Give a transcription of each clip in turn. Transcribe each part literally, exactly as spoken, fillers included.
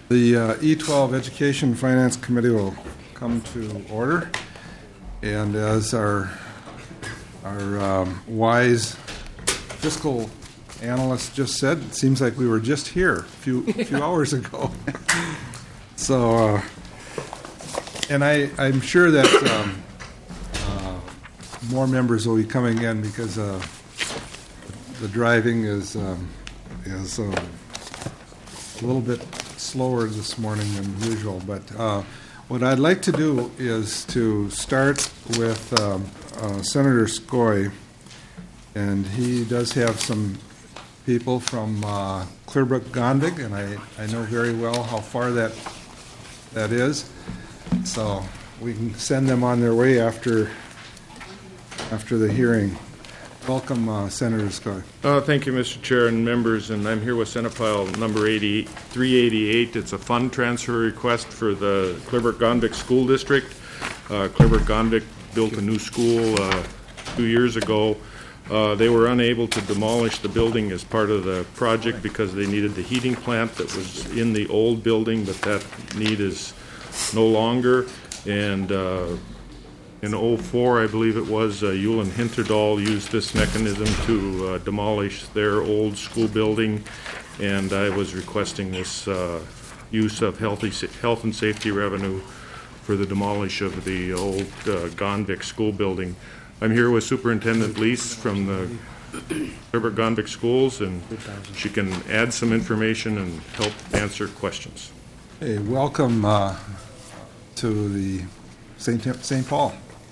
The uh, E twelve Education Finance Committee will come to order, and as our our um, wise fiscal analyst just said, it seems like we were just here a few a few hours ago. so, uh, and I I'm sure that um, uh, more members will be coming in because uh, the driving is um, is uh, a little bit slower this morning than usual, but uh, what I'd like to do is to start with um, uh, Senator Skoye, and he does have some people from uh, Clearbrook-Gonvick, and I, I know very well how far that that is, so we can send them on their way after after the hearing. Welcome, uh, Senator Skoye. Uh, thank you, Mister Chair and members. And I'm here with Senate File number three eighty-eight. It's a fund transfer request for the Clearbrook-Gonvick School District. Uh, Clearbrook-Gonvick built a new school uh, two years ago. Uh, they were unable to demolish the building as part of the project because they needed the heating plant that was in the old building, but that need is no longer. And uh, in oh four, I believe it was, uh, Yulin Hinterdal used this mechanism to uh, demolish their old school building, and I was requesting this uh, use of healthy, health and safety revenue for the demolish of the old uh, Gonvick school building. I'm here with Superintendent Lease from the Clearbrook-Gonvick Schools, and she can add some information and help answer questions. Hey, welcome uh, to the Saint Saint Paul.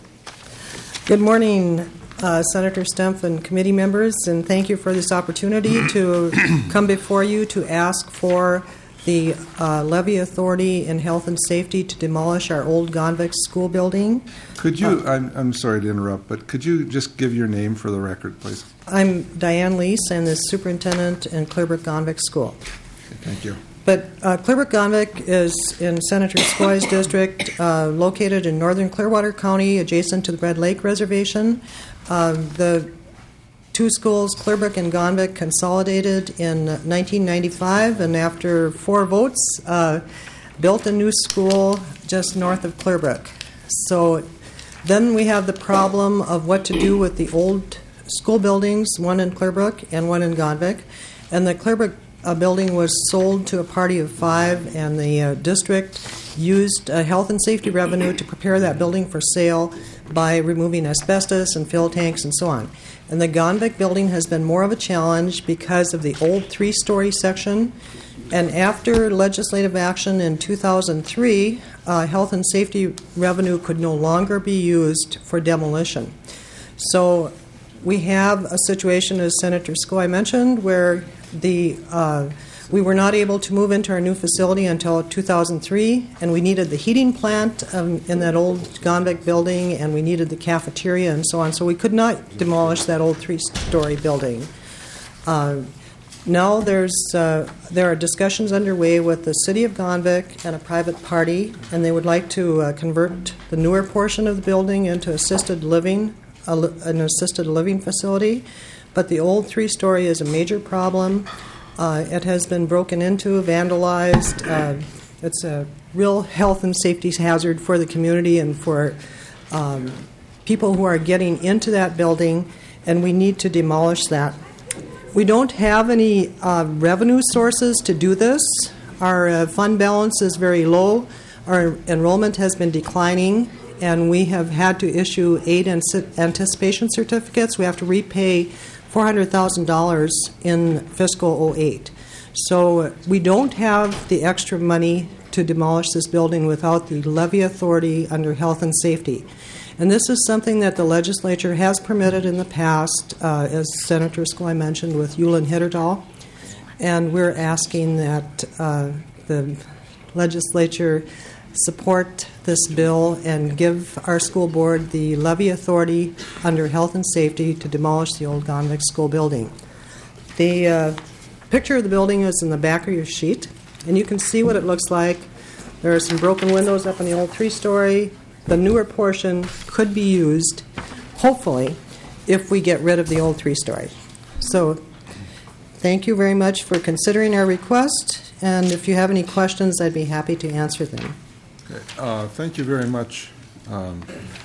Good morning, uh, Senator Stempf and committee members, and thank you for this opportunity to come before you to ask for the uh, levy authority in health and safety to demolish our old Gonvick school building. Could you, uh, I'm, I'm sorry to interrupt, but could you just give your name for the record, please? I'm Diane Lease, and the superintendent in Clearbrook-Gonvick School. Okay, thank you. But uh, Clearbrook-Gonvick is in Senator Skoye's district, uh, located in northern Clearwater County, adjacent to the Red Lake Reservation. Uh, the two schools, Clearbrook and Gonvick, consolidated in nineteen ninety-five, and after four votes, uh, built a new school just north of Clearbrook. So then we have the problem of what to do with the old school buildings, one in Clearbrook and one in Gonvick. And the Clearbrook A building was sold to a party of five, and the uh, district used uh, health and safety revenue to prepare that building for sale by removing asbestos and fill tanks and so on. And the Gonvick building has been more of a challenge because of the old three-story section. And after legislative action in two thousand three, uh, health and safety revenue could no longer be used for demolition. So we have a situation, as Senator Skoye mentioned, where the uh, we were not able to move into our new facility until two thousand three, and we needed the heating plant um, in that old Gonvick building, and we needed the cafeteria and so on, so we could not demolish that old three-story building. Uh, now there's uh, there are discussions underway with the City of Gonvick and a private party, and they would like to uh, convert the newer portion of the building into assisted living, uh, an assisted living facility. But the old three-story is a major problem. Uh, it has been broken into, vandalized. Uh, it's a real health and safety hazard for the community and for um, people who are getting into that building, and we need to demolish that. We don't have any uh, revenue sources to do this. Our uh, fund balance is very low. Our enrollment has been declining, and we have had to issue aid and anticipation certificates. We have to repay four hundred thousand dollars in fiscal oh eight. So we don't have the extra money to demolish this building without the levy authority under health and safety. And this is something that the legislature has permitted in the past, uh, as Senator Skoye mentioned, with Yulin Hinterdal. And we're asking that uh, the legislature support this bill and give our school board the levy authority under health and safety to demolish the old Gonvick school building. The uh, picture of the building is in the back of your sheet, and you can see what it looks like. There are some broken windows up in the old three-story. The newer portion could be used, hopefully, if we get rid of the old three-story. So thank you very much for considering our request, and if you have any questions, I'd be happy to answer them. Okay. Uh, Thank you very much. Um,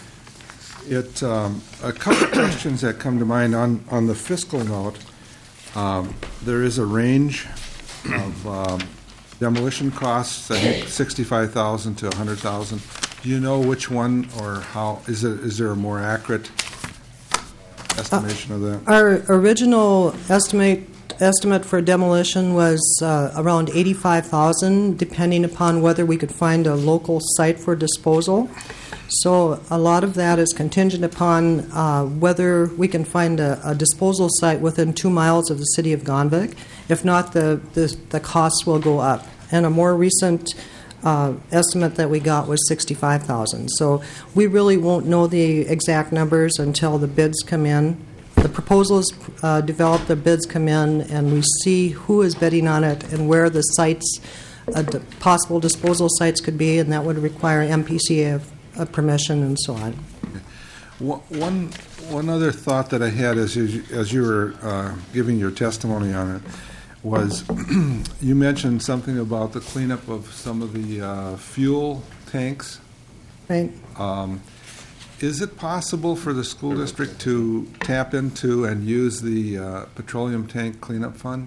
It, um, a couple of questions that come to mind on, on the fiscal note. Um, There is a range of um, demolition costs, I think sixty-five thousand to one hundred thousand. Do you know which one or how, is it, is there a more accurate estimation of that? Our original estimate estimate for demolition was uh, around eighty-five thousand, depending upon whether we could find a local site for disposal. So a lot of that is contingent upon uh, whether we can find a, a disposal site within two miles of the city of Gonvick. If not, the, the, the costs will go up. And a more recent uh, estimate that we got was sixty-five thousand. So we really won't know the exact numbers until the bids come in. The proposals uh, develop, the bids come in, and we see who is bidding on it and where the sites, uh, d- possible disposal sites could be, and that would require M P C A uh, permission and so on. One, one other thought that I had as you, as you were uh, giving your testimony on it was you mentioned something about the cleanup of some of the uh, fuel tanks. Right? Um, Is it possible for the school district to tap into and use the uh, petroleum tank cleanup fund?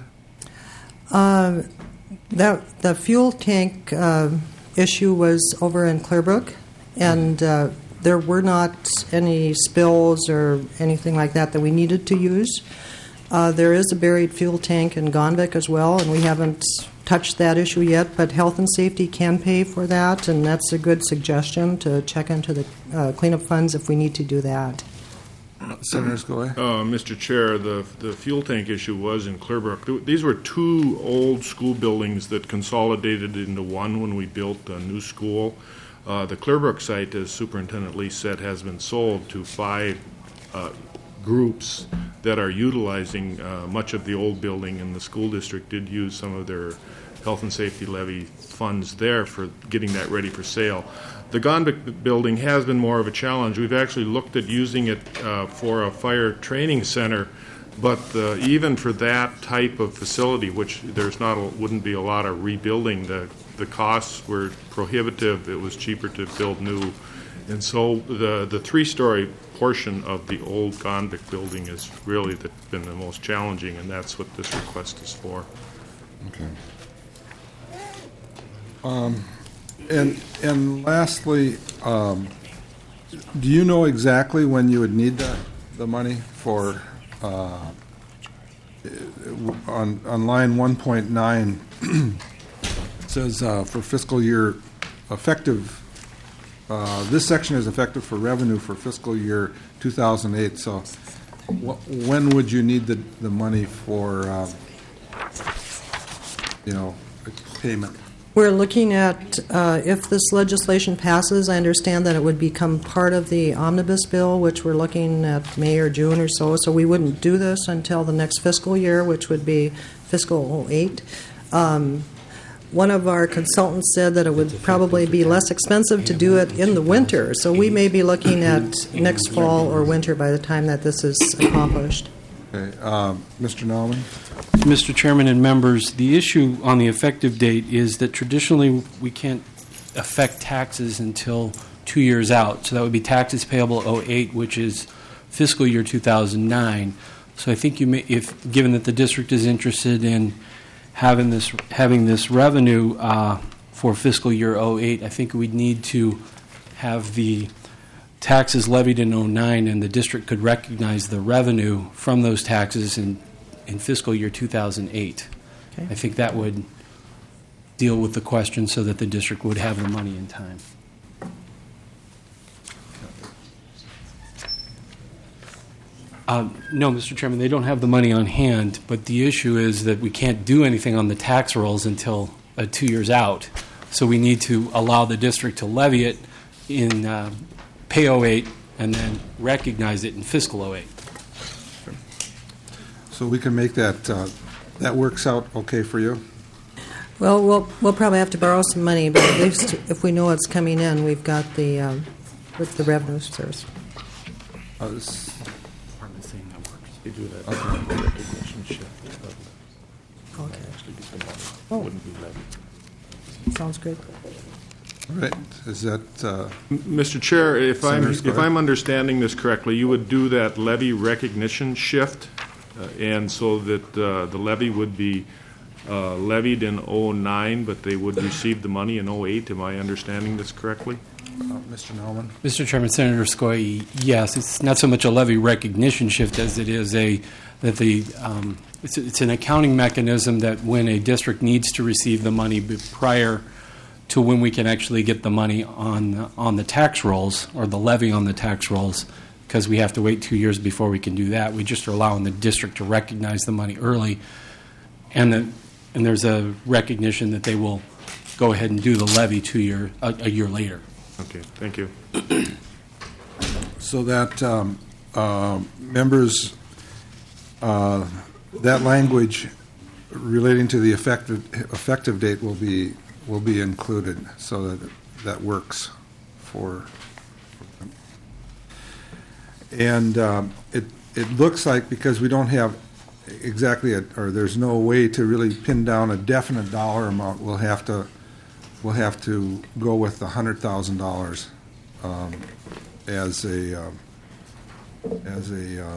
Uh, that, the fuel tank uh, issue was over in Clearbrook, and uh, there were not any spills or anything like that that we needed to use. Uh, there is a buried fuel tank in Gonvick as well, and we haven't touched that issue yet, but health and safety can pay for that, and that's a good suggestion to check into the uh, cleanup funds if we need to do that. Senator Scoy? Uh, Mister Chair, the the fuel tank issue was in Clearbrook. These were two old school buildings that consolidated into one when we built a new school. Uh, the Clearbrook site, as Superintendent Lee said, has been sold to five uh, groups that are utilizing uh, much of the old building, and the school district did use some of their health and safety levy funds there for getting that ready for sale. The Gonvick building has been more of a challenge. We've actually looked at using it uh, for a fire training center, but uh, even for that type of facility, which there's not a, wouldn't be a lot of rebuilding, the the costs were prohibitive. It was cheaper to build new, and so the the three-story portion of the old Gonvick building is really the, been the most challenging, and that's what this request is for. Okay. Um, and and lastly, um, do you know exactly when you would need the, the money for uh, on on line one point nine? It says uh, for fiscal year effective. Uh, this section is effective for revenue for fiscal year two thousand eight. So, wh- when would you need the the money for uh, you know payment? We're looking at, uh, if this legislation passes, I understand that it would become part of the omnibus bill, which we're looking at May or June or so, so we wouldn't do this until the next fiscal year, which would be fiscal oh eight. Um, one of our consultants said that it would probably be less expensive to do it in the winter, so we may be looking at next fall or winter by the time that this is accomplished. Okay, uh, Mister Nallman? Mister Chairman and members, the issue on the effective date is that traditionally we can't affect taxes until two years out. So that would be taxes payable oh eight, which is fiscal year two thousand nine. So I think you may, if given that the district is interested in having this having this revenue uh, for fiscal year oh eight, I think we'd need to have the taxes levied in oh nine, and the district could recognize the revenue from those taxes in, in fiscal year two thousand eight. Okay. I think that would deal with the question so that the district would have the money in time. Uh, no, Mister Chairman, they don't have the money on hand, but the issue is that we can't do anything on the tax rolls until uh, two years out. So we need to allow the district to levy it in uh, pay oh eight and then recognize it in fiscal oh eight. So we can make that, uh, that works out okay for you? Well, we'll we'll probably have to borrow some money, but at least if we know it's coming in, we've got the um, with the revenue source. Uh, this- They do that recognition shift. Oh. Wouldn't be levied. Sounds good. All right, is that, uh, Mister Chair, if I'm, Senator if Squire? I'm understanding this correctly, you would do that levy recognition shift, uh, and so that uh, the levy would be uh, levied in oh nine, but they would receive the money in oh eight. Am I understanding this correctly? uh, Mister Nauman? Mister Chairman, Senator Skoye, yes, it's not so much a levy recognition shift as it is a, that the, um, it's, it's an accounting mechanism that when a district needs to receive the money be- prior to when we can actually get the money on, on the tax rolls, or the levy on the tax rolls, because we have to wait two years before we can do that. We just are allowing the district to recognize the money early, and the, and there's a recognition that they will go ahead and do the levy two year, a, a year later. Okay, thank you. So that, um, uh, members, uh, that language relating to the effective, effective date will be, will be included, so that that works for, and um, it, it looks like, because we don't have exactly, a, or there's no way to really pin down a definite dollar amount, we'll have to, we'll have to go with the one hundred thousand dollars um, as a, uh, as a, uh,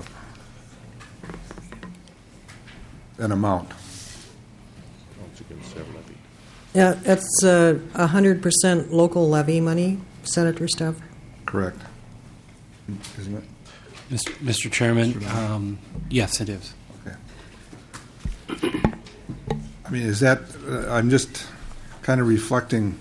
an amount. Once again, so levied. Yeah, it's uh, one hundred percent local levy money, Senator Stubb. Correct. Isn't it? Mis- Mister Chairman, um, yes, it is. Okay. I mean, is that, uh, I'm just kind of reflecting,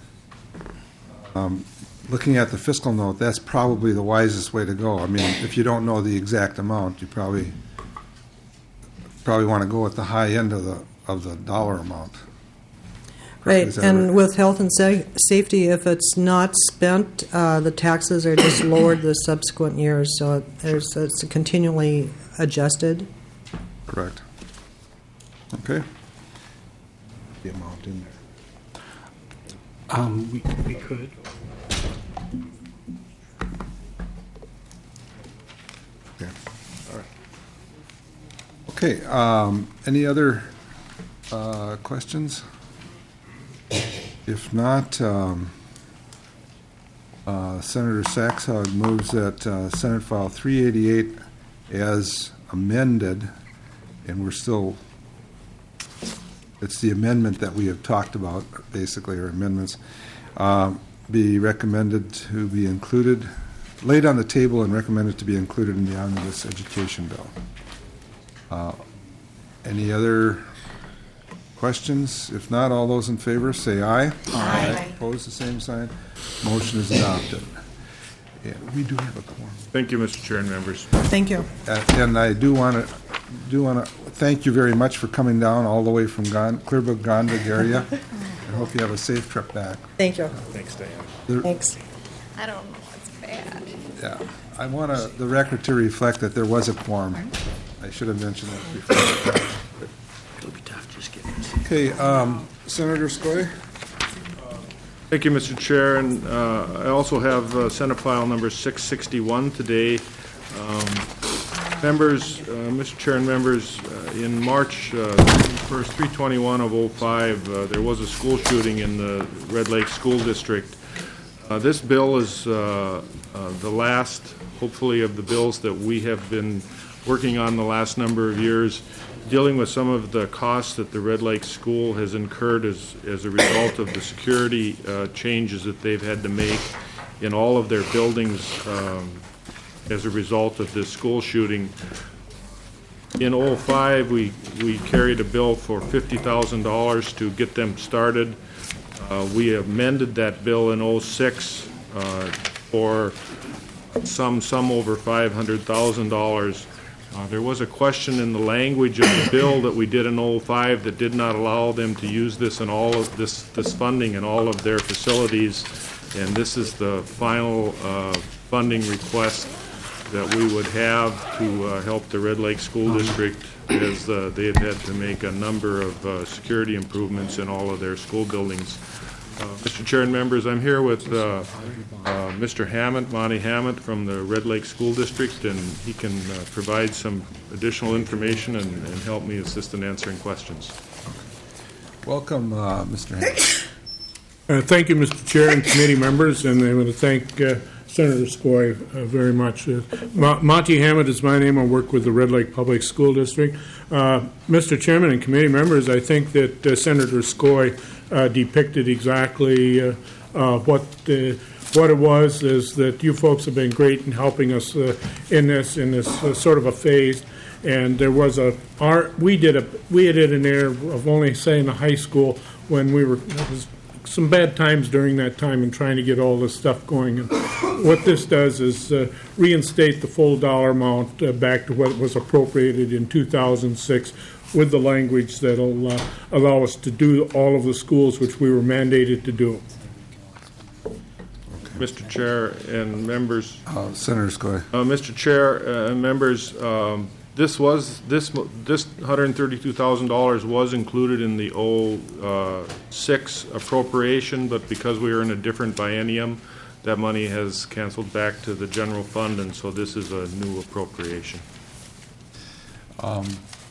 um, looking at the fiscal note, that's probably the wisest way to go. I mean, if you don't know the exact amount, you probably, probably want to go at the high end of the, of the dollar amount. Right, Is that and right? with health and sa- safety, if it's not spent, uh, the taxes are just lowered the subsequent years, so there's, it's continually adjusted. Correct. Okay. The amount in there. Um, we, we could. Okay. All right. Okay, um, any other uh, questions? If not, um, uh, Senator Saxhog moves that uh, Senate File three eighty-eight as amended, and we're still, it's the amendment that we have talked about, basically, or amendments, uh, be recommended to be included, laid on the table and recommended to be included in the omnibus education bill. Uh, Any other questions? If not, all those in favor say aye. Aye. Opposed, the same sign. Motion is adopted. Yeah, we do have a quorum. Thank you, Mister Chair and members. Thank you. Uh, And I do want to, do want to thank you very much for coming down all the way from Gon- Clearbrook, Gondig area. I hope you have a safe trip back. Thank you. Thanks, Diane. The- Thanks. I don't know, it's bad. Yeah, I want to, the record to reflect that there was a quorum. I should have mentioned that before. It'll be tough just getting this. Okay, um, Senator Skoye? Thank you, Mister Chair, and uh, I also have uh, Senate File number six sixty-one today. Um, Members, uh, Mister Chair and members, uh, in March uh, first, three twenty-one of oh five, uh, there was a school shooting in the Red Lake School District. Uh, This bill is uh, uh, the last, hopefully, of the bills that we have been working on the last number of years, dealing with some of the costs that the Red Lake School has incurred as, as a result of the security uh, changes that they've had to make in all of their buildings um, as a result of this school shooting. In oh five, we, we carried a bill for fifty thousand dollars to get them started. Uh, we amended that bill in oh six uh, for some, some over five hundred thousand dollars. Uh, there was a question in the language of the bill that we did in oh five that did not allow them to use this in all of this, this funding in all of their facilities, and this is the final uh, funding request that we would have to uh, help the Red Lake School District, as uh, they have had to make a number of uh, security improvements in all of their school buildings. Uh, Mister Chair and members, I'm here with uh, uh, Mister Hammett, Monty Hammett from the Red Lake School District, and he can uh, provide some additional information and, and help me assist in answering questions. Welcome, uh, Mister Hammond. Uh, Thank you, Mister Chair and committee members, and I want to thank uh, Senator Skoye uh, very much. Uh, Mo- Monty Hammond is my name. I work with the Red Lake Public School District. Uh, Mister Chairman and committee members, I think that uh, Senator Skoye uh, depicted exactly uh, uh, what uh, what it was, is that you folks have been great in helping us uh, in this in this uh, sort of a phase. And there was a our we did a we did an error of only saying the high school when we were. It was, some bad times during that time in trying to get all this stuff going. And what this does is uh, reinstate the full dollar amount uh, back to what was appropriated in two thousand six with the language that will uh, allow us to do all of the schools which we were mandated to do. Mister Chair and members, Uh, Senator Skoye. uh, Mister Chair uh, and members, um, this was this this one hundred thirty-two thousand dollars was included in the oh six appropriation, but because we are in a different biennium, that money has canceled back to the general fund, and so this is a new appropriation. Um,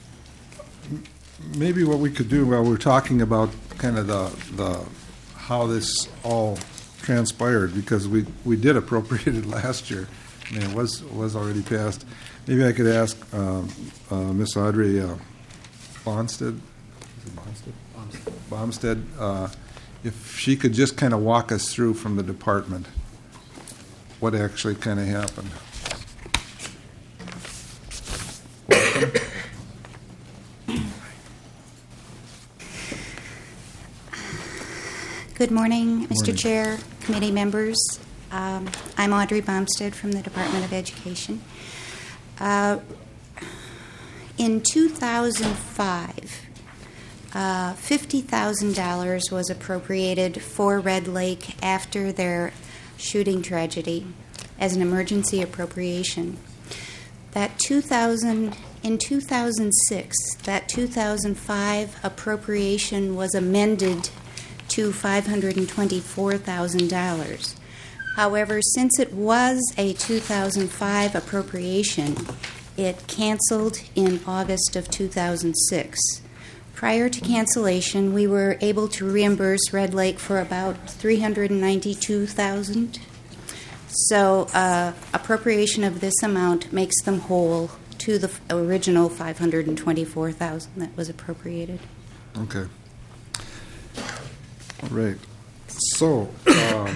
maybe what we could do while we're talking about kind of the the how this all transpired, because we we did appropriate it last year. I mean, it was was already passed. Maybe I could ask um, uh, Miss Audrey uh, Bonstead, is it Bonstead? Bomstead, uh, if she could just kind of walk us through from the department what actually kind of happened. Welcome. Good morning, Mister Morning. Chair, committee members. Um, I'm Audrey Bomstead from the Department of Education. Uh, in two thousand five, uh, fifty thousand dollars was appropriated for Red Lake after their shooting tragedy as an emergency appropriation. That two thousand, in two thousand six, that two thousand five appropriation was amended to five hundred twenty-four thousand dollars. However, since it was a two thousand five appropriation, it canceled in August of two thousand six. Prior to cancellation, we were able to reimburse Red Lake for about three hundred ninety-two thousand dollars. So uh, appropriation of this amount makes them whole to the original five hundred twenty-four thousand dollars that was appropriated. Okay. All right. So, um,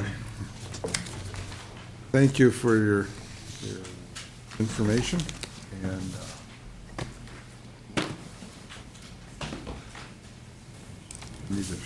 thank you for your, your information, and uh, need to-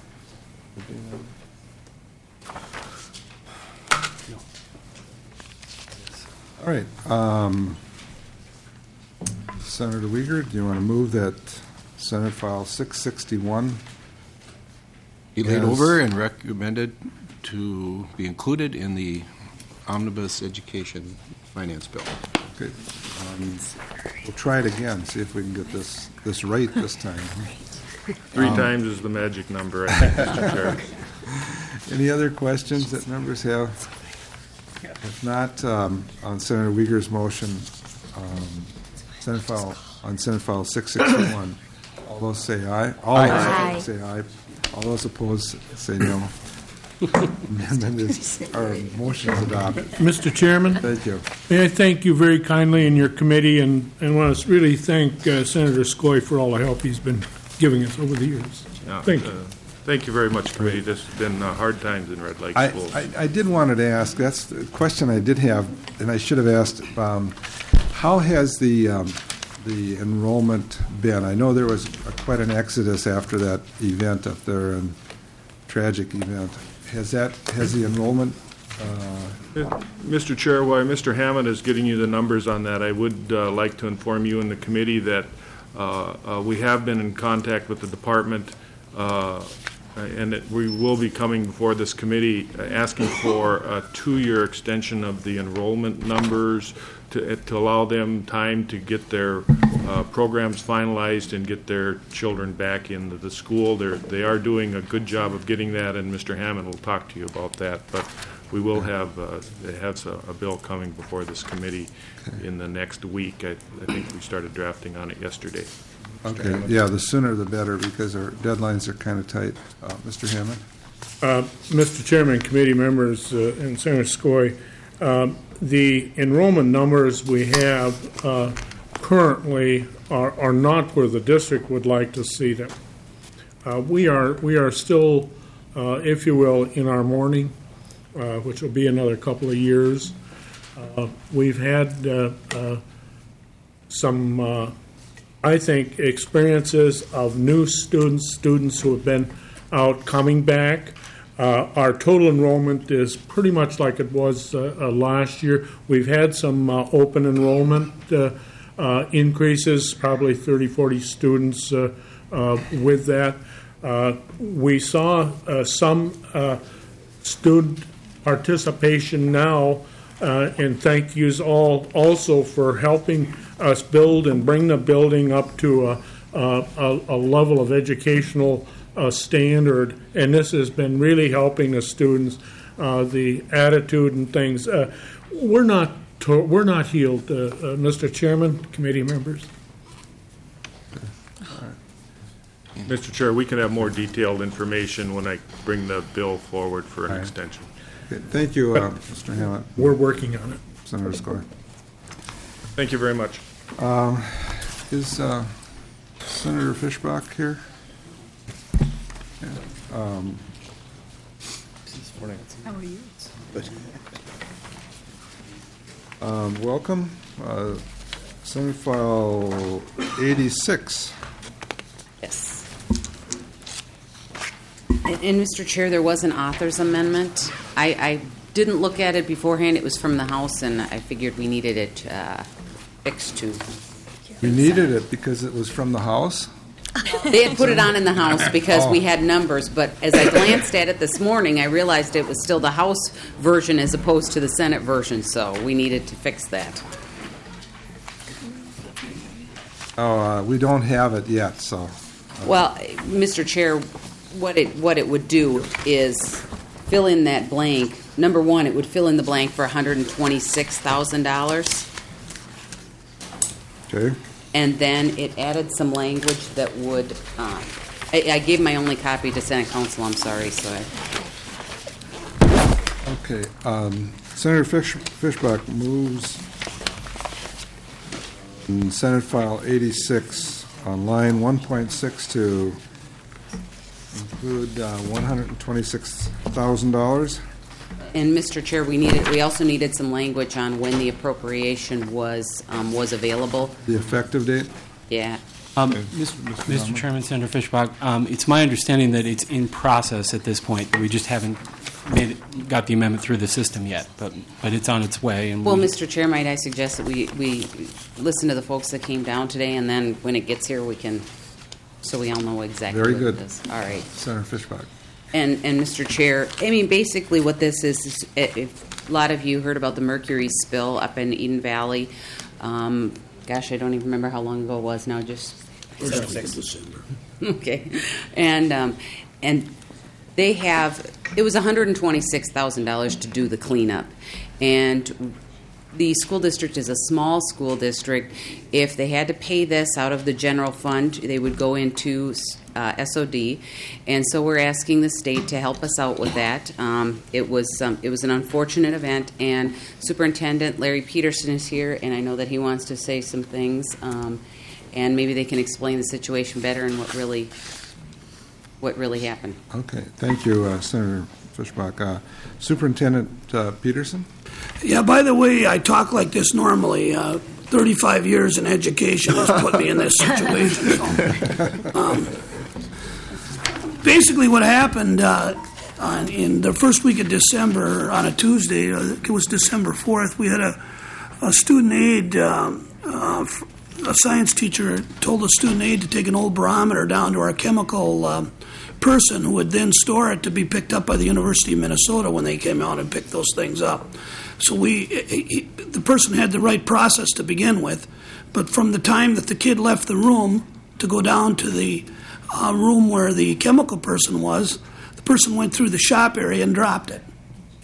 All right. Um, Senator Uyghur, do you want to move that Senate File six sixty-one? Be laid Yes. over and recommended to be included in the Omnibus Education Finance Bill. Okay. Um, We'll try it again, see if we can get this, this right this time. Three Um, times is the magic number, I think, Mister Chair. Any other questions that members have? If not, um, on Senator Uyghur's motion, um, Senate file, on Senate File six sixty-one, all those say aye. All those Aye. say aye. All those opposed say no. Amendment is, or motion is adopted. Mister Chairman, Thank you. may I thank you very kindly and your committee, and, and want to really thank uh, Senator Skoye for all the help he's been giving us over the years. Yeah, Thank you. uh, Thank you very much, committee. This has been uh, hard times in Red Lake I, schools. I, I did wanted to ask, that's the question I did have, and I should have asked, um, how has the, um, the enrollment been? I know there was a, quite an exodus after that event up there, and tragic event. Has that, has the enrollment, uh, Mister Chair, while Mister Hammond is getting you the numbers on that, I would uh, like to inform you and the committee that uh, uh, we have been in contact with the department, uh, and that we will be coming before this committee uh, asking for a two-year extension of the enrollment numbers to, to allow them time to get their uh, programs finalized and get their children back into the school. They're, they are doing a good job of getting that, and Mister Hammond will talk to you about that. But we will have uh, have a, a bill coming before this committee in the next week. I, I think we started drafting on it yesterday. Okay, Hammond. yeah, the sooner the better, because our deadlines are kind of tight. Uh, Mister Hammond? Uh, Mister Chairman, committee members, uh, and Senator Skoye, um, the enrollment numbers we have uh, currently are, are not where the district would like to see them. Uh, we are we are still, uh, if you will, in our mourning, uh, which will be another couple of years. Uh, we've had uh, uh, some, uh, I think, experiences of new students, students who have been out coming back. Uh, our total enrollment is pretty much like it was uh, uh, last year. We've had some uh, open enrollment uh, uh, increases, probably thirty, forty students uh, uh, with that. Uh, we saw uh, some uh, student participation now, uh, and thank yous all also for helping us build and bring the building up to a, a, a level of educational uh, standard, and this has been really helping the students, uh, the attitude and things. Uh, we're not to, we're not healed, uh, uh, Mister Chairman, committee members. Mister Chair, we can have more detailed information when I bring the bill forward for an All right. extension. Okay, thank you, uh, Mister Hammond. We're working on it. Senator Skoye. Thank you very much. Um, is uh, Senator Fischbach here? Yeah. Um, How are you? um, welcome. Uh, Senate File eighty-six. Yes. And, and, Mister Chair, there was an author's amendment. I, I didn't look at it beforehand. It was from the House, and I figured we needed it uh, fixed to. You needed it because it was from the House? They had put it on in the House because Oh. we had numbers, but as I glanced at it this morning, I realized it was still the House version as opposed to the Senate version, so we needed to fix that. Oh, uh, we don't have it yet, so. Well, Mister Chair, what it what it would do is fill in that blank. Number one, it would fill in the blank for one hundred twenty-six thousand dollars, Okay. and then it added some language that would. Uh, I, I gave my only copy to Senate Council. I'm sorry, so. I, Okay. Um, Senator Fish, Fischbach moves in Senate File eighty-six on line one point six to include uh, one hundred twenty-six thousand dollars. And Mister Chair, we needed. We also needed some language on when the appropriation was um, was available. The effective date? Yeah. Um, Mister Chairman, Senator Fischbach, um, it's my understanding that it's in process at this point. We just haven't made it, got the amendment through the system yet, but but it's on its way. And Well, we, Mister Chair, might I suggest that we, we listen to the folks that came down today, and then when it gets here, we can, so we all know exactly Very what good. it is. All right. Senator Fischbach. And, and Mister Chair, I mean, basically what this is, is if a lot of you heard about the mercury spill up in Eden Valley. Um, gosh, I don't even remember how long ago it was now, just... December. Okay. And, um, and they have, it was one hundred twenty-six thousand dollars to do the cleanup. And the school district is a small school district. If they had to pay this out of the general fund, they would go into uh, S O D. And so we're asking the state to help us out with that. Um, it was um, it was an unfortunate event, and Superintendent Larry Peterson is here, and I know that he wants to say some things. Um, and maybe they can explain the situation better and what really what really happened. Okay. Thank you, uh, Senator Fischbach. Uh, Superintendent uh, Peterson? Yeah, by the way, I talk like this normally. Uh, thirty-five years in education has put me in this situation. So, um, basically, what happened uh, on, in the first week of December, on a Tuesday, uh, it was December fourth, we had a, a student aide, um, uh, a science teacher told a student aide to take an old barometer down to our chemical um, person who would then store it to be picked up by the University of Minnesota when they came out and picked those things up. So we, he, the person had the right process to begin with, but from the time that the kid left the room to go down to the uh, room where the chemical person was, the person went through the shop area and dropped it.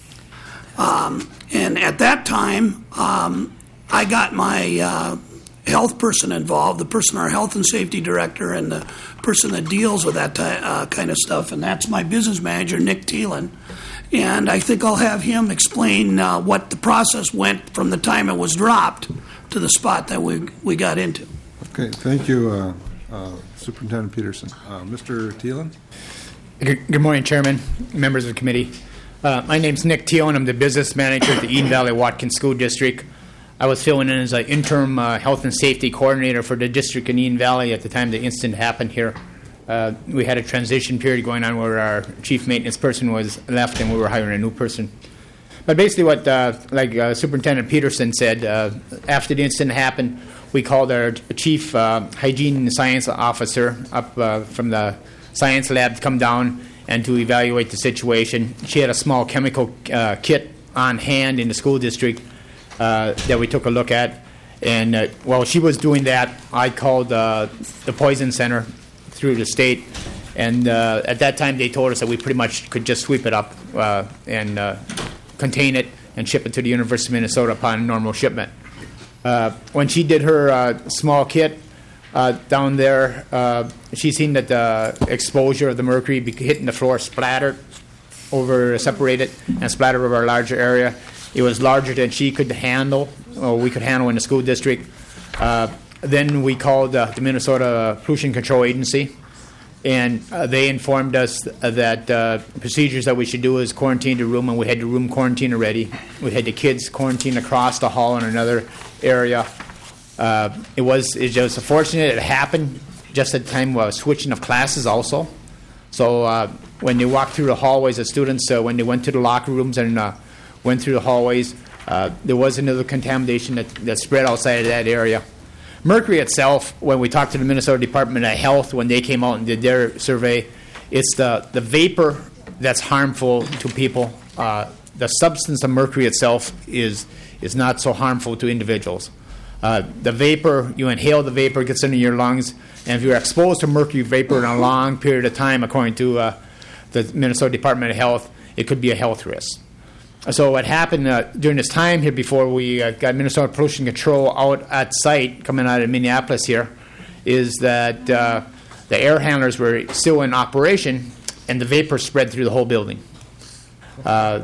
Um, and at that time, um, I got my uh, health person involved, the person, our health and safety director, and the person that deals with that ty- uh, kind of stuff, and that's my business manager, Nick Thielen. And I think I'll have him explain uh, what the process went from the time it was dropped to the spot that we we got into. Okay, thank you, uh, uh, Superintendent Peterson. Uh, Mister Thielen? Good good morning, Chairman, members of the committee. Uh, my name's Nick Thielen. I'm the business manager at the Eden Valley Watkins School District. I was filling in as an interim uh, health and safety coordinator for the district in Eden Valley at the time the incident happened here. Uh, we had a transition period going on where our chief maintenance person was left and we were hiring a new person. But basically what, uh, like uh, Superintendent Peterson said, uh, after the incident happened, we called our chief uh, hygiene and science officer up uh, from the science lab to come down and to evaluate the situation. She had a small chemical uh, kit on hand in the school district uh, that we took a look at. And uh, while she was doing that, I called uh, the poison center through the state. And uh, at that time, they told us that we pretty much could just sweep it up uh, and uh, contain it and ship it to the University of Minnesota upon normal shipment. Uh, when she did her uh, small kit uh, down there, uh, she seen that the exposure of the mercury be hitting the floor splattered over, separated, and splattered over a larger area. It was larger than she could handle, or we could handle in the school district. Uh, then we called uh, the Minnesota Pollution Control Agency, and uh, they informed us that uh, procedures that we should do is quarantine the room, and we had the room quarantine already. We had the kids quarantine across the hall in another area. Uh, it was it was fortunate it happened just at the time of switching of classes also. So uh, when they walked through the hallways, the students, uh, when they went to the locker rooms and uh, went through the hallways, uh, there was another contamination that, that spread outside of that area. Mercury itself, when we talked to the Minnesota Department of Health, when they came out and did their survey, it's the, the vapor that's harmful to people. Uh, the substance of mercury itself is is not so harmful to individuals. Uh, the vapor, you inhale the vapor, it gets into your lungs, and if you're exposed to mercury vapor in a long period of time, according to uh, the Minnesota Department of Health, it could be a health risk. So what happened uh, during this time here before we uh, got Minnesota Pollution Control out at site coming out of Minneapolis here is that uh, the air handlers were still in operation and the vapor spread through the whole building. Uh,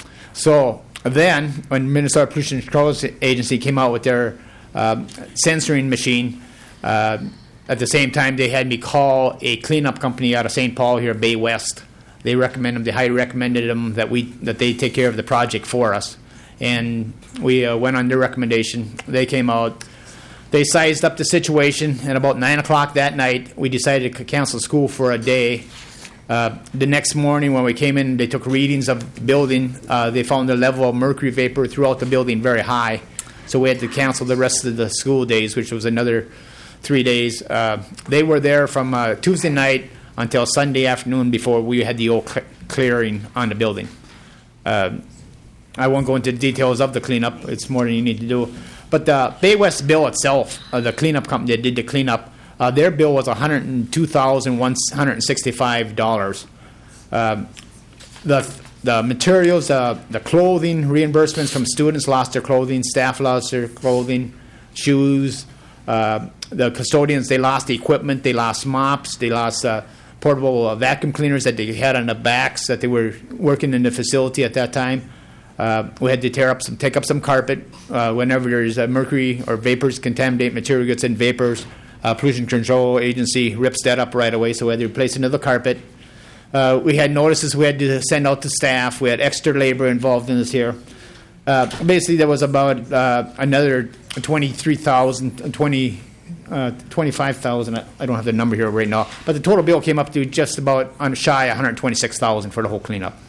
so then when Minnesota Pollution Control Agency came out with their uh, censoring machine, uh, at the same time they had me call a cleanup company out of Saint Paul here, Bay West. They recommended them. They highly recommended them that we that they take care of the project for us, and we uh, went on their recommendation. They came out. They sized up the situation, and about nine o'clock that night, we decided to cancel school for a day. Uh, the next morning, when we came in, they took readings of the building. Uh, they found the level of mercury vapor throughout the building very high, so we had to cancel the rest of the school days, which was another three days. Uh, they were there from uh, Tuesday night until Sunday afternoon before we had the old cl- clearing on the building. Uh, I won't go into the details of the cleanup. It's more than you need to do. But the Bay West bill itself, uh, the cleanup company that did the cleanup, uh, their bill was one hundred two thousand one hundred sixty-five dollars. Uh, the the materials, uh, the clothing reimbursements from students lost their clothing, staff lost their clothing, shoes. Uh, the custodians, they lost the equipment, they lost mops, they lost uh, portable uh, vacuum cleaners that they had on the backs that they were working in the facility at that time. Uh, we had to tear up some, take up some carpet. Uh, whenever there's uh, mercury or vapors, contaminate material gets in vapors, uh, Pollution Control Agency rips that up right away, so we had to replace another carpet. Uh, we had notices we had to send out to staff. We had extra labor involved in this here. Uh, basically, there was about uh, another twenty-three thousand, twenty, uh, twenty-five thousand. I don't have the number here right now, but the total bill came up to just about on shy one hundred twenty-six thousand for the whole cleanup.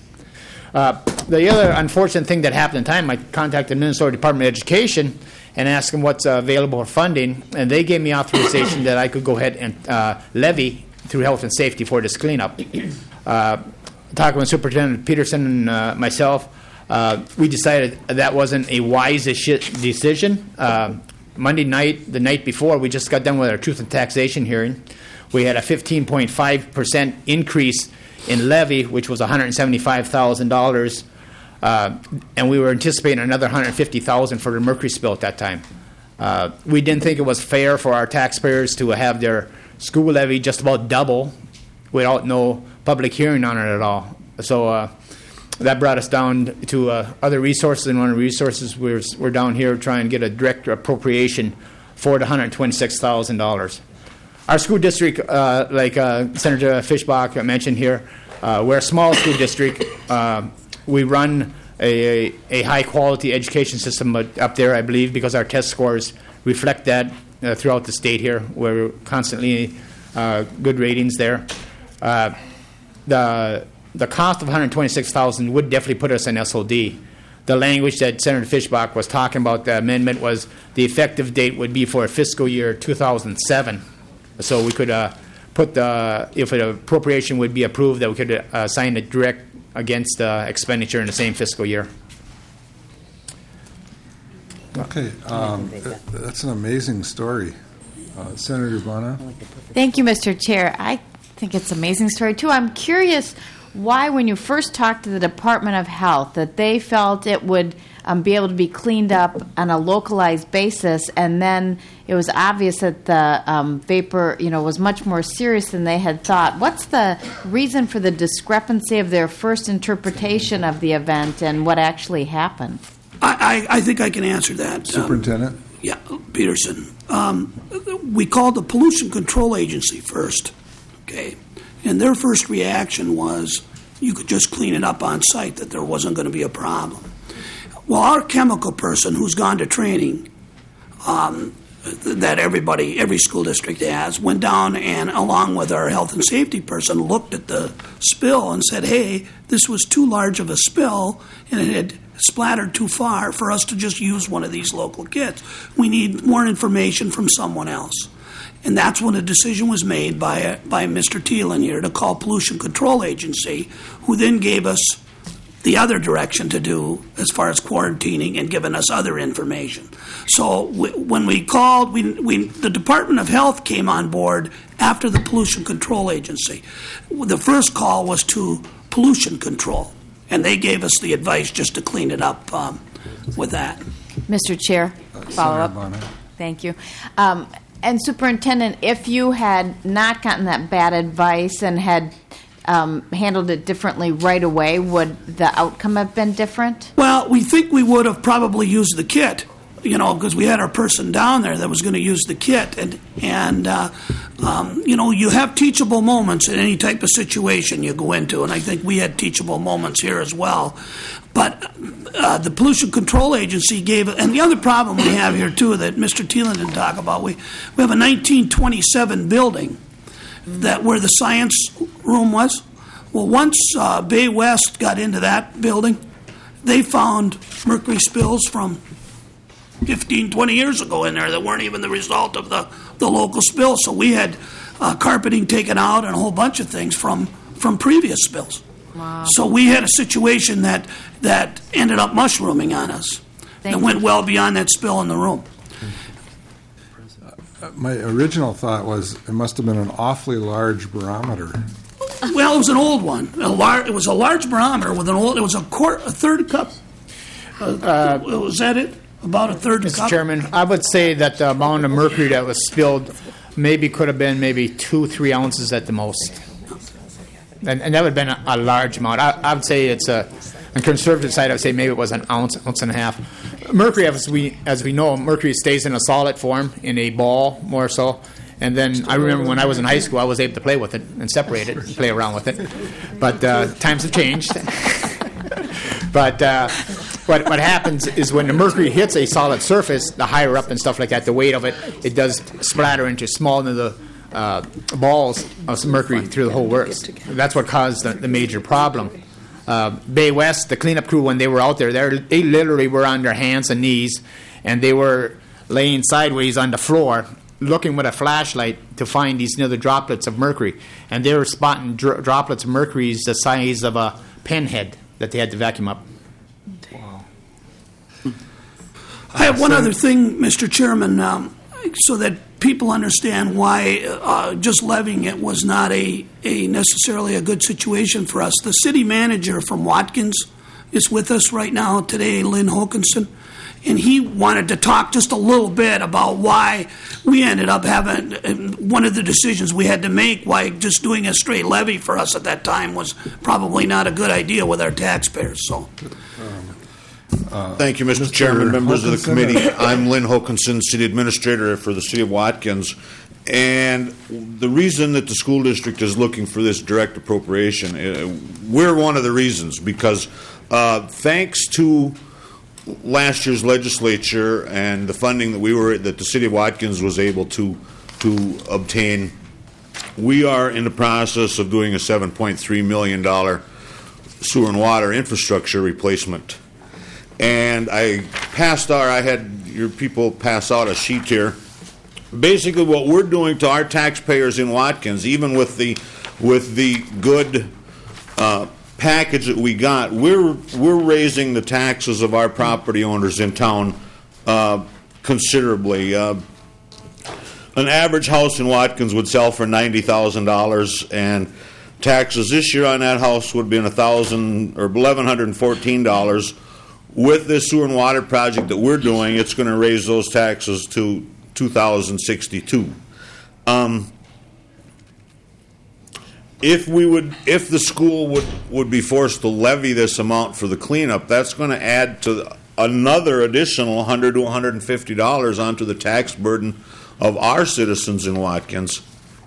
Uh, the other unfortunate thing that happened at the time, I contacted the Minnesota Department of Education and asked them what's uh, available for funding, and they gave me authorization that I could go ahead and uh, levy through health and safety for this cleanup. Uh, talking with Superintendent Peterson and uh, myself, Uh, we decided that wasn't a wise decision. Uh, Monday night, the night before, we just got done with our Truth and Taxation hearing. We had a fifteen point five percent increase in levy, which was one hundred seventy-five thousand dollars, uh, and we were anticipating another one hundred fifty thousand dollars for the mercury spill at that time. Uh, we didn't think it was fair for our taxpayers to have their school levy just about double without no public hearing on it at all. So uh, that brought us down to uh, other resources, and one of the resources we're, we're down here trying to get a direct appropriation for the one hundred twenty-six thousand dollars. Our school district, uh, like uh, Senator Fischbach mentioned here, uh, we're a small school district. Uh, we run a, a high-quality education system up there, I believe, because our test scores reflect that uh, throughout the state here. We're constantly uh, good ratings there. Uh, the the cost of one hundred twenty-six thousand dollars would definitely put us in S O D. The language that Senator Fischbach was talking about, the amendment, was the effective date would be for fiscal year two thousand seven. So we could uh, put the, if an appropriation would be approved, that we could uh, assign it direct against uh, expenditure in the same fiscal year. Okay, um, th- that's an amazing story. Uh, Senator Bono? Thank you, Mister Chair. I think it's an amazing story, too. I'm curious why, when you first talked to the Department of Health, that they felt it would um, be able to be cleaned up on a localized basis, and then it was obvious that the um, vapor, you know, was much more serious than they had thought. What's the reason for the discrepancy of their first interpretation of the event and what actually happened? I, I, I think I can answer that. Superintendent? Um, yeah, Peterson. Um, we called the Pollution Control Agency first, okay? And their first reaction was you could just clean it up on site, that there wasn't going to be a problem. Well, our chemical person who's gone to training um, that everybody, every school district has, went down and, along with our health and safety person, looked at the spill and said, hey, this was too large of a spill and it had splattered too far for us to just use one of these local kits. We need more information from someone else. And that's when a decision was made by by Mister Thielen here to call Pollution Control Agency, who then gave us the other direction to do as far as quarantining and giving us other information. So we, when we called, we, we the Department of Health came on board after the Pollution Control Agency. The first call was to Pollution Control, and they gave us the advice just to clean it up um, with that. Mister Chair, follow up. Bono. Thank you. Um, And Superintendent, if you had not gotten that bad advice and had um, handled it differently right away, would the outcome have been different? Well, we think we would have probably used the kit, you know, because we had our person down there that was going to use the kit. And, and uh, um, you know, you have teachable moments in any type of situation you go into, and I think we had teachable moments here as well. But uh, the Pollution Control Agency gave, and the other problem we have here, too, that Mister Thielen didn't talk about, we, we have a nineteen twenty-seven building that where the science room was. Well, once uh, Bay West got into that building, they found mercury spills from fifteen, twenty years ago in there that weren't even the result of the, the local spill. So we had uh, carpeting taken out and a whole bunch of things from, from previous spills. Wow. So we had a situation that that ended up mushrooming on us. Thank and you. went well beyond that spill in the room. Uh, my original thought was it must have been an awfully large barometer. Well, it was an old one. A lar- it was a large barometer with an old. It was a quart, a third cup. Uh, uh, was that it? About a third Mister cup. Chairman, I would say that the amount of mercury that was spilled maybe could have been maybe two, three ounces at the most. And, and that would have been a, a large amount. I, I would say it's a, on conservative side, I would say maybe it was an ounce, ounce and a half. Mercury, as we as we know, mercury stays in a solid form, in a ball more so. And then I remember when I was in high school, I was able to play with it and separate it and play around with it. But uh, times have changed. But uh, what what happens is when the mercury hits a solid surface, the higher up and stuff like that, the weight of it, it does splatter into small little uh, balls of mercury through the whole works. That's what caused the, the major problem. Uh, Bay West, the cleanup crew, when they were out there, they literally were on their hands and knees, and they were laying sideways on the floor, looking with a flashlight to find these little droplets of mercury. And they were spotting dro- droplets of mercury the size of a pinhead that they had to vacuum up. Wow. I have one other thing, Mister Chairman, um, so that people understand why uh, just levying it was not a, a necessarily a good situation for us. The city manager from Watkins is with us right now today, Lynn Hokinson, and he wanted to talk just a little bit about why we ended up having, one of the decisions we had to make, why just doing a straight levy for us at that time was probably not a good idea with our taxpayers, so. Thank you, Mister Mister Chairman, members of the Hokanson. committee. I'm Lynn Hokanson, City Administrator for the City of Watkins. And the reason that the school district is looking for this direct appropriation, uh, we're one of the reasons, because uh, thanks to last year's legislature and the funding that we were that the City of Watkins was able to to obtain, we are in the process of doing a seven point three million dollars sewer and water infrastructure replacement. And I passed out, I had your people pass out a sheet here. Basically, what we're doing to our taxpayers in Watkins, even with the with the good uh, package that we got, we're we're raising the taxes of our property owners in town uh, considerably. Uh, an average house in Watkins would sell for ninety thousand dollars, and taxes this year on that house would have been a thousand or eleven hundred and fourteen dollars. With this sewer and water project that we're doing, it's going to raise those taxes to two thousand sixty-two. Um, if we would, if the school would, would be forced to levy this amount for the cleanup, that's going to add to another additional one hundred to one hundred fifty dollars onto the tax burden of our citizens in Watkins.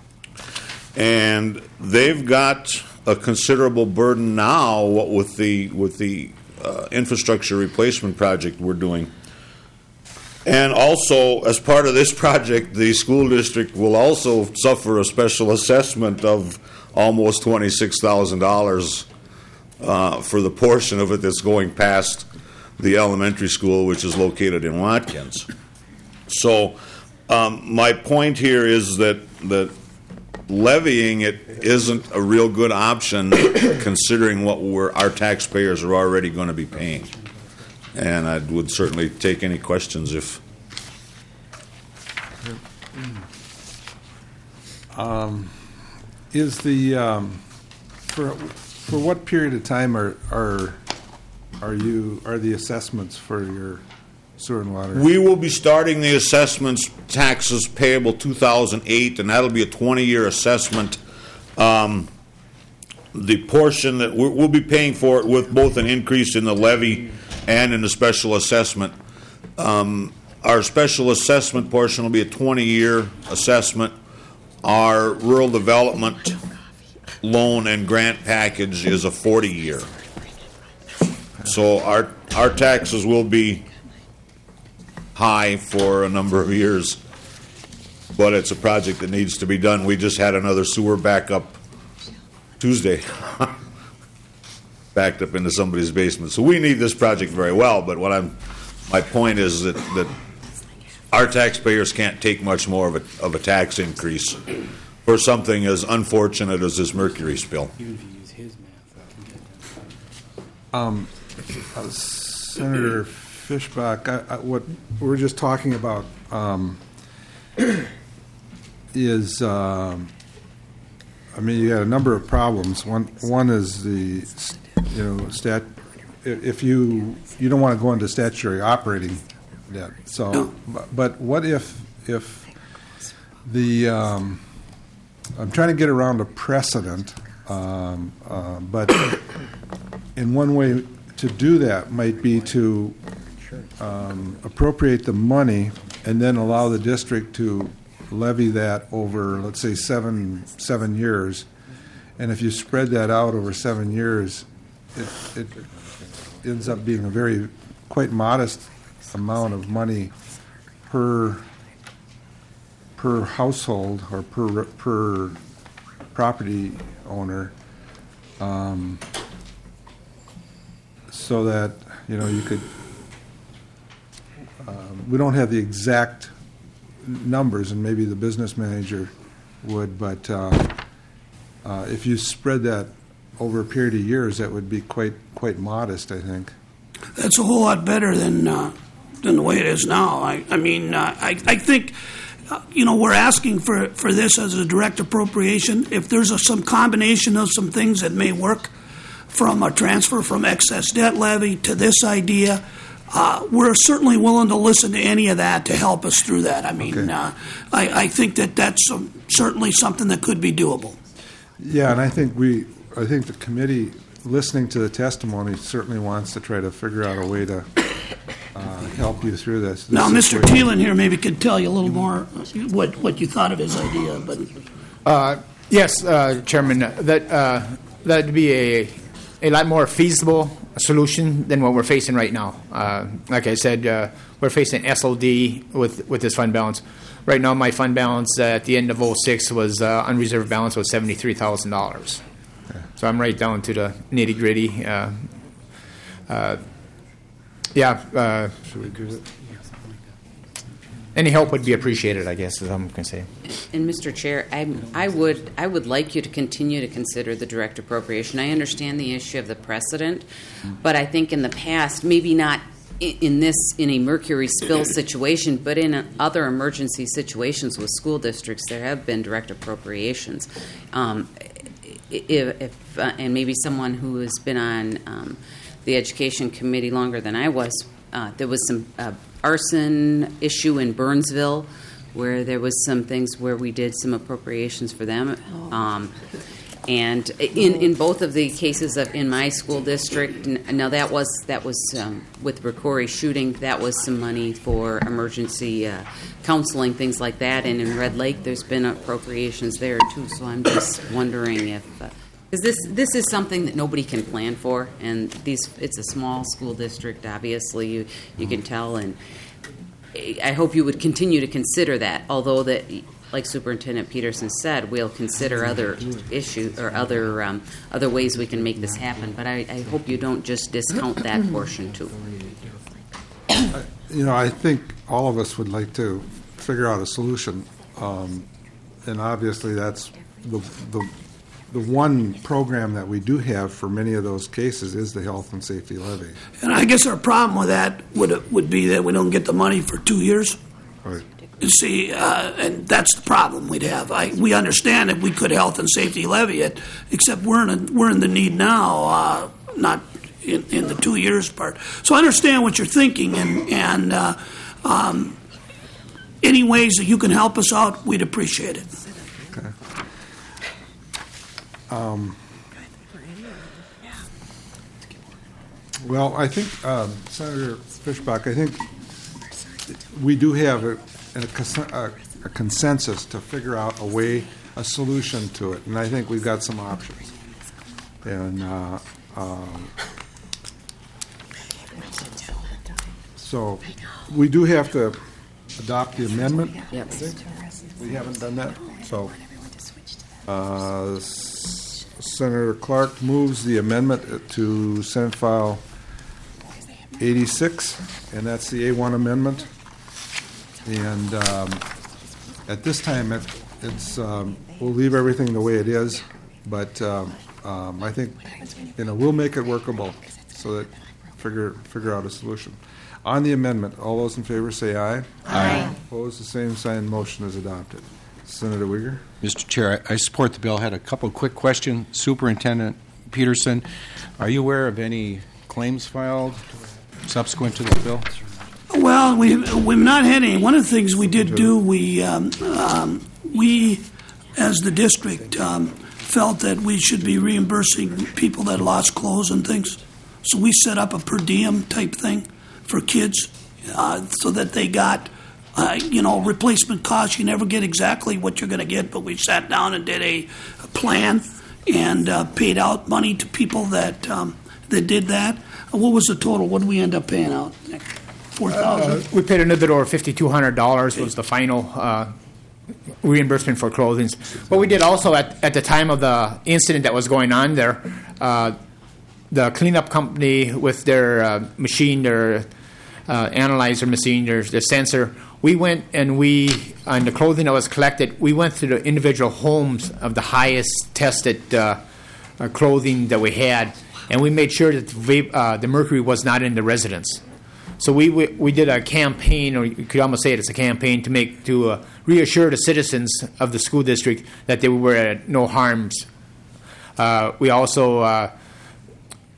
And they've got a considerable burden now with the with the uh, infrastructure replacement project we're doing. And also, as part of this project, the school district will also suffer a special assessment of almost twenty-six thousand dollars uh, for the portion of it that's going past the elementary school, which is located in Watkins. So um, my point here is that, that levying it isn't a real good option considering what we're, our taxpayers are already going to be paying. And I would certainly take any questions if. Um, is the um, for for what period of time are are are you are the assessments for your sewer and water? We will be starting the assessments taxes payable two thousand eight, and that'll be a twenty-year assessment. Um, the portion that we're, we'll be paying for it with both an increase in the levy and in the special assessment. Um, our special assessment portion will be a twenty-year assessment. Our rural development loan and grant package is a forty-year. So our our taxes will be high for a number of years, but it's a project that needs to be done. We just had another sewer backup Tuesday. Backed up into somebody's basement. So we need this project very well, but what I'm, my point is that, that our taxpayers can't take much more of a, of a tax increase for something as unfortunate as this mercury spill. Um, uh, Senator Fishbach, I, I, what we're just talking about um, is, um, I mean, you got a number of problems. One, one is the, you know, stat. If you you don't want to go into statutory operating debt. So, but, but what if if the um, I'm trying to get around a precedent, um, uh, but in one way to do that might be to um, appropriate the money and then allow the district to levy that over, let's say, seven seven years, and if you spread that out over seven years, it, it ends up being a very quite modest amount of money per per household or per per property owner, um, so that you know you could. Um, we don't have the exact numbers, and maybe the business manager would, but uh, uh, if you spread that over a period of years, that would be quite quite modest, I think. That's a whole lot better than uh, than the way it is now. I, I mean, uh, I, I think, uh, you know, we're asking for, for this as a direct appropriation. If there's a, some combination of some things that may work, from a transfer from excess debt levy to this idea, uh, we're certainly willing to listen to any of that to help us through that. I mean, Okay. uh, I, I think that that's um, certainly something that could be doable. Yeah, and I think we, I think the committee, listening to the testimony, certainly wants to try to figure out a way to uh, help you through this. Now, This Mister situation- Thielen here maybe could tell you a little more what, what you thought of his idea, but Uh, yes, uh, Chairman, that uh, that'd be a a lot more feasible solution than what we're facing right now. Uh, like I said, uh, we're facing S O D with with this fund balance. Right now, my fund balance uh, at the end of oh six was uh, unreserved balance was seventy three thousand dollars. So I'm right down to the nitty gritty. Uh, uh, yeah. Uh, Should we do it? Any help would be appreciated, I guess, is what I'm going to say. And Mister Chair, I, I would I would like you to continue to consider the direct appropriation. I understand the issue of the precedent, but I think in the past, maybe not in, in this in a mercury spill situation, but in a, other emergency situations with school districts, there have been direct appropriations. Um, if, if uh, and maybe someone who has been on um, the education committee longer than I was, uh, there was some uh, arson issue in Burnsville, where there was some things where we did some appropriations for them. Um, and in, in both of the cases of in my school district, n- now that was that was um, with Ricori shooting, that was some money for emergency uh, counseling, things like that. And in Red Lake, there's been appropriations there too. So I'm just wondering if. Uh, Because this this is something that nobody can plan for, and these it's a small school district. Obviously, you you can tell, and I hope you would continue to consider that. Although that, like Superintendent Peterson said, we'll consider other issues or other um, other ways we can make this happen. But I, I hope you don't just discount that portion too. You know, I think all of us would like to figure out a solution, um, and obviously that's the the. The one program that we do have for many of those cases is the health and safety levy. and I guess our problem with that would would be that we don't get the money for two years. Right. You see, uh, and that's the problem we'd have. I, we understand that we could health and safety levy it, except we're in a, we're in the need now, uh, not in, in the two years part. So I understand what you're thinking, and and uh, um, any ways that you can help us out, we'd appreciate it. Okay. Um, well, I think, um, Senator Fischbach, I think we do have a, a, cons- a, a consensus to figure out a way, a solution to it, and I think we've got some options. And uh, um, so we do have to adopt the amendment. Yep. I think. We haven't done that, so. Uh, Senator Clark moves the amendment to Senate File eighty-six, and that's the A one amendment. And um, at this time, it, it's um, we'll leave everything the way it is, but um, um, I think you know we'll make it workable so that figure figure out a solution. On the amendment, all those in favor say aye. Aye. Opposed, the same sign. Motion is adopted. Senator Uyghur. Mister Chair, I I support the bill. I had a couple of quick questions. Superintendent Peterson, are you aware of any claims filed subsequent to the bill? Well, we, we've not had any. One of the things we did do, we, um, um, we as the district, um, felt that we should be reimbursing people that lost clothes and things. So we set up a per diem type thing for kids uh, so that they got, uh, you know, replacement costs. You never get exactly what you're going to get, but we sat down and did a, a plan and uh, paid out money to people that um, that did that. Uh, what was the total? What did we end up paying out? Four thousand. Uh, we paid a little bit over fifty-two hundred dollars was the final uh, reimbursement for clothing. But we did also at, at the time of the incident that was going on there, uh, the cleanup company with their uh, machine, their uh, analyzer machine, their, their sensor, we went and we, on the clothing that was collected, we went to the individual homes of the highest tested uh, uh, clothing that we had, and we made sure that the, vape, uh, the mercury was not in the residence. So we, we we did a campaign, or you could almost say it as a campaign, to make to uh, reassure the citizens of the school district that they were at no harms. Uh, we also uh,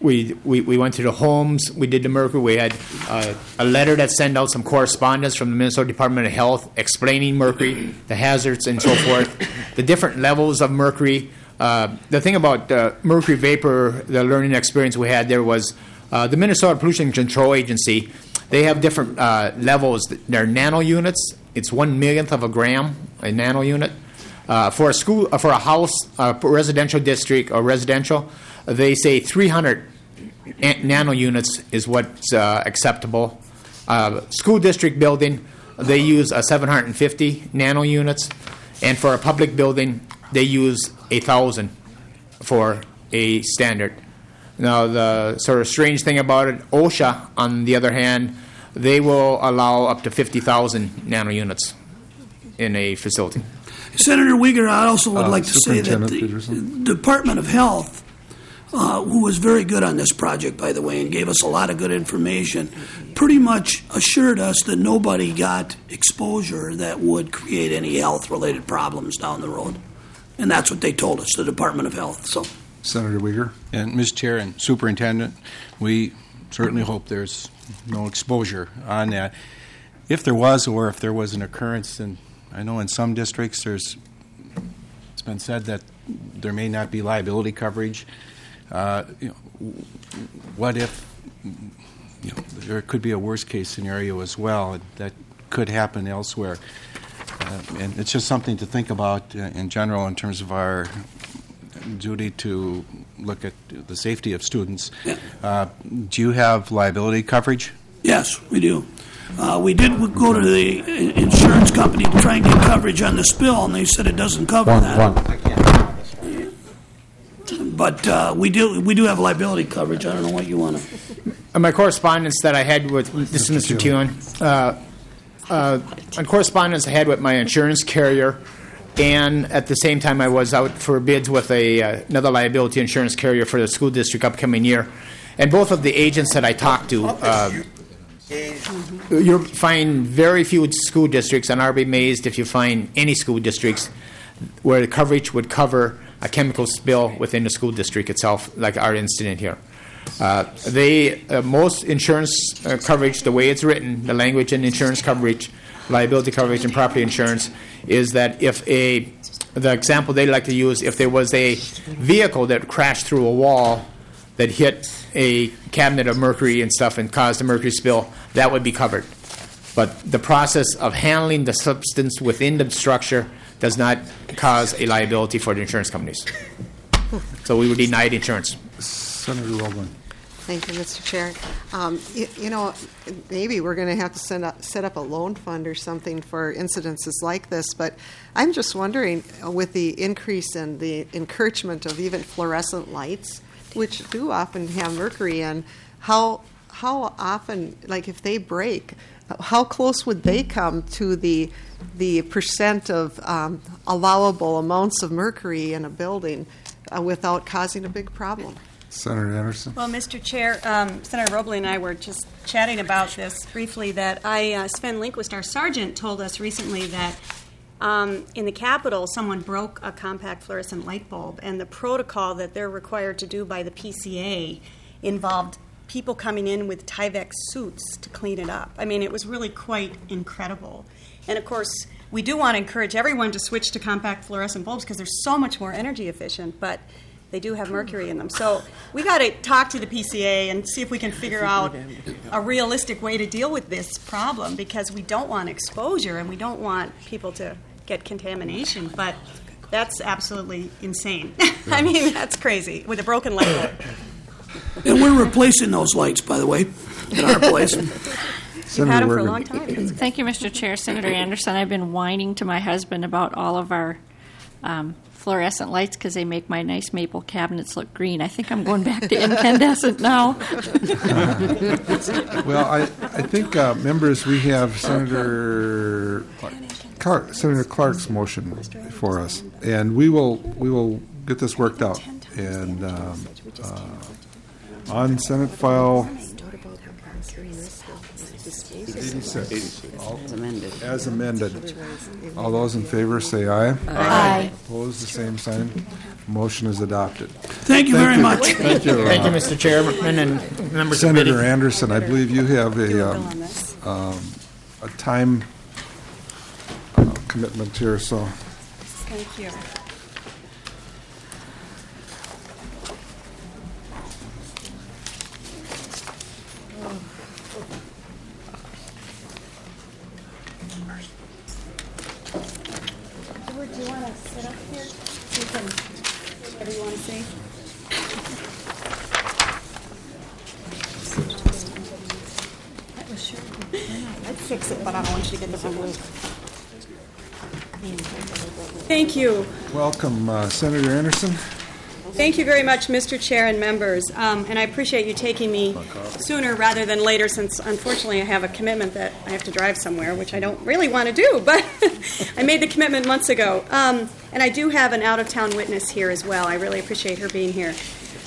we, we we went to the homes. We did the mercury. We had uh, a letter that sent out some correspondence from the Minnesota Department of Health explaining mercury, the hazards, and so forth, the different levels of mercury. Uh, the thing about uh, mercury vapor, the learning experience we had there was uh, the Minnesota Pollution Control Agency. They have different uh, levels. They're nano units. It's one millionth of a gram, a nano unit. Uh, for a school, uh, for a house, uh, residential district or residential, they say three hundred nano units is what's uh, acceptable. Uh, school district building, they use uh, seven hundred fifty nano units, and for a public building, they use a thousand for a standard. Now, the sort of strange thing about it, OSHA, on the other hand, they will allow up to fifty thousand nano units in a facility. Senator Uyghur, I also would Uh, like to say that Superintendent the Peterson. Department of Health, uh, who was very good on this project, by the way, and gave us a lot of good information, pretty much assured us that nobody got exposure that would create any health-related problems down the road. And that's what they told us, the Department of Health. So, Senator Uyghur. And Miz Chair and Superintendent, we certainly hope there's no exposure on that. If there was, or if there was an occurrence, and I know in some districts there's, it's been said that there may not be liability coverage. Uh, you know, what if, you know, there could be a worst case scenario as well that could happen elsewhere? Uh, and it's just something to think about uh, in general in terms of our duty to look at the safety of students. Yeah. Uh, do you have liability coverage? yes, we do. Uh, we did go to the i- insurance company to try and get coverage on the spill, and they said it doesn't cover that. But uh, we do we do have liability coverage. I don't know what you want to. Uh, my correspondence that I had with this is Mister Tewan, uh, uh, on correspondence I had with my insurance carrier, and at the same time I was out for bids with a uh, another liability insurance carrier for the school district upcoming year, and both of the agents that I talked to. Uh, You'll find very few school districts, and I'll be amazed if you find any school districts where the coverage would cover a chemical spill within the school district itself, like our incident here. Uh, they uh, most insurance uh, coverage, the way it's written, the language in insurance coverage, liability coverage, and property insurance, is that if a the example they like to use, if there was a vehicle that crashed through a wall that hit a cabinet of mercury and stuff and caused a mercury spill, that would be covered. But the process of handling the substance within the structure does not cause a liability for the insurance companies. So we were denied insurance. Senator Rowland. Thank you, Mister Chair. Um, you, you know, maybe we're going to have to send up, set up a loan fund or something for incidences like this, but I'm just wondering, uh, with the increase in the encouragement of even fluorescent lights, which do often have mercury in, how how often, like if they break, how close would they come to the the percent of um, allowable amounts of mercury in a building uh, without causing a big problem? Senator Anderson. Well, Mister Chair, um, Senator Robley and I were just chatting about this briefly. That I, uh, Sven Lindquist, our sergeant, told us recently that um, in the Capitol, someone broke a compact fluorescent light bulb, and the protocol that they're required to do by the P C A involved people coming in with Tyvek suits to clean it up. I mean, it was really quite incredible. And of course, we do want to encourage everyone to switch to compact fluorescent bulbs because they're so much more energy efficient, but they do have mercury in them. So we got to talk to the P C A and see if we can figure out a realistic way to deal with this problem, because we don't want exposure and we don't want people to get contamination. But that's absolutely insane. I mean, that's crazy with a broken light bulb. And we're replacing those lights, by the way, at our place. We've had them for a long time. Thank you, Mister Chair. Senator Anderson, I've been whining to my husband about all of our um, fluorescent lights because they make my nice maple cabinets look green. I think I'm going back to incandescent now. Well, I, I think, uh, members, we have Senator Clark, Senator Clark's motion for us, and we will we will get this worked out. And um, uh, on Senate File eighty-six. All- As amended. As amended. All those in favor say aye. Aye. Opposed, the same sign. Motion is adopted. Thank you very much. Thank you. Thank you, uh, Mister Chairman and members of the Senator committee. Anderson, I believe you have a, Do a bill um, on this. um, a time uh, commitment here, so Thank you. Edward, do you want to sit up here? You can, whatever you want to say. That was sure. I'd fix it, but I don't want you to get the wrong loop. Thank you. welcome, uh, Senator Anderson. Thank you very much, Mister Chair and members. Um, and I appreciate you taking me sooner rather than later, since unfortunately I have a commitment that I have to drive somewhere, which I don't really want to do, but I made the commitment months ago. Um, and I do have an out-of-town witness here as well. I really appreciate her being here.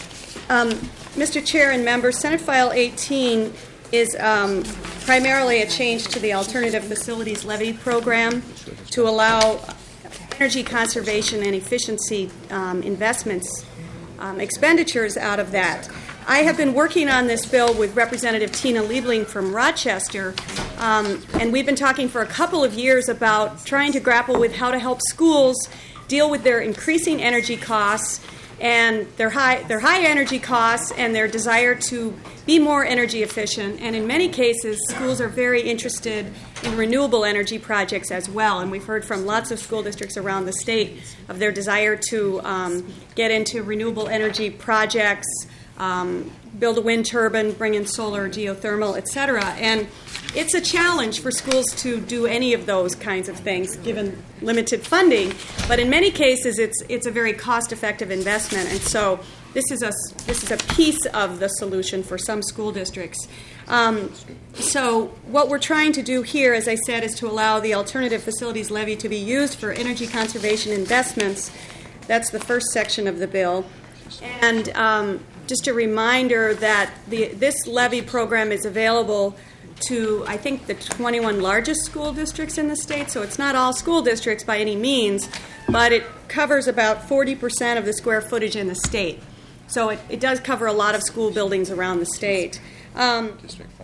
Um, Mister Chair and members, Senate File eighteen is um, primarily a change to the Alternative Facilities Levy Program to allow energy conservation and efficiency um, investments, um, expenditures out of that. I have been working on this bill with Representative Tina Liebling from Rochester, um, and we've been talking for a couple of years about trying to grapple with how to help schools deal with their increasing energy costs and their high their high energy costs and their desire to be more energy efficient. And in many cases, schools are very interested in renewable energy projects as well. And we've heard from lots of school districts around the state of their desire to um, get into renewable energy projects, um, build a wind turbine, bring in solar, geothermal, et cetera. And it's a challenge for schools to do any of those kinds of things, given limited funding. But in many cases, it's it's a very cost-effective investment, and so this is a this is a piece of the solution for some school districts. Um, so what we're trying to do here, as I said, is to allow the Alternative Facilities Levy to be used for energy conservation investments. That's the first section of the bill, and um, just a reminder that the this levy program is available to, I think, the twenty-one largest school districts in the state. So it's not all school districts by any means, but it covers about forty percent of the square footage in the state. So it, it does cover a lot of school buildings around the state. Um,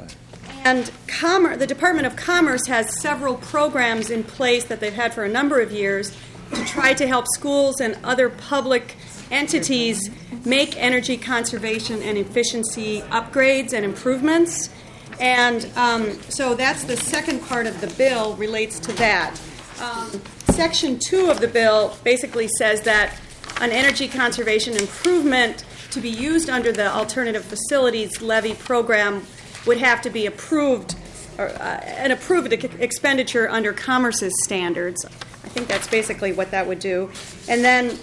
and Commerce, the Department of Commerce has several programs in place that they've had for a number of years to try to help schools and other public entities make energy conservation and efficiency upgrades and improvements. And um, so that's the second part of the bill relates to that. Um, Section two of the bill basically says that an energy conservation improvement to be used under the Alternative Facilities Levy program would have to be approved, or, uh, an approved expenditure under Commerce's standards. I think that's basically what that would do. And then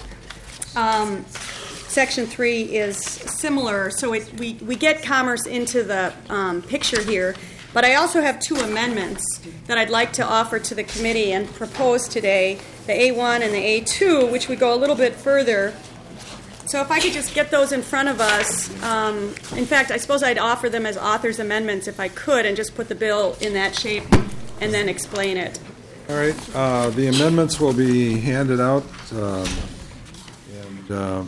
um, Section three is similar, so it, we, we get Commerce into the um, picture here. But I also have two amendments that I'd like to offer to the committee and propose today, the A one and the A two, which would go a little bit further. So if I could just get those in front of us. Um, in fact, I suppose I'd offer them as author's amendments if I could, and just put the bill in that shape and then explain it. All right, uh, the amendments will be handed out, um, and uh,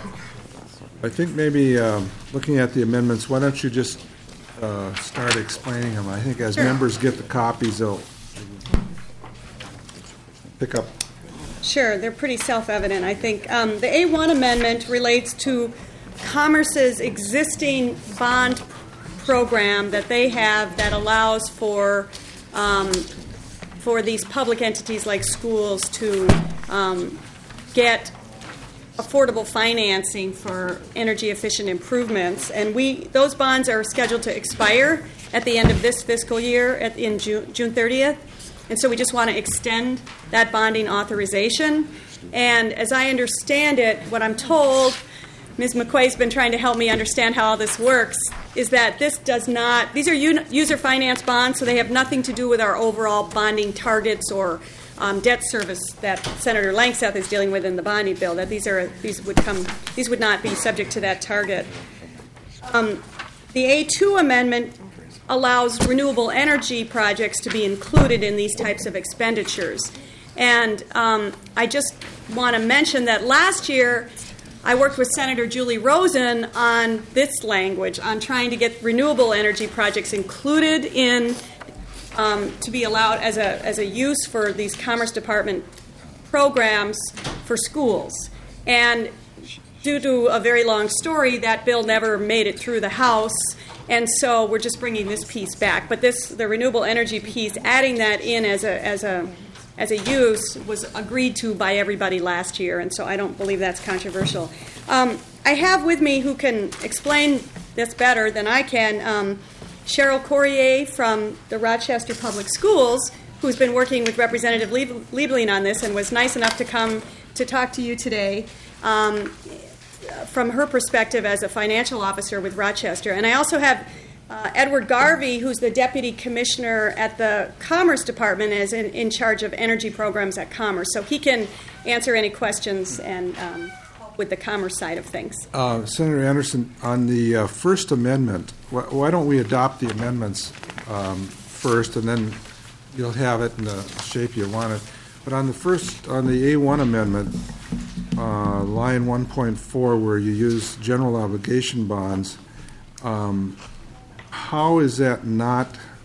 I think maybe um, looking at the amendments, why don't you just uh, start explaining them? I think as Sure. members get the copies, they'll pick up. Sure, they're pretty self-evident, I think. Um, the A one amendment relates to Commerce's existing bond program that they have that allows for um, for these public entities like schools to um, get affordable financing for energy efficient improvements. And we those bonds are scheduled to expire at the end of this fiscal year at, in June, June thirtieth. And so we just want to extend that bonding authorization. And as I understand it, what I'm told, Miz McQuay's been trying to help me understand how all this works, is that this does not, these are user finance bonds, so they have nothing to do with our overall bonding targets or um, debt service that Senator Langseth is dealing with in the bonding bill. That these are these would come these would not be subject to that target. Um, the A two amendment allows renewable energy projects to be included in these types of expenditures. And um, I just want to mention that last year I worked with Senator Julie Rosen on this language, on trying to get renewable energy projects included in, um, to be allowed as a, as a use for these Commerce Department programs for schools. And due to a very long story, that bill never made it through the House, and so we're just bringing this piece back. But this, the renewable energy piece, adding that in as a as a as a use was agreed to by everybody last year, and so I don't believe that's controversial. Um, I have with me, who can explain this better than I can, um, Cheryl Corrier from the Rochester Public Schools, who's been working with Representative Liebling on this and was nice enough to come to talk to you today um, from her perspective as a financial officer with Rochester. And I also have Uh, Edward Garvey, who's the Deputy Commissioner at the Commerce Department, is in, in charge of energy programs at Commerce. So he can answer any questions and um, with the Commerce side of things. Uh, Senator Anderson, on the uh, First Amendment, wh- why don't we adopt the amendments um, first, and then you'll have it in the shape you want it. But on the first, on the A one amendment, uh, line one point four, where you use general obligation bonds, um, how is that not,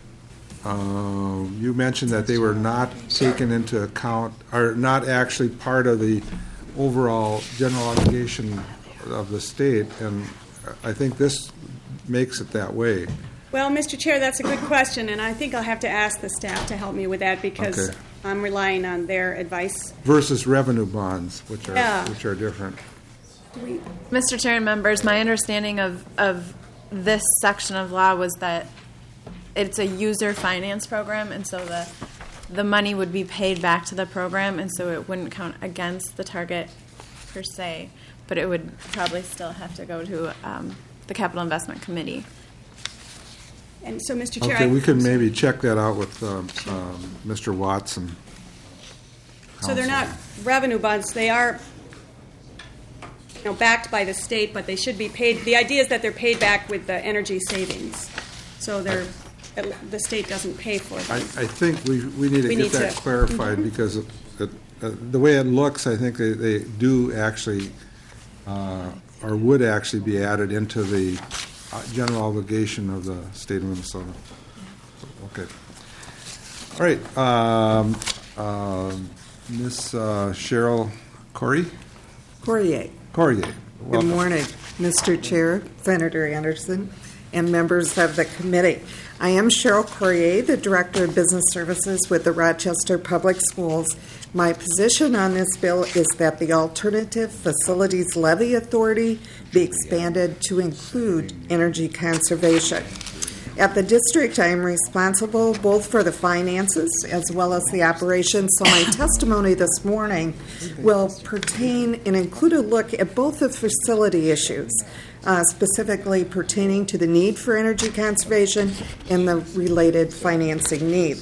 uh, you mentioned that they were not taken into account, are not actually part of the overall general obligation of the state, and I think this makes it that way. Well, Mister Chair, that's a good question, and I think I'll have to ask the staff to help me with that because Okay. I'm relying on their advice. Versus revenue bonds, which are Yeah. which are different. Mister Chair and members, my understanding of, of this section of law was that it's a user finance program, and so the the money would be paid back to the program, and so it wouldn't count against the target per se, but it would probably still have to go to um, the Capital Investment Committee. And so, Mister Chair, Okay, I, we could maybe check that out with um, um, Mister Watson. so they're not revenue bonds; they are, you know, backed by the state, but they should be paid. The idea is that they're paid back with the energy savings, so they're the state doesn't pay for them. I, I think we we need to We get need that to- clarified Mhm. because it, it, uh, the way it looks, I think they, they do actually, uh, or would actually be added into the uh, general obligation of the state of Minnesota. Okay. All right. Um, um, Miz Uh, Cheryl Corey? Corrier. Corrier. Good Welcome. morning, Mister Chair, Senator Anderson, and members of the committee. I am Cheryl Corrier, the Director of Business Services with the Rochester Public Schools. My position on this bill is that the Alternative Facilities Levy Authority be expanded to include energy conservation. At the district, I am responsible both for the finances as well as the operations, so my testimony this morning will pertain and include a look at both the facility issues, uh, specifically pertaining to the need for energy conservation and the related financing needs.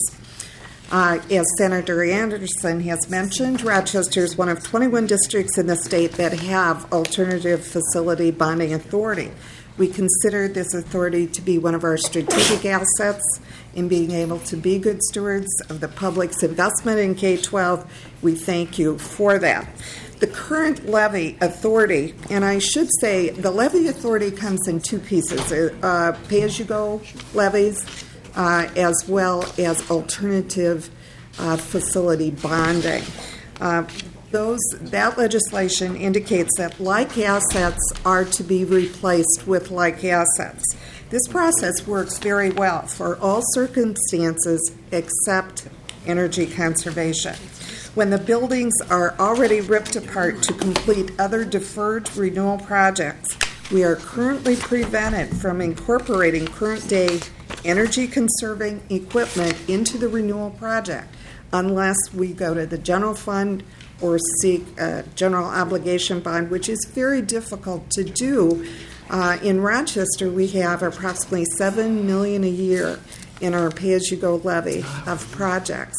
Uh, as Senator Anderson has mentioned, Rochester is one of twenty-one districts in the state that have alternative facility bonding authority. We consider this authority to be one of our strategic assets in being able to be good stewards of the public's investment in K twelve. We thank you for that. The current levy authority, and I should say the levy authority comes in two pieces, uh, pay-as-you-go levies uh, as well as alternative uh, facility bonding. Uh, Those, that legislation indicates that like assets are to be replaced with like assets. This process works very well for all circumstances except energy conservation. When the buildings are already ripped apart to complete other deferred renewal projects, we are currently prevented from incorporating current-day energy-conserving equipment into the renewal project unless we go to the general fund or seek a general obligation bond, which is very difficult to do. Uh, in Rochester, we have approximately seven million dollars a year in our pay-as-you-go levy of projects.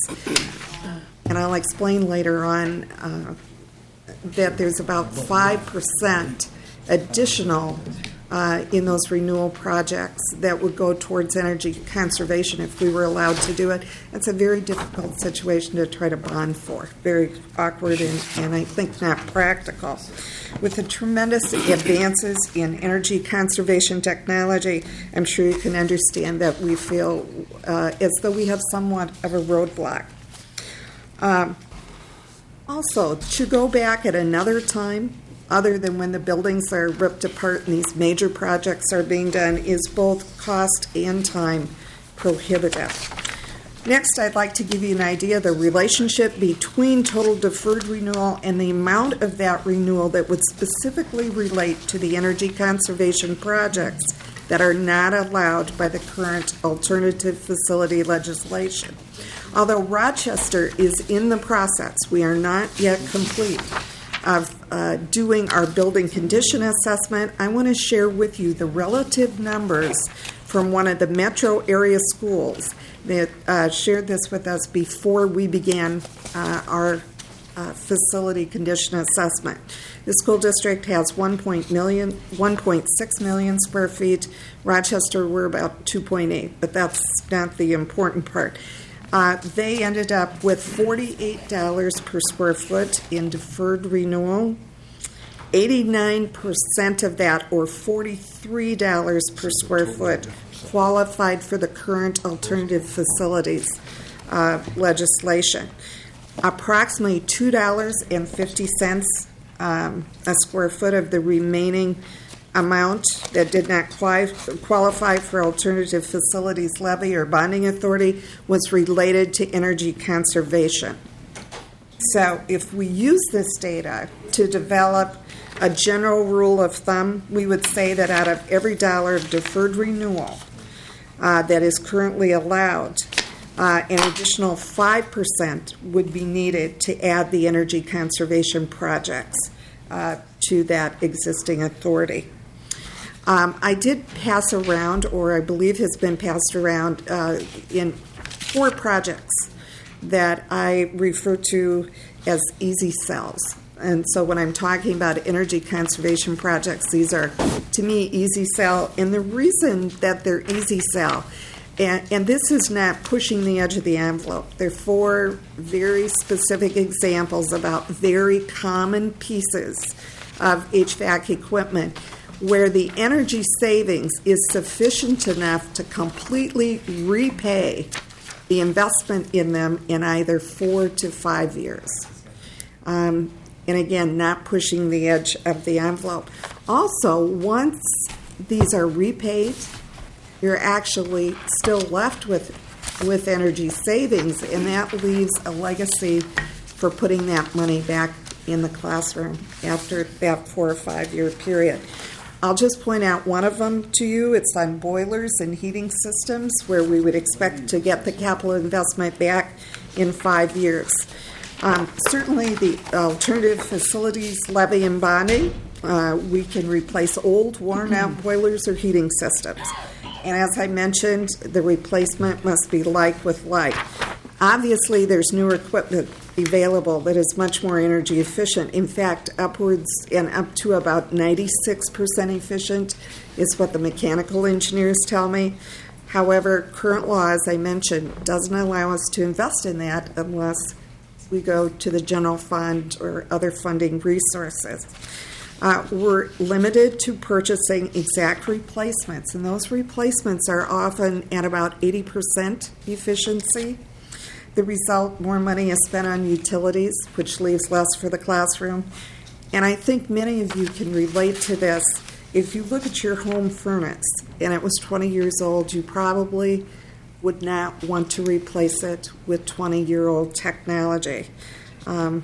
And I'll explain later on uh, that there's about five percent additional uh, in those renewal projects that would go towards energy conservation if we were allowed to do it. It's a very difficult situation to try to bond for, very awkward and, and I think not practical. With the tremendous advances in energy conservation technology, I'm sure you can understand that we feel uh, as though we have somewhat of a roadblock. Um, also, to go back at another time, other than when the buildings are ripped apart and these major projects are being done, is both cost and time prohibitive. Next, I'd like to give you an idea of the relationship between total deferred renewal and the amount of that renewal that would specifically relate to the energy conservation projects that are not allowed by the current alternative facility legislation. Although Rochester is in the process, we are not yet complete, of uh, doing our building condition assessment. I want to share with you the relative numbers from one of the metro area schools that uh, shared this with us before we began uh, our uh, facility condition assessment. The school district has one point six million square feet. Rochester, we're about two point eight, but that's not the important part. Uh, they ended up with forty-eight dollars per square foot in deferred renewal. eighty-nine percent of that, or forty-three dollars per square foot, qualified for the current alternative facilities uh, legislation. Approximately two dollars and fifty cents um, a square foot of the remaining amount that did not qualify for alternative facilities levy or bonding authority was related to energy conservation. So if we use this data to develop a general rule of thumb, we would say that out of every dollar of deferred renewal uh, that is currently allowed, uh, an additional five percent would be needed to add the energy conservation projects uh, to that existing authority. Um, I did pass around, or I believe has been passed around, uh, in four projects that I refer to as easy cells. And so when I'm talking about energy conservation projects, these are, to me, easy sell. And the reason that they're easy sell, and, and this is not pushing the edge of the envelope, they're four very specific examples about very common pieces of H V A C equipment where the energy savings is sufficient enough to completely repay the investment in them in either four to five years. Um, and again, not pushing the edge of the envelope. Also, once these are repaid, you're actually still left with, with energy savings, and that leaves a legacy for putting that money back in the classroom after that four or five year period. I'll just point out one of them to you. It's on boilers and heating systems, where we would expect to get the capital investment back in five years. Um, certainly, the alternative facilities levy and bonding, uh, we can replace old, worn-out boilers or heating systems. And as I mentioned, the replacement must be like with like. Obviously, there's newer equipment available that is much more energy efficient. In fact, upwards and up to about ninety-six percent efficient is what the mechanical engineers tell me. However, current law, as I mentioned, doesn't allow us to invest in that unless we go to the general fund or other funding resources. Uh, we're limited to purchasing exact replacements, and those replacements are often at about eighty percent efficiency. The result, more money is spent on utilities, which leaves less for the classroom. And I think many of you can relate to this. If you look at your home furnace and it was twenty years old, you probably would not want to replace it with twenty-year-old technology. Um,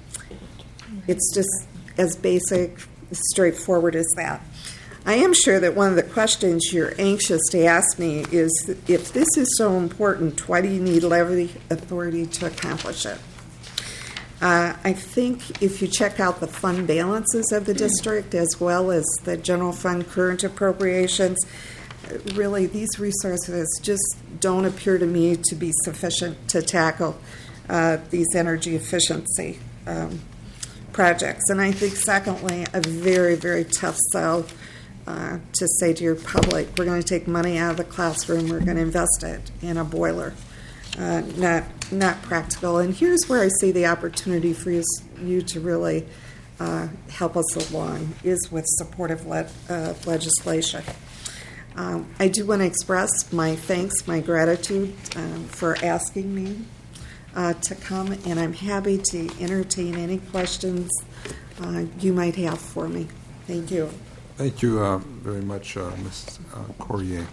it's just as basic, straightforward as that. I am sure that one of the questions you're anxious to ask me is, if this is so important, why do you need levy authority to accomplish it? Uh, I think if you check out the fund balances of the district as well as the general fund current appropriations, really these resources just don't appear to me to be sufficient to tackle uh, these energy efficiency um, projects. And I think, secondly, a very, very tough sell uh, to say to your public, we're going to take money out of the classroom, we're going to invest it in a boiler. Uh, not not practical. And here's where I see the opportunity for you, you to really uh, help us along, is with supportive le- uh, legislation. Um, I do want to express my thanks, my gratitude um, for asking me uh, to come, and I'm happy to entertain any questions uh, you might have for me. Thank you. Thank you uh, very much, uh, Miz Uh, Corrier.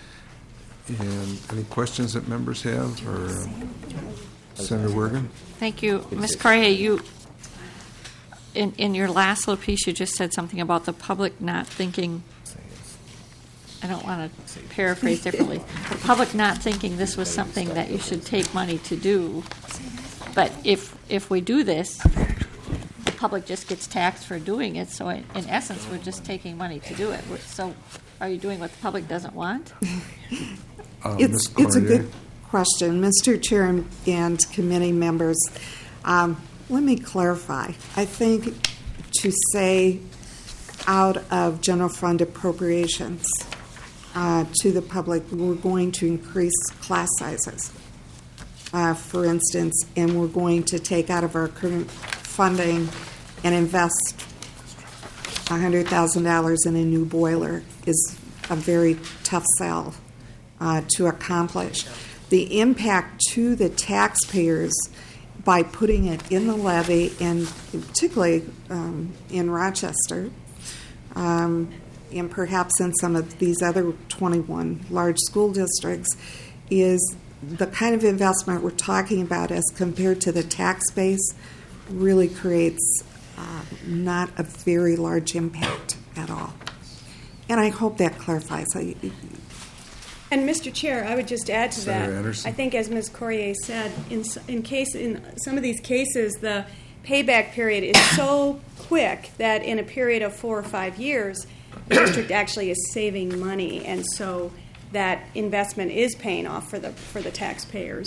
And any questions that members have, or uh, Senator Wergen? Thank you. Miz Correa, you, in, in your last little piece, you just said something about the public not thinking, I don't want to paraphrase differently, the public not thinking this was something that you should take money to do. But if if we do this, the public just gets taxed for doing it. So in, in essence, we're just taking money to do it. We're, so are you doing what the public doesn't want? Uh, It's, it's a good question. Mister Chair and, and committee members, um, let me clarify. I think to say out of general fund appropriations uh, to the public, we're going to increase class sizes, uh, for instance, and we're going to take out of our current funding and invest one hundred thousand dollars in a new boiler is a very tough sell uh, to accomplish. The impact to the taxpayers by putting it in the levy, and particularly um, in Rochester, um, and perhaps in some of these other twenty-one large school districts, is the kind of investment we're talking about as compared to the tax base really creates uh, not a very large impact at all. And I hope that clarifies. I, And Mister Chair, I would just add to Senator that. Anderson. I think, as Miz Corrier said, in in case in some of these cases, the payback period is so quick that in a period of four or five years, the district actually is saving money, and so that investment is paying off for the for the taxpayers,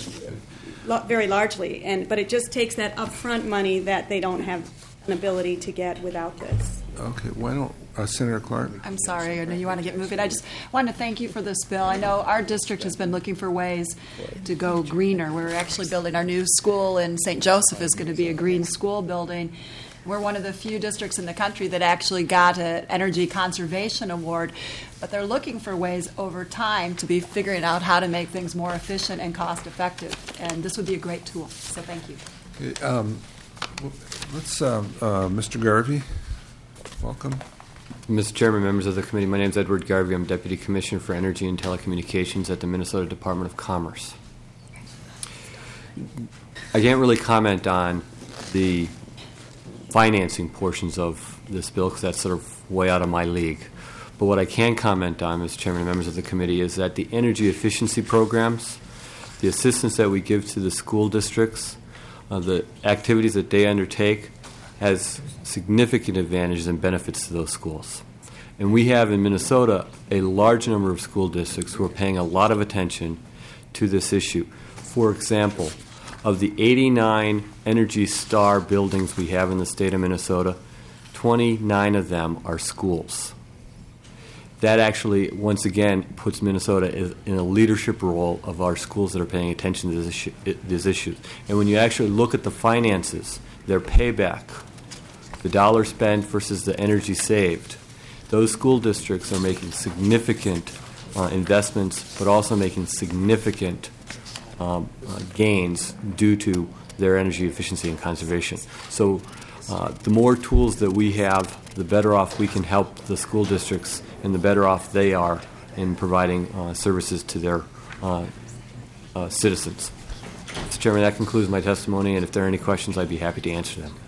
lo- very largely. And but it just takes that upfront money that they don't have an ability to get without this. Okay, why don't uh, Senator Clark? I'm sorry, I know you want to get moving. I just wanted to thank you for this bill. I know our district has been looking for ways to go greener. We're actually building our new school in Saint Joseph is going to be a green school building. We're one of the few districts in the country that actually got an energy conservation award, but they're looking for ways over time to be figuring out how to make things more efficient and cost effective, and this would be a great tool. So thank you. Okay, um, w- let's, uh, uh, Mister Garvey, welcome. Mister Chairman, members of the committee, my name is Edward Garvey. I'm Deputy Commissioner for Energy and Telecommunications at the Minnesota Department of Commerce. I can't really comment on the financing portions of this bill because that's sort of way out of my league. But what I can comment on, Mister Chairman and members of the committee, is that the energy efficiency programs, the assistance that we give to the school districts, uh, the activities that they undertake, has significant advantages and benefits to those schools. And we have in Minnesota a large number of school districts who are paying a lot of attention to this issue. For example, of the eighty-nine Energy Star buildings we have in the state of Minnesota, twenty-nine of them are schools. That actually, once again, puts Minnesota in a leadership role of our schools that are paying attention to this issue, these issues. And when you actually look at the finances, their payback, the dollar spent versus the energy saved, those school districts are making significant uh, investments, but also making significant um, uh, gains due to their energy efficiency and conservation. So uh, the more tools that we have, the better off we can help the school districts and the better off they are in providing uh, services to their uh, uh, citizens. Mister Chairman, that concludes my testimony, and if there are any questions, I'd be happy to answer them.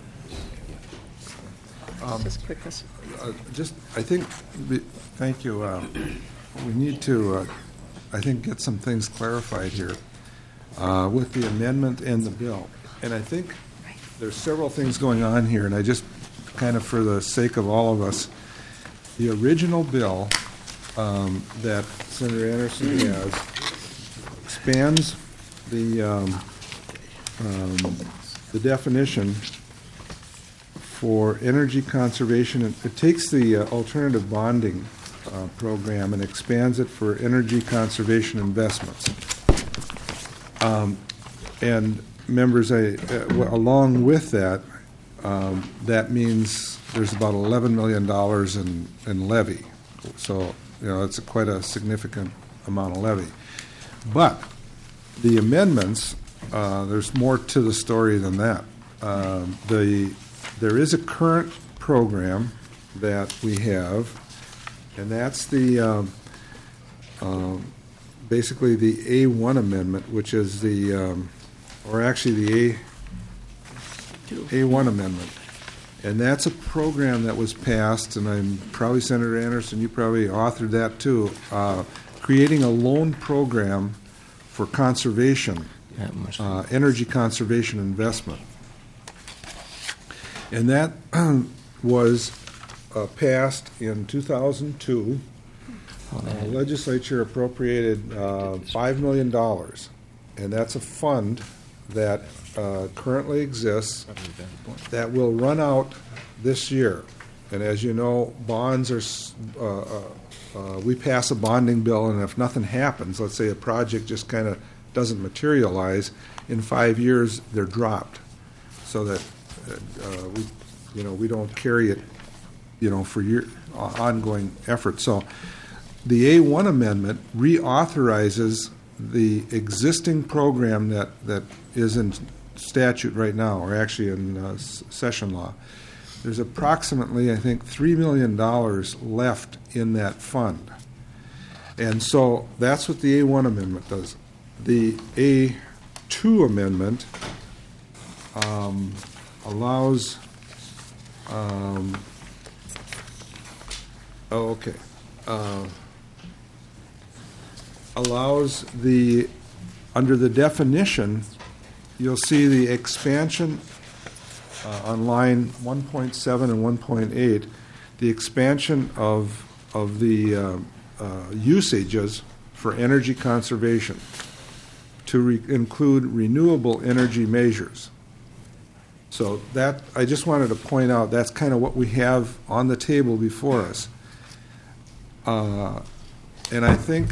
Um, uh, just, I think, we, thank you. Uh, we need to, uh, I think, get some things clarified here uh, with the amendment and the bill. And I think there's several things going on here, and I just, kind of for the sake of all of us, the original bill um, that Senator Anderson has expands the um, um, the definition for energy conservation. It, it takes the uh, alternative bonding uh, program and expands it for energy conservation investments. Um, and members, I, uh, w- along with that, um, that means there's about eleven million dollars in, in levy. So, you know, it's a quite a significant amount of levy. But the amendments, uh, there's more to the story than that. Um, the there is a current program that we have, and that's the um, uh, basically the A one amendment, which is the, um, or actually the A A one amendment, and that's a program that was passed, and I'm probably Senator Anderson, you probably authored that too, uh, creating a loan program for conservation, uh, energy conservation investment. And that was uh, passed in two thousand two. Uh, legislature appropriated uh, five million dollars, and that's a fund that uh, currently exists that will run out this year. And as you know, bonds are, uh, uh, uh, we pass a bonding bill, and if nothing happens, let's say a project just kind of doesn't materialize, in five years they're dropped, so that uh, we, you know, we don't carry it, you know, for year, uh, ongoing effort. So the A one amendment reauthorizes the existing program that, that is in statute right now, or actually in uh, session law. There's approximately, I think, three million dollars left in that fund. And so that's what the A one amendment does. The A two amendment um, allows, um, oh, okay, uh, allows the, under the definition, you'll see the expansion uh, on line one point seven and one point eight, the expansion of, of the uh, uh, usages for energy conservation to re- include renewable energy measures. So that, I just wanted to point out, that's kind of what we have on the table before us. Uh, and I think,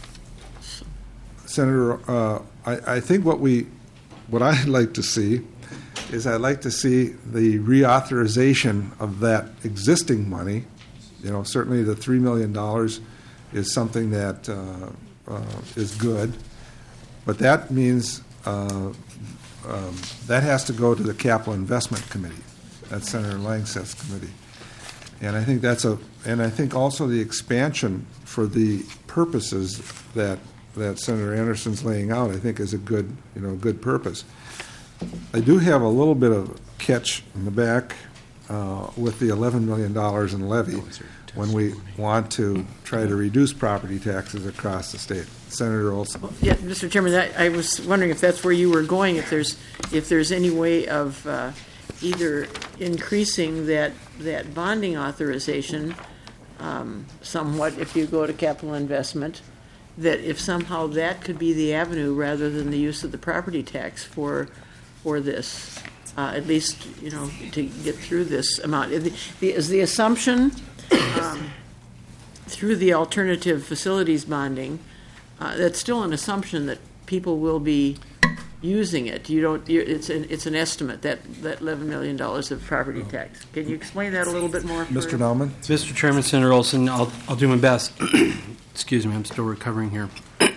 Senator, uh, I, I think what we, what I'd like to see is I'd like to see the reauthorization of that existing money. You know, certainly the three million dollars is something that uh, uh, is good, but that means uh, um, that has to go to the Capital Investment Committee. That's Senator Langseth's committee. And I think that's a, and I think also the expansion for the purposes that that Senator Anderson's laying out, I think, is a good, you know, good purpose. I do have a little bit of catch in the back uh, with the eleven million dollars in levy when we want to try to reduce property taxes across the state. Senator Olson. Well, yeah, Mister Chairman, that, I was wondering if that's where you were going. If there's if there's any way of uh, either increasing that that bonding authorization um, somewhat if you go to capital investment, that if somehow that could be the avenue rather than the use of the property tax for for this, uh, at least, you know, to get through this amount. Is the, is the assumption um, through the alternative facilities bonding, uh, that's still an assumption that people will be using it. You don't. You, it's an it's an estimate that that eleven million dollars of property tax. Can you explain that a little bit more? Mister Nauman? Mister Chairman, Senator Olson, I'll I'll do my best. Excuse me, I'm still recovering here.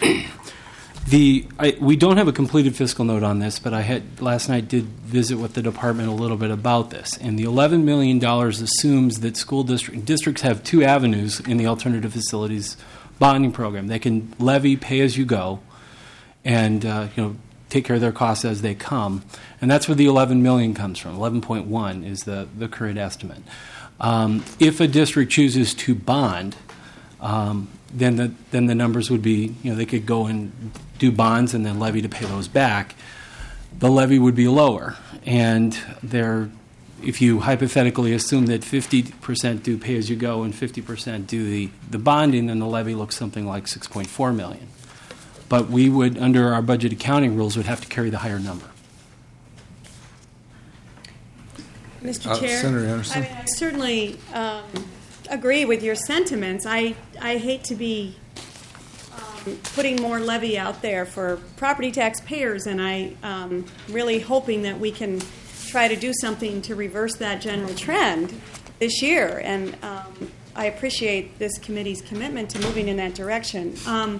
The I, we don't have a completed fiscal note on this, but I had last night did visit with the department a little bit about this, and the eleven million dollars assumes that school district districts have two avenues in the alternative facilities bonding program. They can levy pay as you go, and uh, you know take care of their costs as they come, and that's where the eleven million dollars comes from. eleven point one is the the current estimate. Um, if a district chooses to bond, um, then the then the numbers would be, you know, they could go and do bonds and then levy to pay those back. The levy would be lower, and there, if you hypothetically assume that fifty percent do pay as you go and fifty percent do the, the bonding, then the levy looks something like six point four million. But we would, under our budget accounting rules, would have to carry the higher number. Mister Uh, Chair, Senator Anderson. I mean, I certainly um, agree with your sentiments. I, I hate to be um, putting more levy out there for property tax payers, and I um, really hoping that we can try to do something to reverse that general trend this year. And um, I appreciate this committee's commitment to moving in that direction. Um,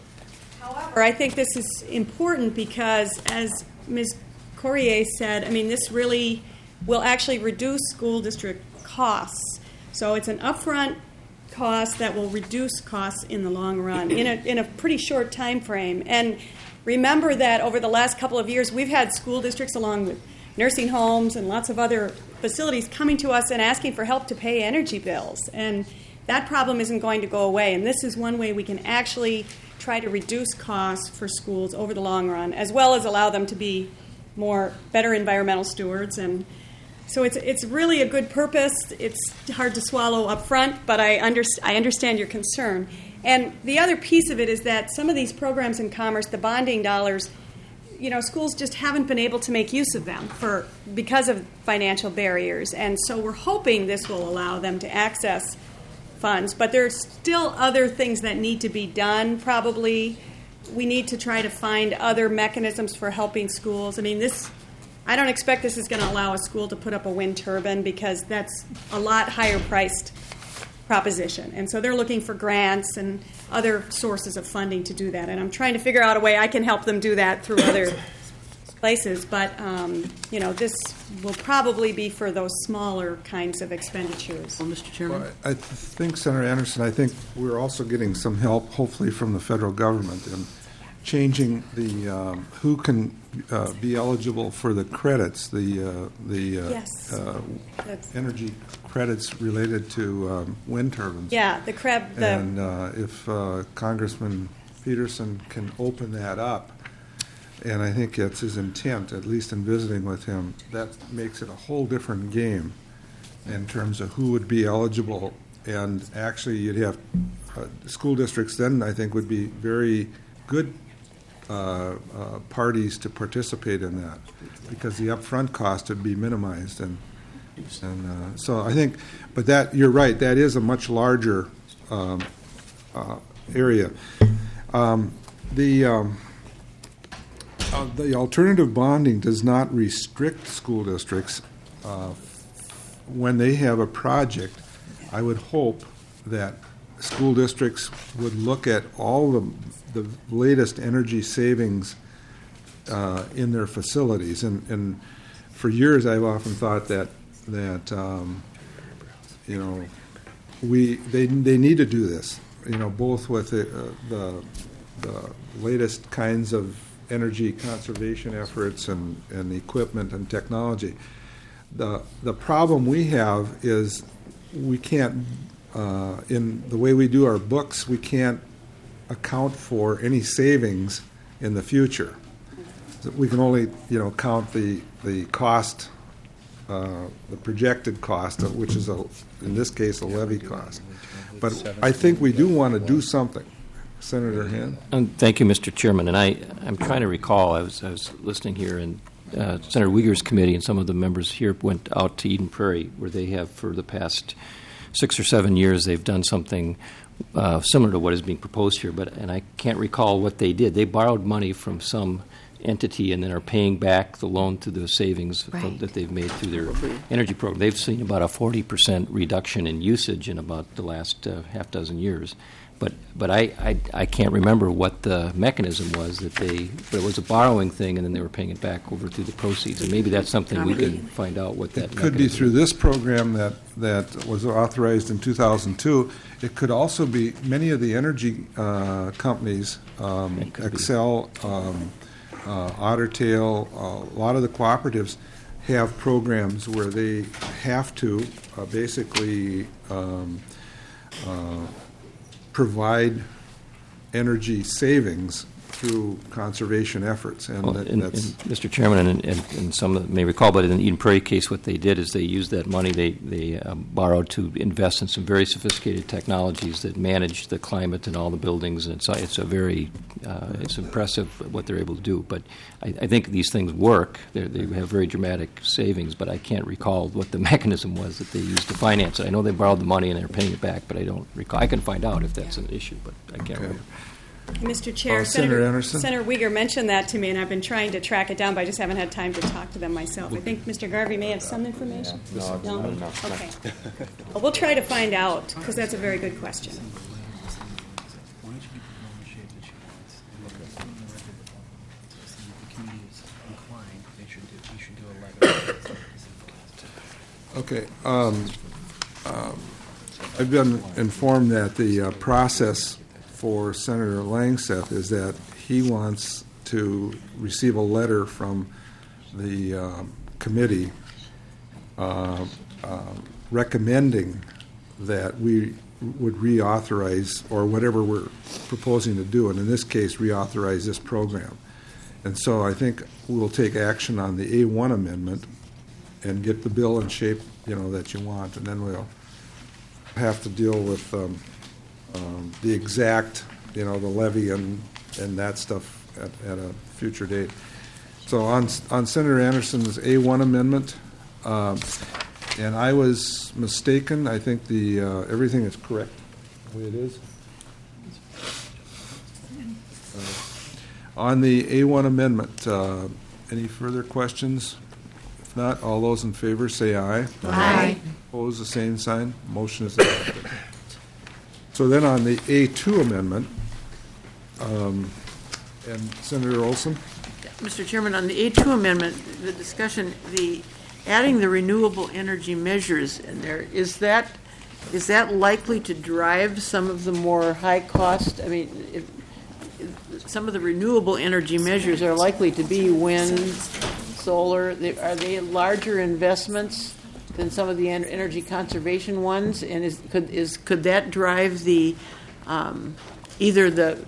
however, I think this is important because, as Miz Corrier said, I mean, this really will actually reduce school district costs. So it's an upfront cost that will reduce costs in the long run in a, in a pretty short time frame. And remember that over the last couple of years, we've had school districts along with nursing homes and lots of other facilities coming to us and asking for help to pay energy bills. And that problem isn't going to go away. And this is one way we can actually try to reduce costs for schools over the long run, as well as allow them to be more better environmental stewards. And so it's it's really a good purpose. It's hard to swallow up front, but I, under, I understand your concern. And the other piece of it is that some of these programs in Commerce, the bonding dollars, you know, schools just haven't been able to make use of them for because of financial barriers. And so we're hoping this will allow them to access funds. But there's still other things that need to be done, probably. We need to try to find other mechanisms for helping schools. I mean, this, I don't expect this is going to allow a school to put up a wind turbine because that's a lot higher priced proposition. And so they're looking for grants and other sources of funding to do that. And I'm trying to figure out a way I can help them do that through other places. But, um, you know, this will probably be for those smaller kinds of expenditures. Well, Mister Chairman? Well, I I think, Senator Anderson, I think we're also getting some help, hopefully, from the federal government in changing the um, who can uh, be eligible for the credits, the uh, the uh, Yes. uh, energy credits related to um, wind turbines. Yeah, the C R E B. The, And uh, if uh, Congressman Peterson can open that up, and I think that's his intent, at least in visiting with him, that makes it a whole different game in terms of who would be eligible. And actually, you'd have uh, school districts then, I think, would be very good uh, uh, parties to participate in that because the upfront cost would be minimized. And and uh, so I think, but that, you're right, that is a much larger um, uh, area. Um, the um, Uh, the alternative bonding does not restrict school districts. Uh, when they have a project, I would hope that school districts would look at all the, the latest energy savings uh, in their facilities. And, and for years, I've often thought that that um, you know we they they need to do this. You know, both with the uh, the, the latest kinds of energy conservation efforts and, and equipment and technology. The the problem we have is we can't, uh, in the way we do our books, we can't account for any savings in the future. So we can only, you know, count the the cost, uh, the projected cost, which is a, in this case, a levy cost. But I think we do want to do something. Senator Hand. Um, thank you, Mister Chairman. And I, I'm trying to recall, I was, I was listening here, and uh, Senator Uyghur's committee and some of the members here went out to Eden Prairie, where they have, for the past six or seven years, they've done something uh, similar to what is being proposed here. But and I can't recall what they did. They borrowed money from some entity and then are paying back the loan through the savings Right. from, that they've made through their energy program. They've seen about a forty percent reduction in usage in about the last uh, half dozen years. But but I, I I can't remember what the mechanism was that they, but it was a borrowing thing, and then they were paying it back over through the proceeds. And maybe that's something we can find out what that It could be through this program that, that was authorized in two thousand two. It could also be many of the energy uh, companies, um, Excel, um, uh, Otter Tail, uh, a lot of the cooperatives have programs where they have to uh, basically um, uh, provide energy savings through conservation efforts, and Well, that, and- that's and Mister Chairman, and, and, and some may recall, but in the Eden Prairie case, what they did is they used that money they, they uh, borrowed to invest in some very sophisticated technologies that manage the climate and all the buildings, and it's, it's a very, uh, it's impressive what they're able to do. But I, I think these things work. They're, they have very dramatic savings, but I can't recall what the mechanism was that they used to finance it. I know they borrowed the money and they're paying it back, but I don't recall. I can find out if that's an issue, but I can't remember. Mister Chair, Uh, Senator Senator, Anderson? Senator Uyghur mentioned that to me, and I've been trying to track it down, but I just haven't had time to talk to them myself. I think Mister Garvey may have some information. No, no? no, no. Okay. Well, we'll try to find out, because that's a very good question. okay. Um, um, I've been informed that the uh, process for Senator Langseth is that he wants to receive a letter from the uh, committee uh, uh, recommending that we would reauthorize, or whatever we're proposing to do, and in this case, reauthorize this program. And so I think we'll take action on the A one amendment and get the bill in shape, you know, that you want, and then we'll have to deal with um, um, the exact, you know, the levy and and that stuff at, at a future date. So on on Senator Anderson's A one amendment, um, and I was mistaken. I think the uh, everything is correct the way it is. Uh, on the A one amendment, uh, any further questions? If not, all those in favor say aye. Aye. Opposed, the same sign. Motion is adopted. So then on the A two amendment, um, and Senator Olson? Mister Chairman, on the A two amendment, the discussion, the adding the renewable energy measures in there, is that is that likely to drive some of the more high cost? I mean, if, if some of the renewable energy measures are likely to be wind, solar. They, are they larger investments than some of the en- energy conservation ones? And is could is could that drive the um, either the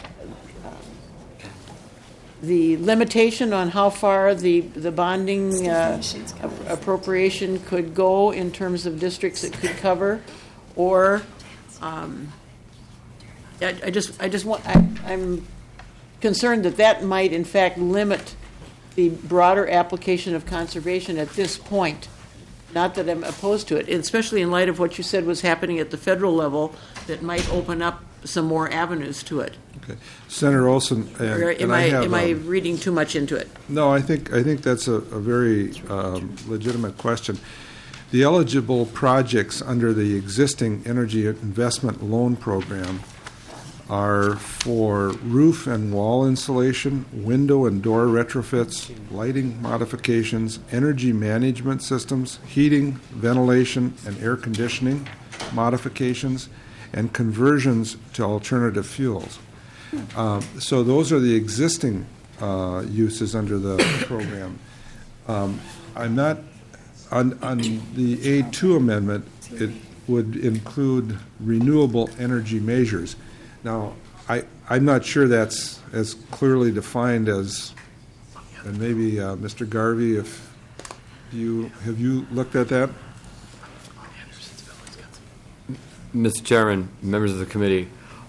the limitation on how far the, the bonding uh, appropriation could go in terms of districts it could cover, or um, I, I just I just want I, I'm concerned that that might in fact limit the broader application of conservation at this point. Not that I'm opposed to it, especially in light of what you said was happening at the federal level, that might open up some more avenues to it. Okay, Senator Olson, and, Or am and I, I have, am I um, reading too much into it? No, I think I think that's a, a very um, legitimate question. The eligible projects under the existing energy investment loan program are for roof and wall insulation, window and door retrofits, lighting modifications, energy management systems, heating, ventilation, and air conditioning modifications, and conversions to alternative fuels. Uh, so those are the existing uh, uses under the program. Um, I'm not, on, on the A two amendment, it would include renewable energy measures. Now, I, I'm not sure that's as clearly defined as, and maybe uh, Mister Garvey, if you, have you looked at that? Mister Chairman, members of the committee,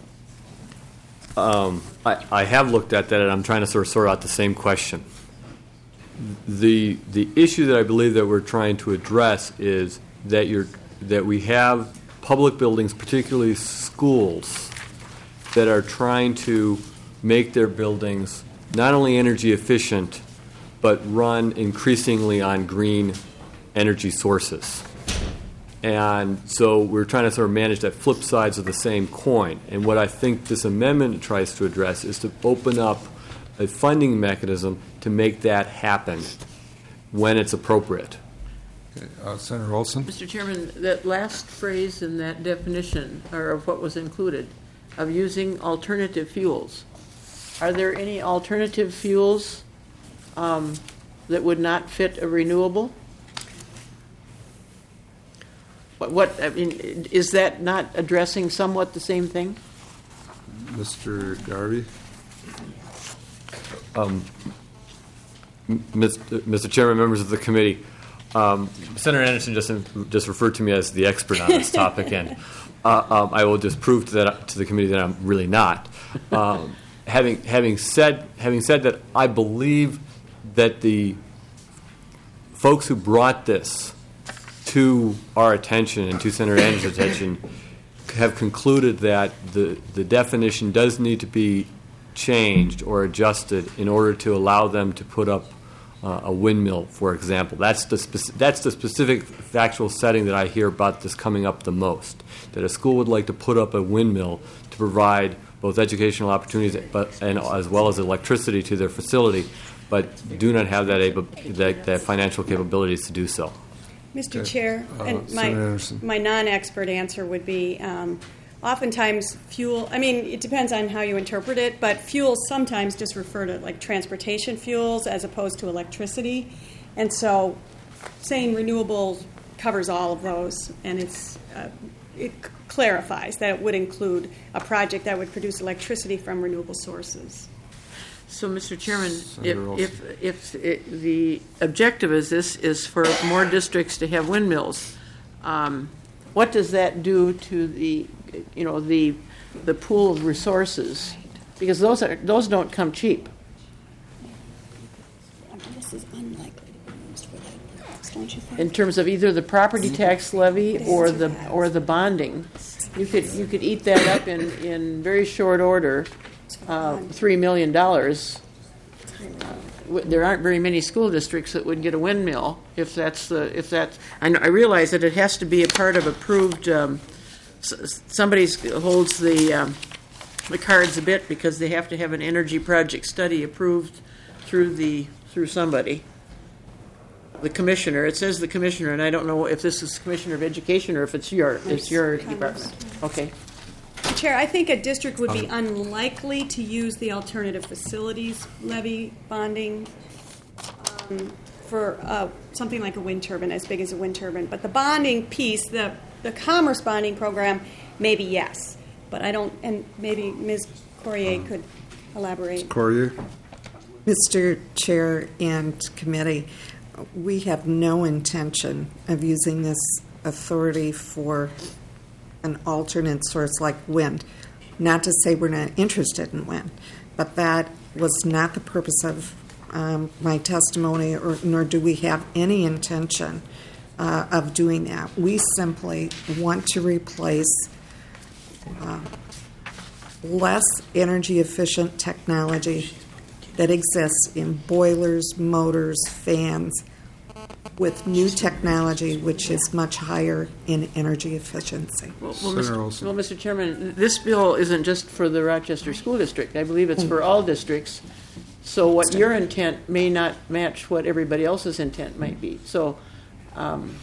um, I, I have looked at that, and I'm trying to sort of sort out the same question. The the issue that I believe that we're trying to address is that you're that we have public buildings, particularly schools, that are trying to make their buildings not only energy efficient, but run increasingly on green energy sources. And so we're trying to sort of manage that flip sides of the same coin. And what I think this amendment tries to address is to open up a funding mechanism to make that happen when it's appropriate. Okay, uh, Senator Olson? Mister Chairman, that last phrase in that definition, or of what was included, of using alternative fuels, are there any alternative fuels um, that would not fit a renewable? What, what I mean, is that not addressing somewhat the same thing? Mister Garvey? Um, Mister Chairman, members of the committee, um, Senator Anderson just just referred to me as the expert on this topic, and uh, um, I will just prove to that to the committee that I'm really not. Um, having having said having said that, I believe that the folks who brought this to our attention and to Senator Anderson's attention have concluded that the the definition does need to be changed or adjusted in order to allow them to put up uh, a windmill, for example. That's the speci- that's the specific factual setting that I hear about this coming up the most, that a school would like to put up a windmill to provide both educational opportunities but and as well as electricity to their facility, but do not have that, able, that, that financial capabilities to do so. Mister Okay. Chair, Uh, and Senator my, Anderson. my non-expert answer would be um, oftentimes fuel, I mean, it depends on how you interpret it, but fuels sometimes just refer to like transportation fuels as opposed to electricity. And so saying renewables covers all of those, and it's uh, it clarifies that it would include a project that would produce electricity from renewable sources. So, Mister Chairman, if, Senator Olson. if, if it, the objective is this is for more districts to have windmills, um, what does that do to the, you know, the the pool of resources? Because those are those don't come cheap. This is unlikely to be used for that purpose, don't you think? In terms of either the property tax levy or the or the bonding, you could you could eat that up in, in very short order. Uh, Three million dollars. Uh, there aren't very many school districts that would get a windmill if that's the if that. I, know, I realize that it has to be a part of approved. Um, s- somebody holds the um, the cards a bit because they have to have an energy project study approved through the through somebody. The commissioner. It says the commissioner, and I don't know if this is Commissioner of Education or if it's your it's your department. Okay. Chair, I think a district would be unlikely to use the alternative facilities levy bonding um, for uh, something like a wind turbine, as big as a wind turbine. But the bonding piece, the, the commerce bonding program, maybe yes. But I don't, and maybe Miz Courier could elaborate. Courier? Mister Chair and committee, we have no intention of using this authority for an alternate source like wind. Not to say we're not interested in wind, but that was not the purpose of um, my testimony, or nor do we have any intention uh, of doing that. We simply want to replace uh, less energy efficient technology that exists in boilers, motors, fans, with new technology which is much higher in energy efficiency. Well, well, Mister well, Mister Chairman, this bill isn't just for the Rochester School District. I believe it's for all districts. So what your intent may not match what everybody else's intent might be. So um,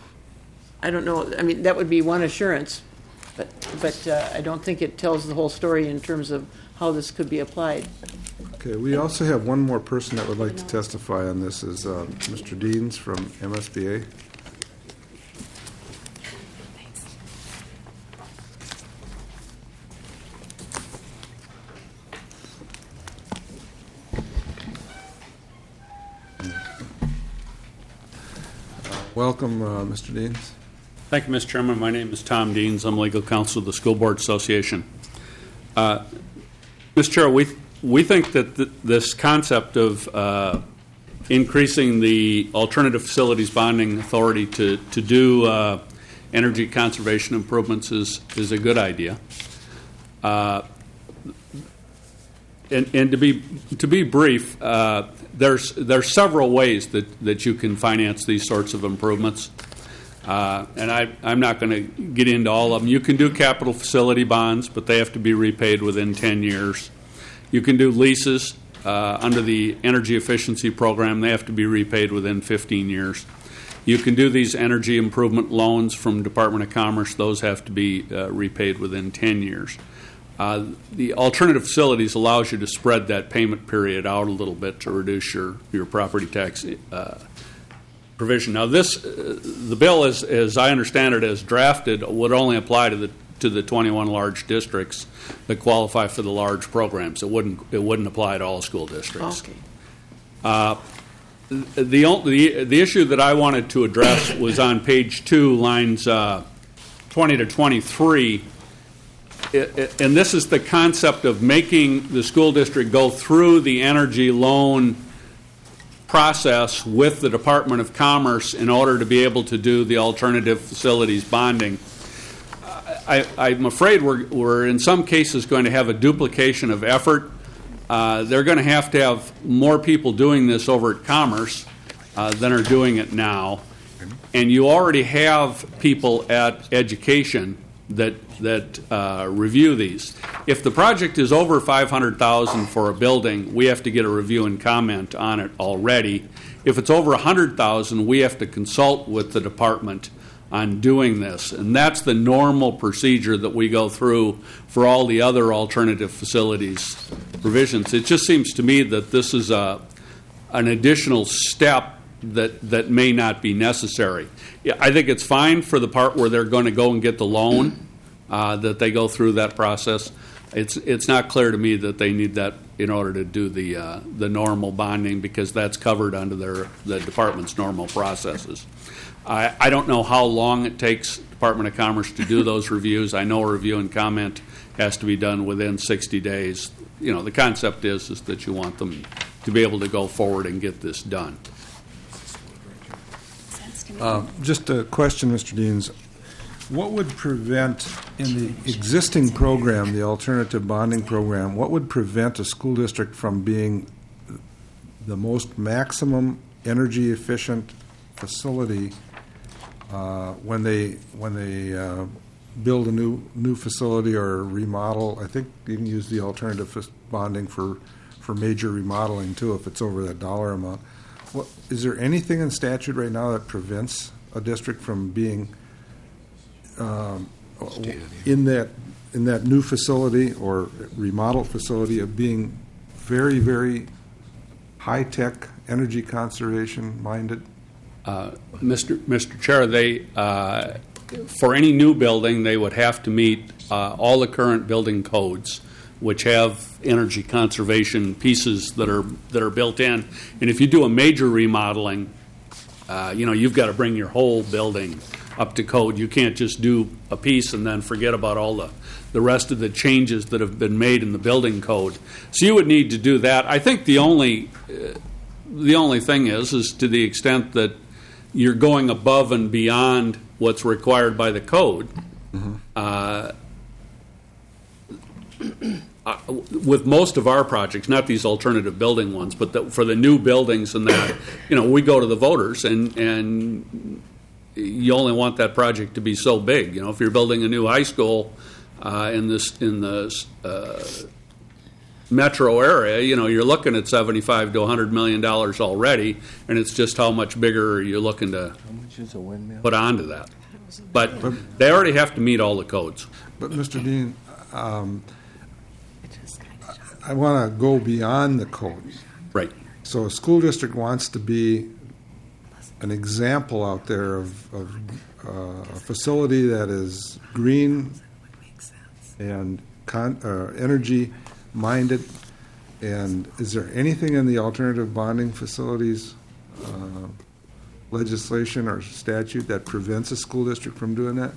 I don't know. I mean, that would be one assurance, but but uh, I don't think it tells the whole story in terms of how this could be applied. Okay, we also have one more person that would like to testify on this, is uh, Mister Deans from M S B A. Welcome, uh, Mister Deans. Thank you, Mister Chairman. My name is Tom Deans. I'm legal counsel of the School Board Association. Uh, Mister Chair, we we think that th- this concept of uh, increasing the alternative facilities bonding authority to to do uh, energy conservation improvements is is a good idea. Uh, and, and to be to be brief, uh, there's there's several ways that, that you can finance these sorts of improvements. Uh, and I, I'm not going to get into all of them. You can do capital facility bonds, but they have to be repaid within ten years. You can do leases uh, under the energy efficiency program. They have to be repaid within fifteen years. You can do these energy improvement loans from Department of Commerce. Those have to be uh, repaid within ten years. Uh, the alternative facilities allows you to spread that payment period out a little bit to reduce your, your property tax uh, provision. Now, this uh, the bill, as, as I understand it, as drafted, would only apply to the to the twenty-one large districts that qualify for the large programs. It wouldn't it wouldn't apply to all school districts. Okay. Uh, the, the the issue that I wanted to address was on page two, lines uh, twenty to twenty-three. It, it, and this is the concept of making the school district go through the energy loan process with the Department of Commerce in order to be able to do the alternative facilities bonding. I, I'm afraid we're, we're in some cases going to have a duplication of effort. Uh, they're going to have to have more people doing this over at Commerce uh, than are doing it now. And you already have people at Education that that uh, review these. If the project is over five hundred thousand dollars for a building, we have to get a review and comment on it already. If it's over one hundred thousand dollars, we have to consult with the department on doing this. And that's the normal procedure that we go through for all the other alternative facilities provisions. It just seems to me that this is a, an additional step that that may not be necessary. Yeah, I think it's fine for the part where they're going to go and get the loan, uh, that they go through that process. It's it's not clear to me that they need that in order to do the uh, the normal bonding, because that's covered under their the department's normal processes. I, I don't know how long it takes Department of Commerce to do those reviews. I know a review and comment has to be done within sixty days. You know, the concept is is that you want them to be able to go forward and get this done. Uh, just a question, Mister Deans. What would prevent, in the existing program, the alternative bonding program, what would prevent a school district from being the most maximum energy efficient facility uh, when they when they uh, build a new new facility or remodel? I think you can use the alternative bonding for for major remodeling too, if it's over that dollar amount. What, is there anything in statute right now that prevents a district from being um, in that in that new facility or remodeled facility of being very, very high-tech, energy conservation minded? Uh, Mister Mister Chair, they uh, for any new building, they would have to meet uh, all the current building codes, which have energy conservation pieces that are that are built in. And if you do a major remodeling, uh, you know, you've got to bring your whole building up to code. You can't just do a piece and then forget about all the, the rest of the changes that have been made in the building code. So you would need to do that. I think the only uh, the only thing is is to the extent that you're going above and beyond what's required by the code. Mm-hmm. Uh, Uh, with most of our projects, not these alternative building ones, but the, for the new buildings and that, you know, we go to the voters and and you only want that project to be so big. You know, if you're building a new high school uh, in this in the uh, metro area, you know, you're looking at seventy-five to one hundred million dollars already, and it's just how much bigger you're looking to put onto that. But they already have to meet all the codes. But Mister Dean, um, I want to go beyond the code. Right. So a school district wants to be an example out there of, of uh, a facility that is green and con- uh, energy minded. And is there anything in the alternative bonding facilities uh, legislation or statute that prevents a school district from doing that?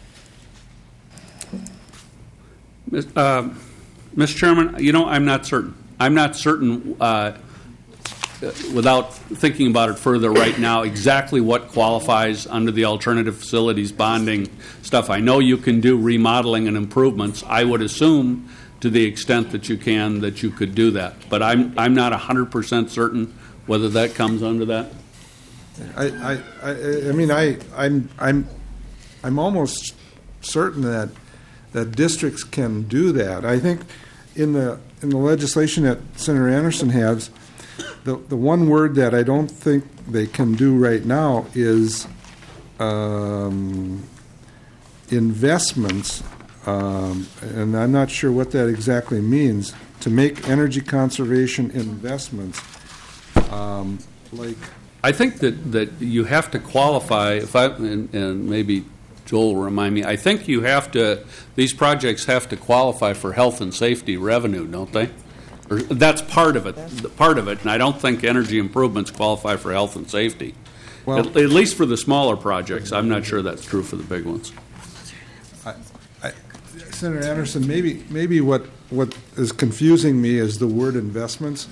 Uh, Mister Chairman, you know, I'm not certain. I'm not certain, uh, without thinking about it further right now, exactly what qualifies under the alternative facilities bonding stuff. I know you can do remodeling and improvements. I would assume, to the extent that you can, that you could do that. But I'm I'm not one hundred percent certain whether that comes under that. I I, I, I mean I I'm I'm I'm almost certain that that districts can do that. I think in the in the legislation that Senator Anderson has, the the one word that I don't think they can do right now is um, investments, um, and I'm not sure what that exactly means. To make energy conservation investments, um, like I think that, that you have to qualify. If I and, and maybe Joel will remind me. I think you have to, these projects have to qualify for health and safety revenue, don't they? Or that's part of it, part of it, and I don't think energy improvements qualify for health and safety. Well, at, at least for the smaller projects. I'm not sure that's true for the big ones. I, I, Senator Anderson, maybe maybe what, what is confusing me is the word investments.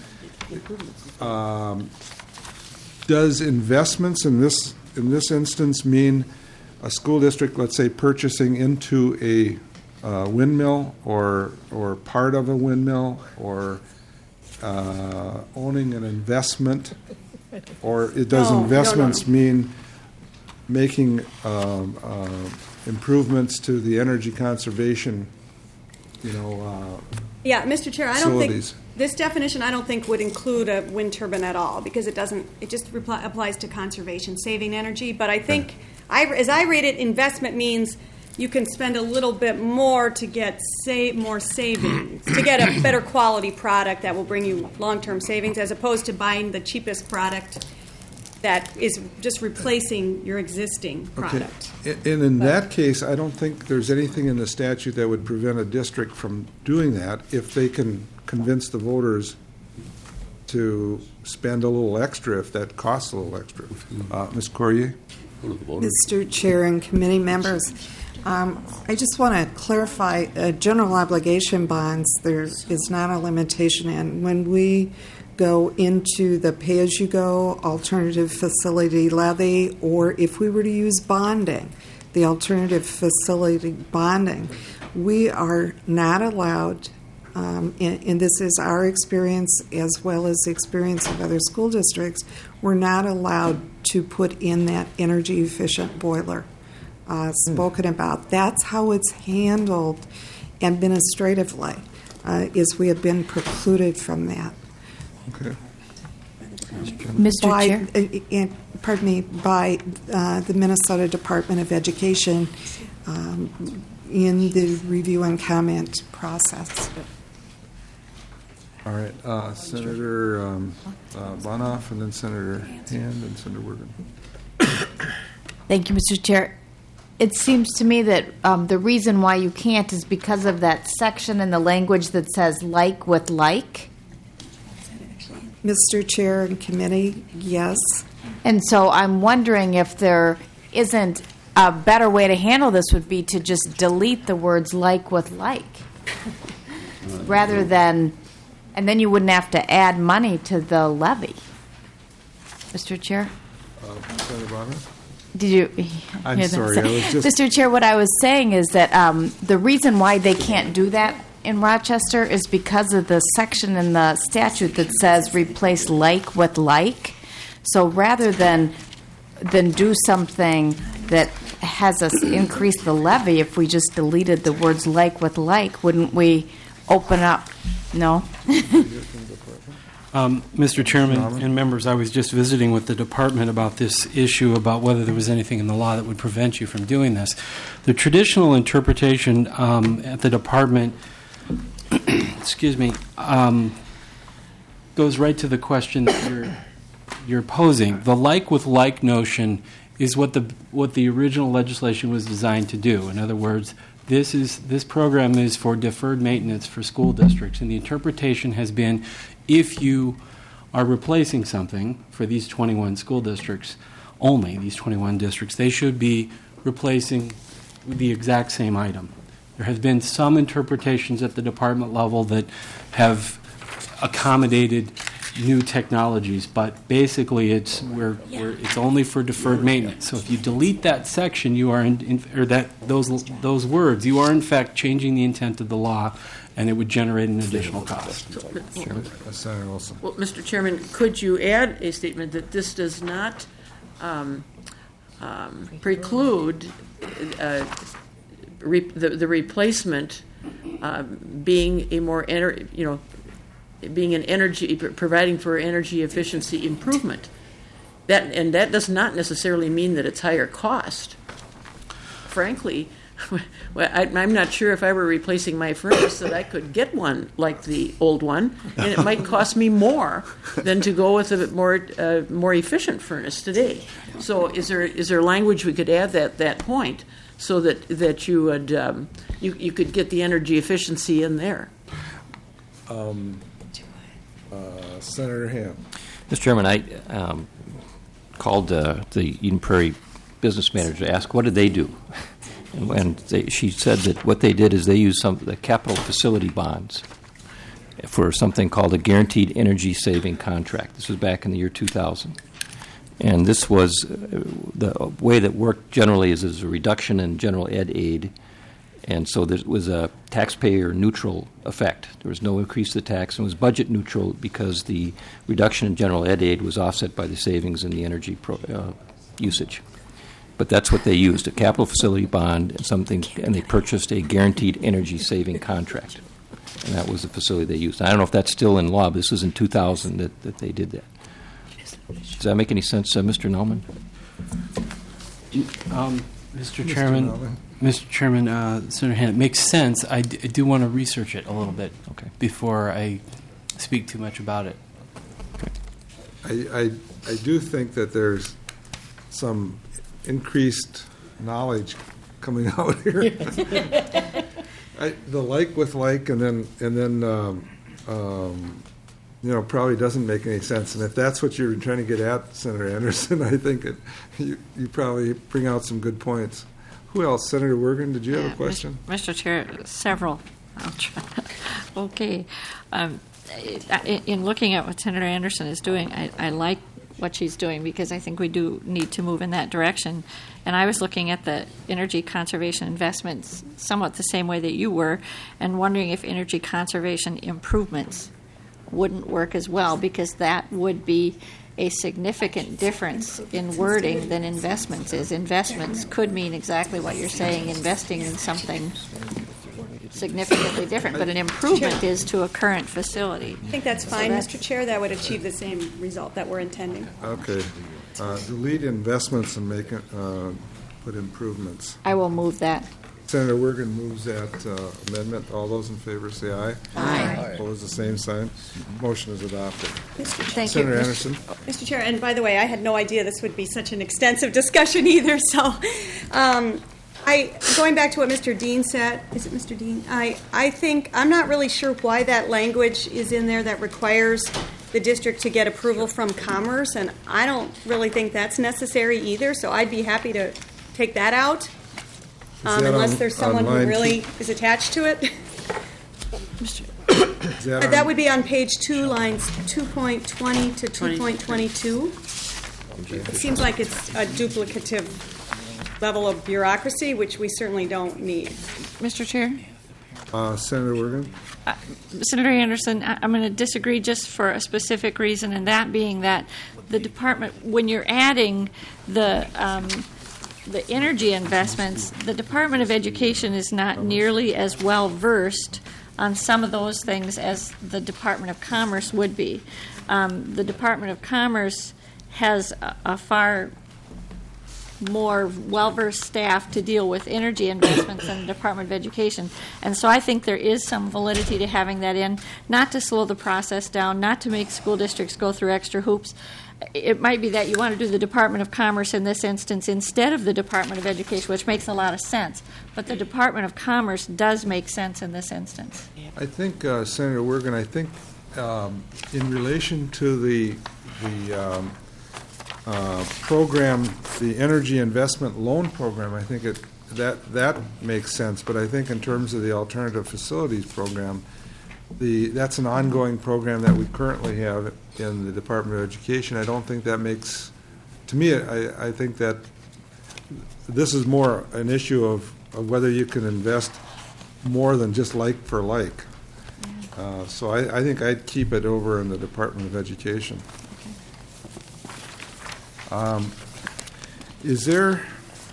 Um, does investments in this in this instance mean a school district, let's say, purchasing into a uh, windmill or or part of a windmill, or uh, owning an investment, or it does No, investments no, no. mean making um, uh, improvements to the energy conservation, you know, uh, Yeah, Mister Chair, I don't think, facilities? this definition, I don't think would include a wind turbine at all, because it doesn't, it just repli- applies to conservation, saving energy. But I think, I, as I read it, investment means you can spend a little bit more to get save, more savings, to get a better quality product that will bring you long-term savings, as opposed to buying the cheapest product that is just replacing your existing product. Okay. And in that case, I don't think there's anything in the statute that would prevent a district from doing that if they can convince the voters to spend a little extra if that costs a little extra. Uh, Miz Corrier? Mister Chair and committee members, um, I just want to clarify, uh, general obligation bonds, there is not a limitation, and when we go into the pay-as-you-go alternative facility levy, or if we were to use bonding, the alternative facility bonding, we are not allowed, um, and, and this is our experience as well as the experience of other school districts, we're not allowed to put in that energy-efficient boiler uh, spoken about. That's how it's handled administratively, uh, is we have been precluded from that. Okay. Mister By, Chair? uh, uh, pardon me, by uh, the Minnesota Department of Education um, in the review and comment process. All right. Uh, Senator um, uh, Bonoff, and then Senator Hand, and Senator Wergen. Thank you, Mister Chair. It seems to me that um, the reason why you can't is because of that section in the language that says like with like. Mister Chair and committee, yes. And so I'm wondering if there isn't a better way to handle this would be to just delete the words like with like rather than, and then you wouldn't have to add money to the levy. Mister Chair? Uh, Senator Bonoff? Did you I'm hear that? sorry, I was just- Mister Chair, what I was saying is that um, the reason why they can't do that in Rochester is because of the section in the statute that says replace like with like. So rather than than do something that has us increase the levy, if we just deleted the words like with like, wouldn't we open up? No? Um, Mister Chairman and members, I was just visiting with the department about this issue about whether there was anything in the law that would prevent you from doing this. The traditional interpretation um, at the department, excuse me, um, goes right to the question that you're you're posing. The like with like notion is what the what the original legislation was designed to do. In other words, this is this program is for deferred maintenance for school districts, and the interpretation has been if you are replacing something for these twenty-one school districts only, these twenty-one districts, they should be replacing the exact same item. There has been some interpretations at the department level that have accommodated new technologies, but basically it's we're, we're, it's only for deferred maintenance. So if you delete that section, you are in, in, or that those those words, you are in fact changing the intent of the law, and it would generate an additional cost. Senator Wilson. Well, Mister Chairman, could you add a statement that this does not um, um, preclude uh, re- the, the replacement uh, being a more ener- you know being an energy providing for energy efficiency improvement? That and that does not necessarily mean that it's higher cost. Frankly, well, I, I'm not sure if I were replacing my furnace that I could get one like the old one, and it might cost me more than to go with a more uh, more efficient furnace today. So, is there is there language we could add that that point so that, that you would, um, you, you could get the energy efficiency in there. Um, uh, Senator Ham. Mister Chairman, I um, called uh, the Eden Prairie business manager to ask what did they do, and, and they, she said that what they did is they used some the capital facility bonds for something called a guaranteed energy saving contract. This was back in the year two thousand. And this was uh, the way that worked generally is there's a reduction in general ed aid, and so there was a taxpayer neutral effect. There was no increase to the tax, and it was budget neutral because the reduction in general ed aid was offset by the savings in the energy pro, uh, usage. But that's what they used, a capital facility bond and something, and they purchased a guaranteed energy saving contract. And that was the facility they used. I don't know if that's still in law, but this was in two thousand that, that they did that. Does that make any sense, uh, Mister Nauman? Um, Mister Chairman, Mister Chairman, uh, Senator Han, it makes sense. I, d- I do want to research it a little bit okay. before I speak too much about it. Okay. I, I, I do think that there's some increased knowledge coming out here. I, the like with like, and then and then um, um, you know, probably doesn't make any sense. And if that's what you're trying to get at, Senator Anderson, I think it, you you probably bring out some good points. Who else? Senator Wergen, did you have Yeah, a question? Mister Chair, several. I'll try. Okay. Um, in, in looking at what Senator Anderson is doing, I, I like what she's doing because I think we do need to move in that direction. And I was looking at the energy conservation investments somewhat the same way that you were and wondering if energy conservation improvements wouldn't work as well, because that would be a significant difference in wording than investments is. Investments could mean exactly what you're saying, investing in something significantly different, but an improvement is to a current facility. I think that's fine, so Mister Chair. That would achieve the same result that we're intending. Okay. Uh, delete investments and make it, uh, put improvements. I will move that. Senator Wergen moves that uh, amendment. All those in favor say aye. Aye. Opposed, the same sign. Motion is adopted. Mister Thank Senator you. Anderson. Mister Chair, and by the way, I had no idea this would be such an extensive discussion either. So, um, I going back to what Mister Dean said. Is it Mister Dean? I I think I'm not really sure why that language is in there that requires the district to get approval from Commerce, and I don't really think that's necessary either. So I'd be happy to take that out. Um, that unless on- there's someone on who line really two? is attached to it. Is But that that on- would be on page two, lines two point twenty to two point twenty-two. It seems like it's a duplicative level of bureaucracy, which we certainly don't need. Mister Chair? Uh, Senator Wergen. Uh, Senator Anderson, I- I'm going to disagree just for a specific reason, and that being that the department, when you're adding the um, the energy investments, the Department of Education is not nearly as well versed on some of those things as the Department of Commerce would be. Um, the Department of Commerce has a, a far more well-versed staff to deal with energy investments than the Department of Education. And so I think there is some validity to having that in, not to slow the process down, not to make school districts go through extra hoops. It might be that you want to do the Department of Commerce in this instance instead of the Department of Education, which makes a lot of sense. But the Department of Commerce does make sense in this instance. I think, uh, Senator Wergen, I think um, in relation to the the um, uh, program, the energy investment loan program, I think it that that makes sense. But I think in terms of the alternative facilities program, the that's an ongoing program that we currently have in the Department of Education. I don't think that makes, to me, I, I think that this is more an issue of, of whether you can invest more than just like for like. Uh, so I, I think I'd keep it over in the Department of Education. Um, is there,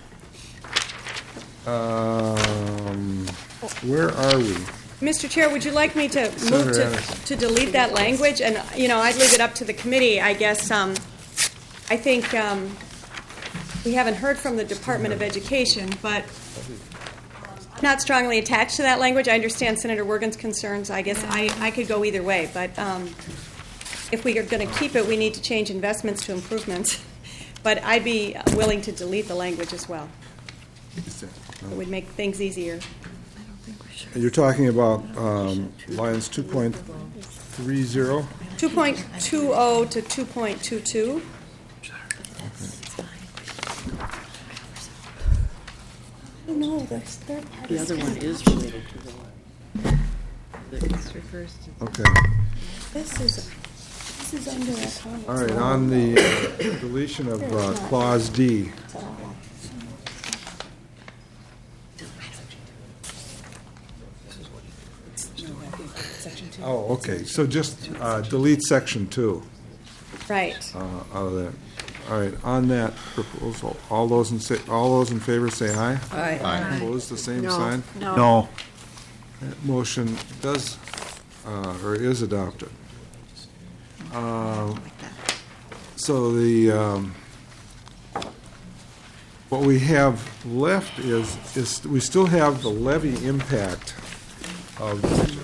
um, where are we? Mister Chair, would you like me to move Senator to, Anderson. to delete that language? And, you know, I'd leave it up to the committee. I guess um, I think um, we haven't heard from the Department of Education, but I'm not strongly attached to that language. I understand Senator Wergen's concerns. I guess I, I could go either way. But um, if we are going to keep it, we need to change investments to improvements. But I'd be willing to delete the language as well. It would make things easier. You're talking about um, lines two point three zero? two point two zero to two point two two. No, that's third part. The other one is related to the one. This refers to. Okay. This is, this is under economics. All right, on the uh, deletion of uh, Clause D. Oh, okay, so just uh, delete section two. Right. Uh, out of that. All right, on that proposal, all those in, say, all those in favor say aye. Aye. Aye. Opposed, the same No. sign? No. No. That motion does, uh, or is adopted. Um, So the, um, what we have left is, is we still have the levy impact of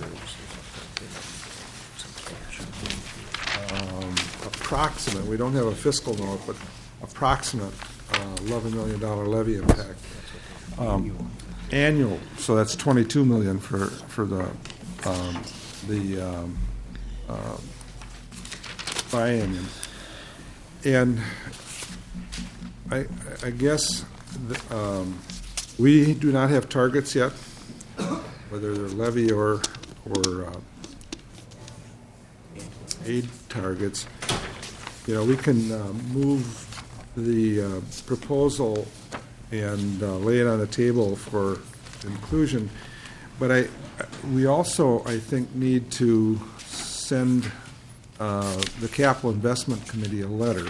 um, approximate, we don't have a fiscal note, but approximate uh, eleven million dollars levy impact. Um, Annual, so that's twenty-two million dollars for, for the, um, the um, uh, biennium. And I, I guess the, um, we do not have targets yet, whether they're levy or, or uh, aid targets. You know, we can uh, move the uh, proposal and uh, lay it on the table for inclusion, but I, we also, I think, need to send uh, the Capital Investment Committee a letter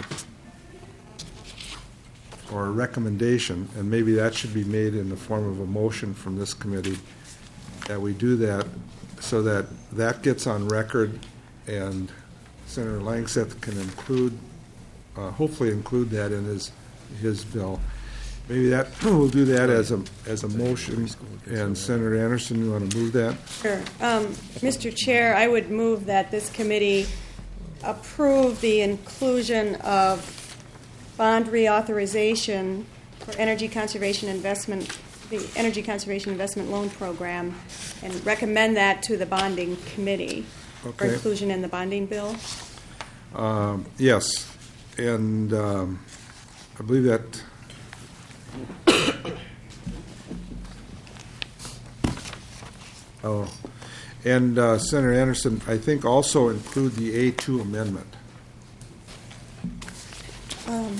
or a recommendation, and maybe that should be made in the form of a motion from this committee, that we do that so that that gets on record and Senator Langseth can include, uh, hopefully include that in his, his bill. Maybe that, we'll do that as a, as a motion, and Senator Anderson, you want to move that? Sure. Um, Mister Chair, I would move that this committee approve the inclusion of bond reauthorization for energy conservation investment, the Energy Conservation Investment Loan Program, and recommend that to the bonding committee for Okay. inclusion in the bonding bill. Um, Yes, and um, I believe that oh, and uh, Senator Anderson, I think also include the A two amendment. Um,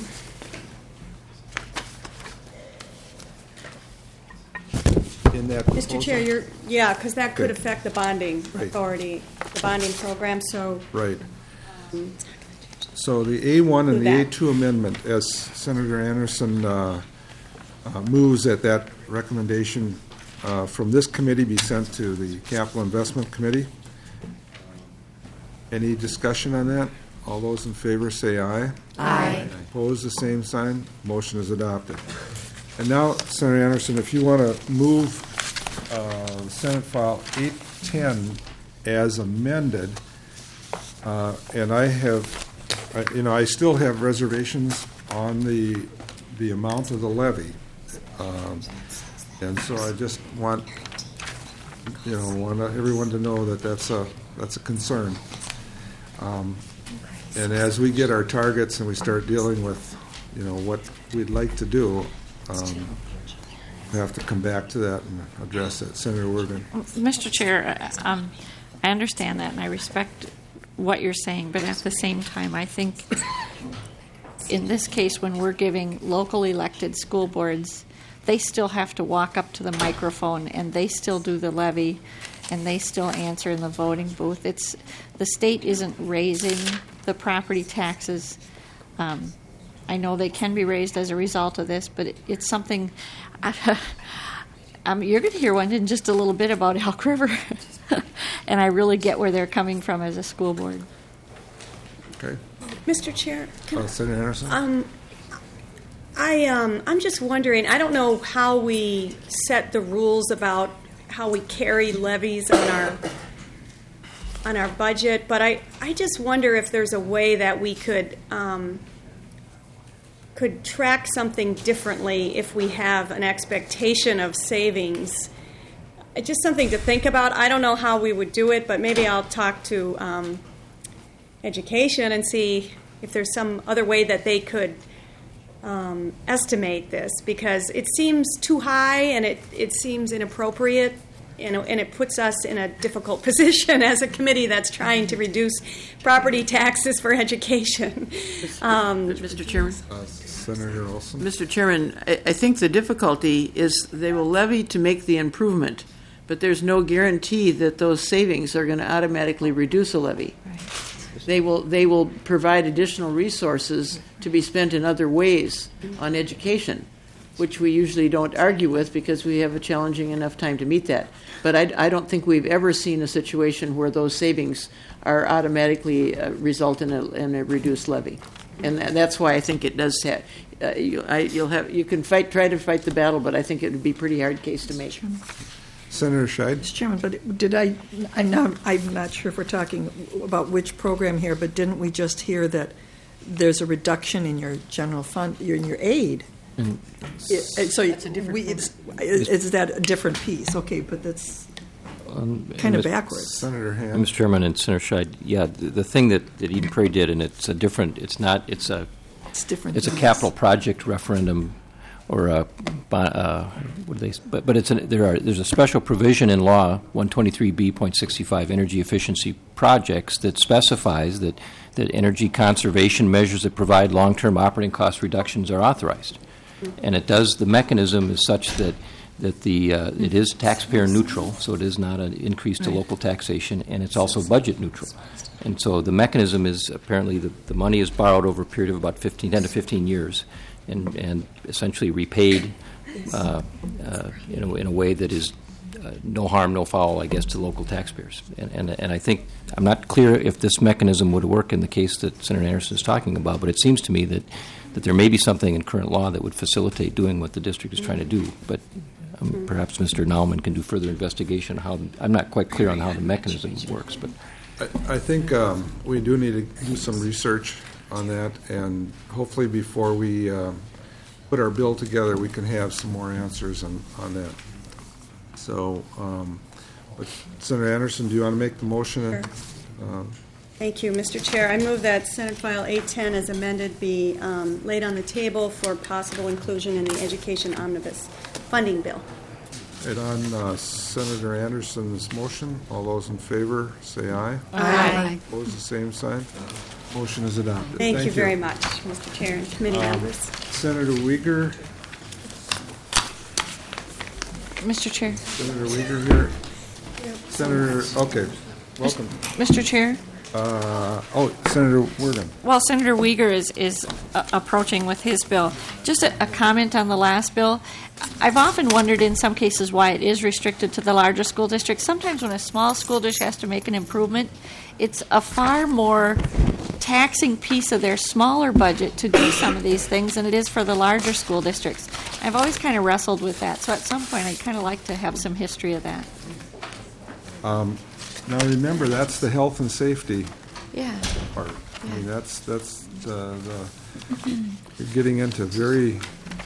In that Mister proposal? Chair, you're, yeah, because that could Okay. affect the bonding Right. authority, the bonding program, so. Right. um, So the A one and the Do A that. two amendment, as Senator Anderson uh, uh, moves that that recommendation uh, from this committee be sent to the Capital Investment Committee. Any discussion on that? All those in favor say aye. Aye. Opposed, the same sign. Motion is adopted. And now, Senator Anderson, if you want to move uh, Senate File eight ten as amended, uh, and I have, I- you know, I still have reservations on the, the amount of the levy. Um, And so I just want, you know, want everyone to know that that's a, that's a concern. Um, And as we get our targets and we start dealing with, you know, what we'd like to do, um, we have to come back to that and address it. Senator Worthing. Mister Chair, uh, um, I understand that, and I respect what you're saying, but at the same time, I think in this case, when we're giving local elected school boards, they still have to walk up to the microphone, and they still do the levy, and they still answer in the voting booth. It's the state isn't raising the property taxes. Um, I know they can be raised as a result of this, but it, it's something. um, you're going to hear one in just a little bit about Elk River, and I really get where they're coming from as a school board. Okay. Mister Chair, can Uh, Senator Anderson? Um, I, um, I'm just wondering, I don't know how we set the rules about how we carry levies on our, on our budget, but I, I just wonder if there's a way that we could, um, could track something differently if we have an expectation of savings. It's just something to think about. I don't know how we would do it, but maybe I'll talk to um, education and see if there's some other way that they could um, estimate this, because it seems too high and it, it seems inappropriate, and, and it puts us in a difficult position as a committee that's trying to reduce property taxes for education. Um, Mister Chairman? Uh, Senator Olson? Mister Chairman, I, I think the difficulty is they will levy to make the improvement, but there's no guarantee that those savings are going to automatically reduce a levy. Right. They will they will provide additional resources to be spent in other ways on education, which we usually don't argue with because we have a challenging enough time to meet that. But I, I don't think we've ever seen a situation where those savings are automatically uh, result in a, in a reduced levy. And that's why I think it does have. Uh, you, I, you'll have you can fight try to fight the battle, but I think it would be a pretty hard case to make. Senator Scheid? Mister Chairman, but did I? I'm not. I'm not sure if we're talking about which program here, but didn't we just hear that there's a reduction in your general fund, in your aid? Mm. It, so that's a different. We, it's, is, is that a different piece? Okay, but that's um, kind of backwards. Senator Hand. Mister Chairman and Senator Scheid, yeah, the, the thing that, that Eden Prairie did, and it's a different. It's not. It's a. It's different. It's a capital project referendum, or a. Uh, what do they? But but it's an, there are there's a special provision in law one twenty-three B point sixty-five energy efficiency projects that specifies that that energy conservation measures that provide long-term operating cost reductions are authorized. And it does, the mechanism is such that, that the uh, it is taxpayer neutral, so it is not an increase to right. local taxation, and it's also budget neutral. And so the mechanism is apparently the, the money is borrowed over a period of about fifteen, ten to fifteen years and, and essentially repaid uh, uh, in, a, in a way that is uh, no harm, no foul, I guess, to local taxpayers. And, and, and I think, I'm not clear if this mechanism would work in the case that Senator Anderson is talking about, but it seems to me that that there may be something in current law that would facilitate doing what the district is trying to do. But um, perhaps Mister Nauman can do further investigation. How I'm not quite clear on how the mechanism works. But I, I think um, we do need to do some research on that, and hopefully before we uh, put our bill together, we can have some more answers on, on that. So, um, but Senator Anderson, do you want to make the motion? Sure. Um, Thank you, Mister Chair. I move that Senate File eight ten as amended be um, laid on the table for possible inclusion in the Education Omnibus Funding Bill. And on uh, Senator Anderson's motion, all those in favor say aye. Aye. Opposed, the same sign. Motion is adopted. Thank, Thank you very much, Mister Chair and committee um, members. Senator Uyghur. Mister Chair. Senator Uyghur here. Yep. Senator, okay, welcome. Mister Chair. Uh, oh, Senator Worden. Well, Senator Uyghur is, is uh, approaching with his bill. Just a, a comment on the last bill. I've often wondered in some cases why it is restricted to the larger school districts. Sometimes when a small school district has to make an improvement, it's a far more taxing piece of their smaller budget to do some of these things than it is for the larger school districts. I've always kind of wrestled with that. So at some point I'd kind of like to have some history of that. Um, Now remember, that's the health and safety yeah. part. Yeah. I mean, that's that's the, the you're getting into very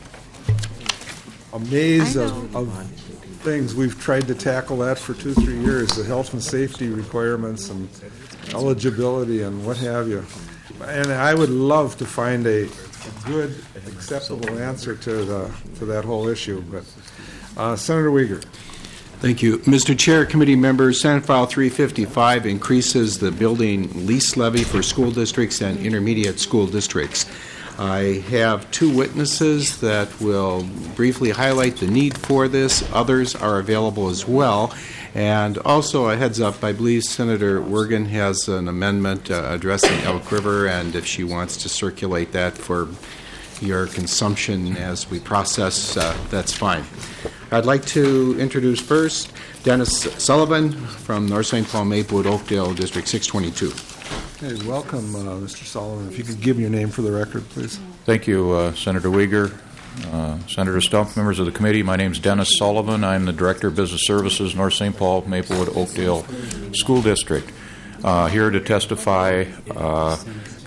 a maze of, of things. We've tried to tackle that for two, three years. The health and safety requirements and eligibility and what have you. And I would love to find a, a good, acceptable answer to the to that whole issue. But uh, Senator Uyghur. Thank you. Mister Chair, committee members, Senate File three fifty-five increases the building lease levy for school districts and intermediate school districts. I have two witnesses that will briefly highlight the need for this. Others are available as well. And also a heads up, I believe Senator Wergen has an amendment uh, addressing Elk River, and if she wants to circulate that for your consumption as we process, uh, that's fine. I'd like to introduce first Dennis Sullivan from North Saint Paul, Maplewood, Oakdale, District six twenty-two. Hey, welcome, uh, Mister Sullivan. If you could give your name for the record, please. Thank you, uh, Senator Uyghur, uh, Senator Stump, members of the committee. My name is Dennis Sullivan. I'm the Director of Business Services, North Saint Paul, Maplewood, Oakdale School District. Uh, here to testify uh,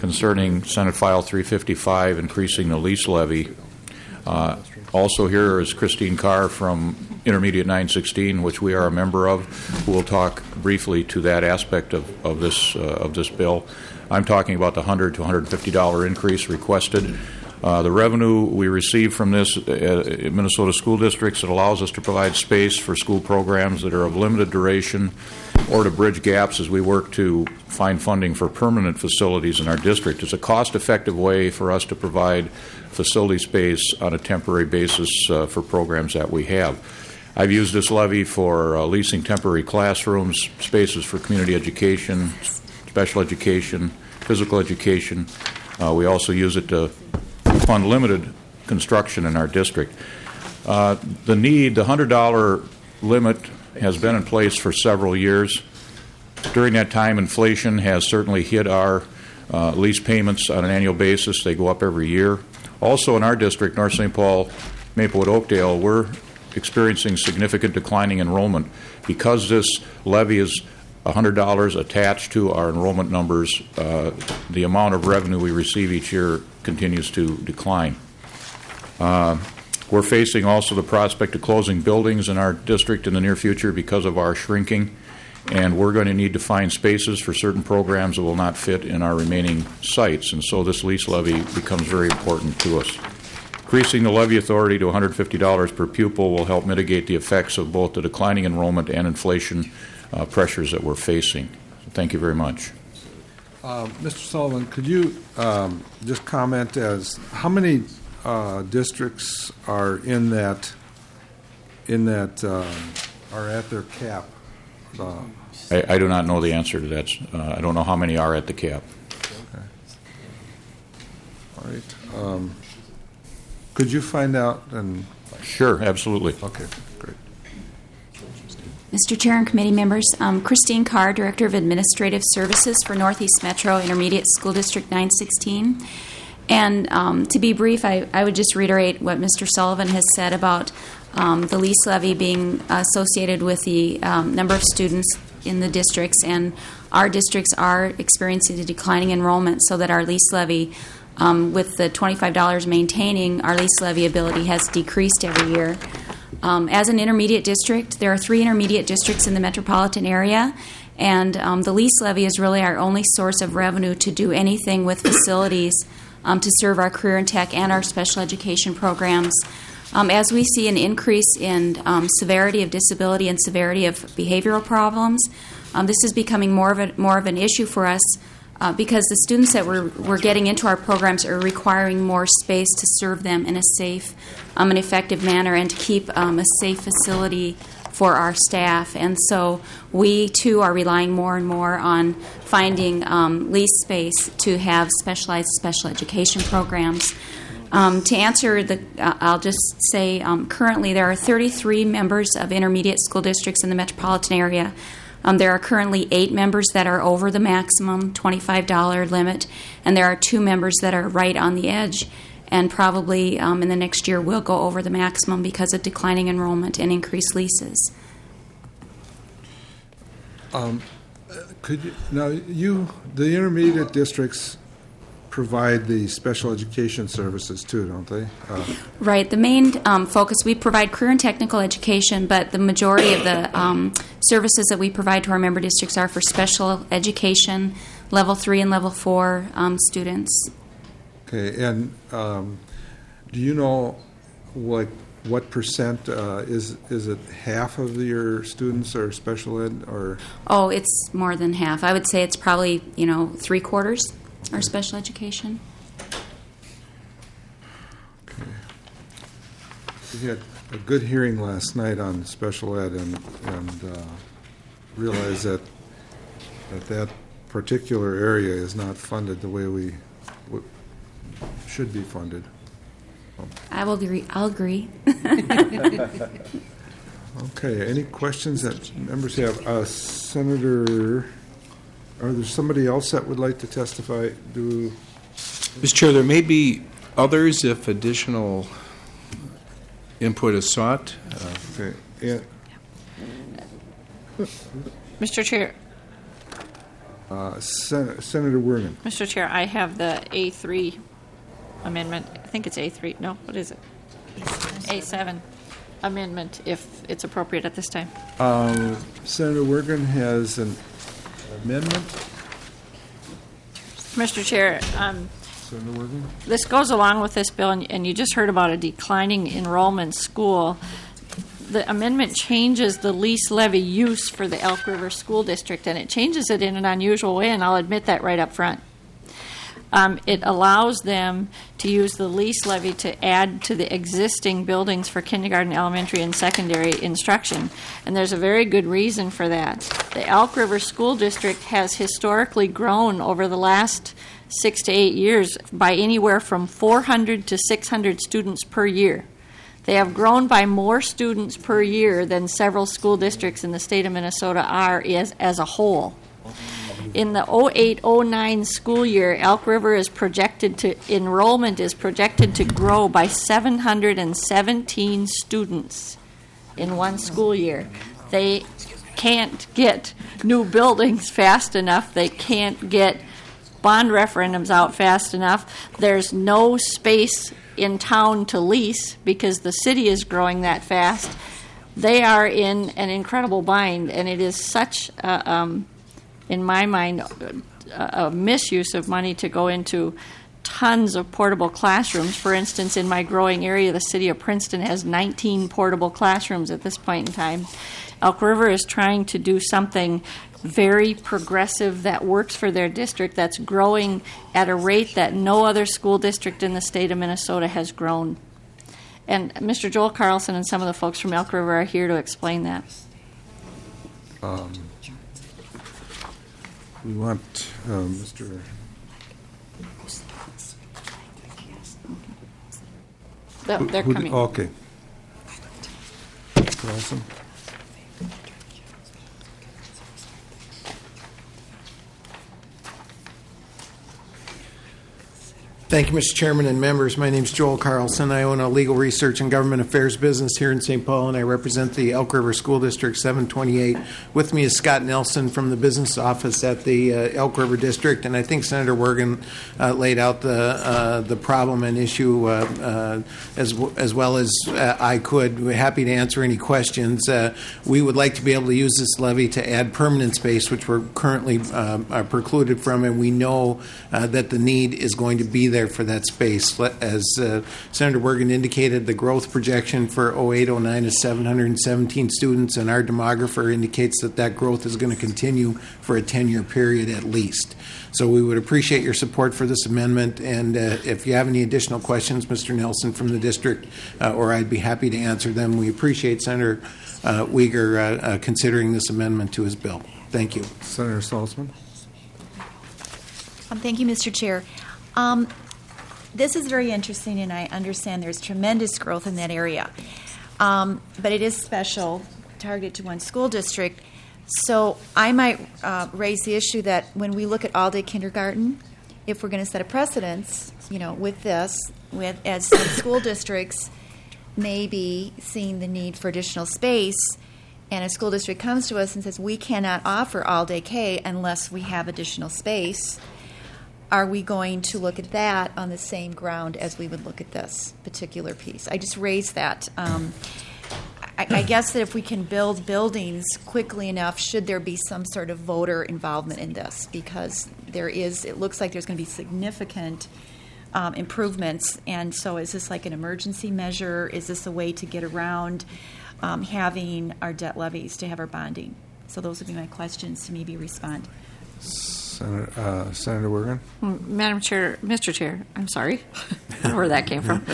concerning Senate File three fifty-five, increasing the lease levy. Uh, also here is Christine Carr from Intermediate nine sixteen, which we are a member of, who will talk briefly to that aspect of, of this uh, of this bill. I'm talking about the one hundred to one hundred fifty dollars increase requested. Uh, the revenue we receive from this uh, Minnesota school districts, it allows us to provide space for school programs that are of limited duration or to bridge gaps as we work to find funding for permanent facilities in our district. It's a cost-effective way for us to provide facility space on a temporary basis uh, for programs that we have. I've used this levy for uh, leasing temporary classrooms, spaces for community education, special education, physical education. Uh, we also use it to fund limited construction in our district. Uh, the need, the one hundred dollars limit has been in place for several years. During that time, inflation has certainly hit our uh, lease payments on an annual basis. They go up every year. Also in our district, North Saint Paul, Maplewood, Oakdale, we're experiencing significant declining enrollment. Because this levy is one hundred dollars attached to our enrollment numbers, uh, the amount of revenue we receive each year continues to decline. Uh, we're facing also the prospect of closing buildings in our district in the near future because of our shrinking, and we're going to need to find spaces for certain programs that will not fit in our remaining sites, and so this lease levy becomes very important to us. Increasing the levy authority to one hundred fifty dollars per pupil will help mitigate the effects of both the declining enrollment and inflation uh, pressures that we're facing. So thank you very much. Uh, Mister Sullivan, could you um, just comment as how many uh, districts are in that in that um, are at their cap? Uh, I, I do not know the answer to that. Uh, I don't know how many are at the cap. Okay. All right. Um, could you find out and? Sure, absolutely. Okay, great. Mister Chair and committee members, um, Christine Carr, Director of Administrative Services for Northeast Metro Intermediate School District nine sixteen. And um, to be brief, I, I would just reiterate what Mister Sullivan has said about um, the lease levy being associated with the um, number of students in the districts. And our districts are experiencing a declining enrollment, so that our lease levy, um, with the twenty-five dollars maintaining, our lease levy ability has decreased every year. Um, as an intermediate district, there are three intermediate districts in the metropolitan area, and um, the lease levy is really our only source of revenue to do anything with facilities um, to serve our career and tech and our special education programs. Um, as we see an increase in um, severity of disability and severity of behavioral problems, um, this is becoming more of a, more of an issue for us uh, because the students that we're, we're getting into our programs are requiring more space to serve them in a safe um, and effective manner and to keep um, a safe facility for our staff. And so we, too, are relying more and more on finding um, lease space to have specialized special education programs. Um, to answer the, uh, I'll just say um, currently there are thirty-three members of intermediate school districts in the metropolitan area. Um, there are currently eight members that are over the maximum twenty-five dollars limit, and there are two members that are right on the edge, and probably um, in the next year will go over the maximum because of declining enrollment and increased leases. Um, could you, now you the intermediate districts provide the special education services too, don't they? Uh, Right. The main um, focus, we provide career and technical education, but the majority of the um, services that we provide to our member districts are for special education, level three and level four um, students. Okay, and um, do you know what what percent uh, is is it half of your students are special ed or? Oh, it's more than half. I would say it's probably you know three quarters are special education. Okay. We had a good hearing last night on special ed and and uh, realized that that that particular area is not funded the way we w- should be funded. I will agree. I'll agree. Okay. Any questions that members have? Uh, Senator, are there somebody else that would like to testify? Do Mister Chair, there may be others if additional input is sought. Uh, okay. Yeah. Mister Chair, Uh, Sen- Senator Wergen. Mister Chair, I have the A three amendment. I think it's A three. No, what is it? A seven amendment, if it's appropriate at this time. Um, Senator Wergen has an amendment. Mister Chair, um, Senator Wergen. this goes along with this bill, and, and you just heard about a declining enrollment school. The amendment changes the lease levy use for the Elk River School District, and it changes it in an unusual way, and I'll admit that right up front. Um, it allows them to use the lease levy to add to the existing buildings for kindergarten, elementary, and secondary instruction, and there's a very good reason for that. The Elk River School District has historically grown over the last six to eight years by anywhere from four hundred to six hundred students per year. They have grown by more students per year than several school districts in the state of Minnesota are as, as a whole. In the oh eight oh nine school year, Elk River is projected to, enrollment is projected to grow by seven hundred seventeen students in one school year. They can't get new buildings fast enough. They can't get bond referendums out fast enough. There's no space in town to lease because the city is growing that fast. They are in an incredible bind, and it is such, a, um, in my mind, a, a misuse of money to go into tons of portable classrooms. For instance, in my growing area, the city of Princeton has nineteen portable classrooms at this point in time. Elk River is trying to do something very progressive that works for their district, that's growing at a rate that no other school district in the state of Minnesota has grown. And Mister Joel Carlson and some of the folks from Elk River are here to explain that. Um, we want uh, Mister They're, they're who, coming. Okay. Carlson. Thank you, Mister Chairman and members. My name is Joel Carlson. I own a legal research and government affairs business here in Saint Paul, and I represent the Elk River School District seven twenty-eight. With me is Scott Nelson from the business office at the uh, Elk River District, and I think Senator Wergen uh, laid out the uh, the problem and issue uh, uh, as w- as well as uh, I could. We're happy to answer any questions. Uh, we would like to be able to use this levy to add permanent space, which we're currently uh, are precluded from, and we know uh, that the need is going to be there for that space. As uh, Senator Wergen indicated, the growth projection for oh eight oh nine is seven hundred seventeen students, and our demographer indicates that that growth is going to continue for a ten-year period at least. So we would appreciate your support for this amendment, and uh, if you have any additional questions, Mister Nelson from the district, uh, or I'd be happy to answer them. We appreciate Senator uh, Uyghur uh, uh, considering this amendment to his bill. Thank you. Senator Saltzman. Um, thank you, Mister Chair. Um, This is very interesting, and I understand there's tremendous growth in that area. Um, but it is special, targeted to one school district. So I might uh, raise the issue that when we look at all-day kindergarten, if we're going to set a precedence, you know, with this, with as some school districts may be seeing the need for additional space, and a school district comes to us and says, we cannot offer all-day K unless we have additional space, are we going to look at that on the same ground as we would look at this particular piece? I just raised that. Um, I, I guess that if we can build buildings quickly enough, should there be some sort of voter involvement in this? Because there is, it looks like there's going to be significant um, improvements. And so is this like an emergency measure? Is this a way to get around um, having our debt levies, to have our bonding? So those would be my questions to maybe respond. Senator, uh, Senator Wergen. Madam Chair, Mister Chair, I'm sorry. I don't know where that came from.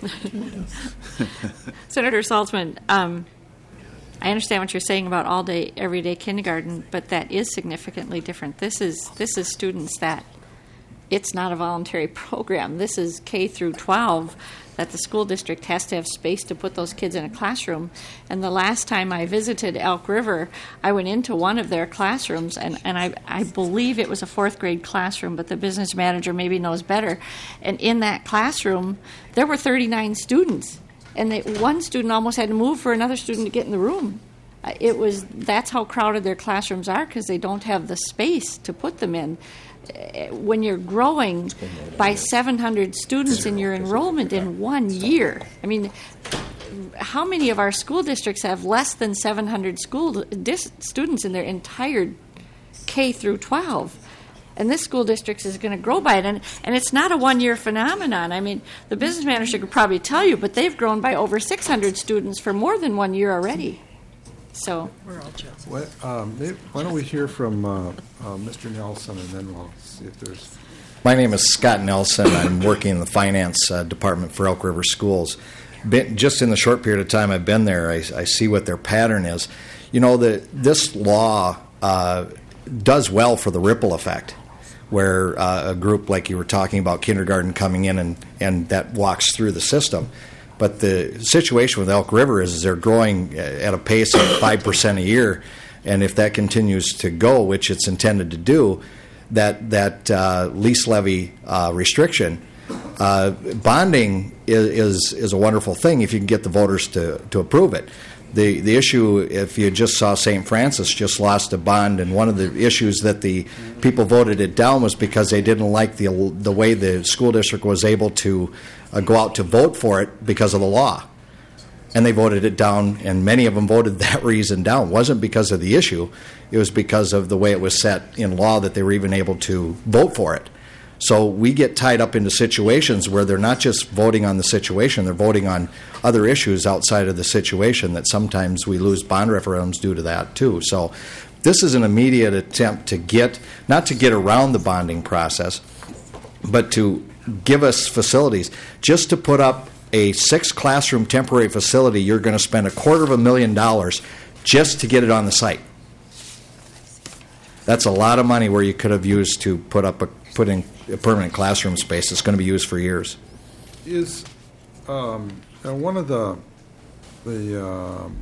Senator Saltzman, um, I understand what you're saying about all-day, everyday kindergarten, but that is significantly different. This is this is students that it's not a voluntary program. This is K through twelve, that the school district has to have space to put those kids in a classroom. And the last time I visited Elk River, I went into one of their classrooms, and, and I, I believe it was a fourth grade classroom, but the business manager maybe knows better. And in that classroom, there were thirty-nine students, and they, one student almost had to move for another student to get in the room. Uh, It was, that's how crowded their classrooms are because they don't have the space to put them in. Uh, When you're growing by seven hundred students in your enrollment in one year, I mean, how many of our school districts have less than seven hundred school dis- students in their entire K through twelve? And this school district is going to grow by it. And, and it's not a one-year phenomenon. I mean, the business manager could probably tell you, but they've grown by over six hundred students for more than one year already. So We're all jealous. What, um, maybe- Why don't we hear from uh, uh, Mister Nelson, and then we'll see if there's... My name is Scott Nelson. I'm working in the finance uh, department for Elk River Schools. Been, just in the short period of time I've been there, I, I see what their pattern is. You know, the, this law uh, does well for the ripple effect, where uh, a group like you were talking about, kindergarten, coming in and, and that walks through the system. But the situation with Elk River is, is they're growing at a pace of five percent a year, and if that continues to go, which it's intended to do, that, that uh, lease levy uh, restriction, uh, bonding is, is, is a wonderful thing if you can get the voters to, to approve it. The the issue, if you just saw Saint Francis just lost a bond, and one of the issues that the people voted it down was because they didn't like the the way the school district was able to uh, go out to vote for it because of the law. And they voted it down, and many of them voted that reason down. It wasn't because of the issue. It was because of the way it was set in law that they were even able to vote for it. So we get tied up into situations where they're not just voting on the situation, they're voting on other issues outside of the situation that sometimes we lose bond referendums due to that too. So this is an immediate attempt to get, not to get around the bonding process, but to give us facilities. Just to put up a six-classroom temporary facility, you're going to spend a quarter of a million dollars just to get it on the site. That's a lot of money where you could have used to put up a put in a permanent classroom space that's going to be used for years. Is um, uh, one of the the um,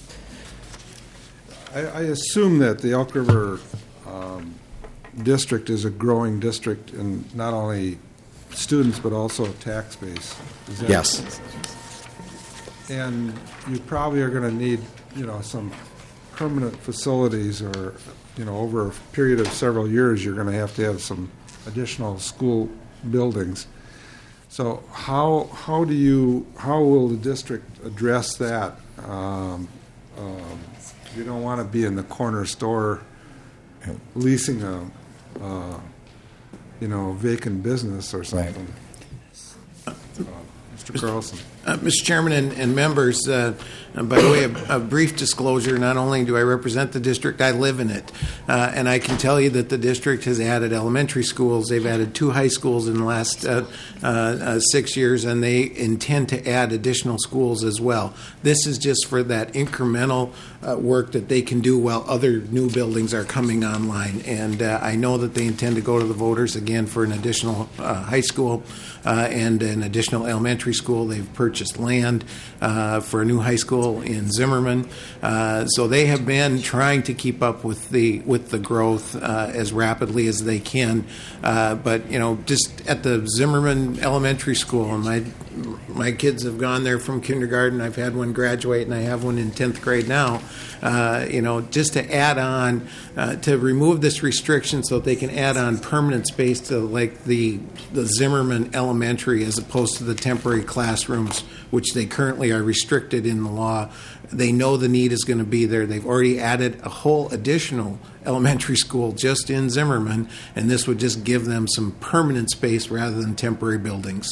I, I assume that the Elk River um, district is a growing district in not only students but also tax base. Is that Yes. And you probably are going to need, you know, some permanent facilities, or, you know, over a period of several years, you're going to have to have some additional school buildings. So how how do you how will the district address that? Um, um, you don't want to be in the corner store leasing a uh, you know vacant business or something. Right. Uh, Mister Carlson. Uh, Mister Chairman and, and members, uh, by way of a brief disclosure, not only do I represent the district, I live in it. Uh, and I can tell you that the district has added elementary schools. They've added two high schools in the last uh, uh, uh, six years, and they intend to add additional schools as well. This is just for that incremental uh, work that they can do while other new buildings are coming online. And uh, I know that they intend to go to the voters again for an additional uh, high school uh, and an additional elementary school. They've purchased purchased land uh, for a new high school in Zimmerman. Uh, so they have been trying to keep up with the with the growth uh, as rapidly as they can. Uh, but you know, just at the Zimmerman Elementary School, and my my kids have gone there from kindergarten. I've had one graduate, and I have one in tenth grade now. Uh, you know, just to add on, uh, to remove this restriction so that they can add on permanent space to like the the Zimmerman Elementary as opposed to the temporary classrooms, which they currently are restricted in the law. They know the need is going to be there. They've already added a whole additional elementary school just in Zimmerman, and this would just give them some permanent space rather than temporary buildings.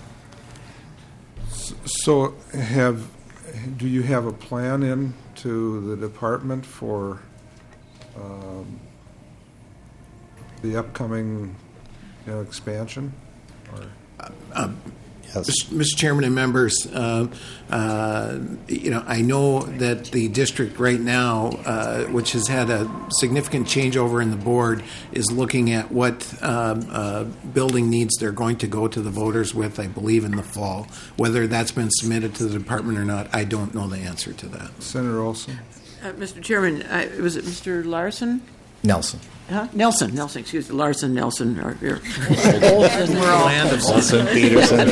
So have, do you have a plan in to the department for um, the upcoming, you know, expansion? Or? Uh, yes. Mister Chairman and members, uh, uh, you know, I know that the district right now, uh, which has had a significant changeover in the board, is looking at what um, uh, building needs they're going to go to the voters with, I believe, in the fall. Whether that's been submitted to the department or not, I don't know the answer to that. Senator Olson? Uh, Mister Chairman, I, was it Mister Larson? Nelson. huh? Nelson, Nelson, excuse me, Larson, Nelson, or, or Olson. We're all Olson, Peterson.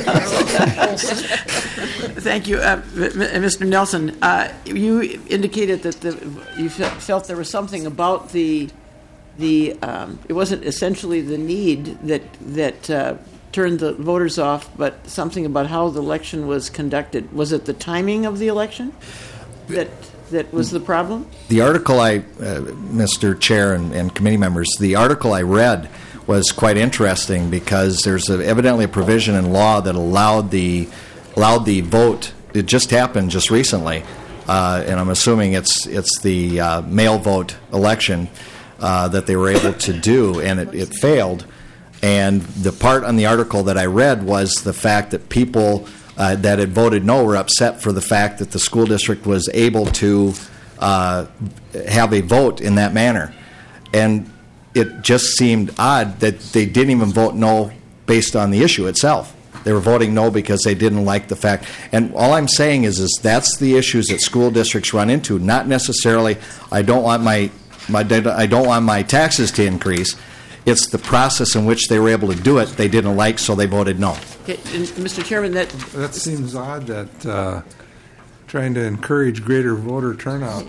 Thank you, uh, M- Mister Nelson. Uh, you indicated that the, you fe- felt there was something about the the um, it wasn't essentially the need that that uh, turned the voters off, but something about how the election was conducted. Was it the timing of the election that that was the problem? The article I, uh, Mister Chair and, and committee members, the article I read was quite interesting because there's a, evidently a provision in law that allowed the allowed the vote. It just happened just recently, uh, and I'm assuming it's it's the uh, mail vote election uh, that they were able to do, and it, it failed. And the part on the article that I read was the fact that people uh, that had voted no were upset for the fact that the school district was able to uh, have a vote in that manner. And it just seemed odd that they didn't even vote no based on the issue itself. They were voting no because they didn't like the fact. And all I'm saying is, is that's the issues that school districts run into. Not necessarily, I don't want my, my I don't want my taxes to increase. It's the process in which they were able to do it they didn't like, so they voted no. Okay, and Mister Chairman, that that seems odd. That uh, trying to encourage greater voter turnout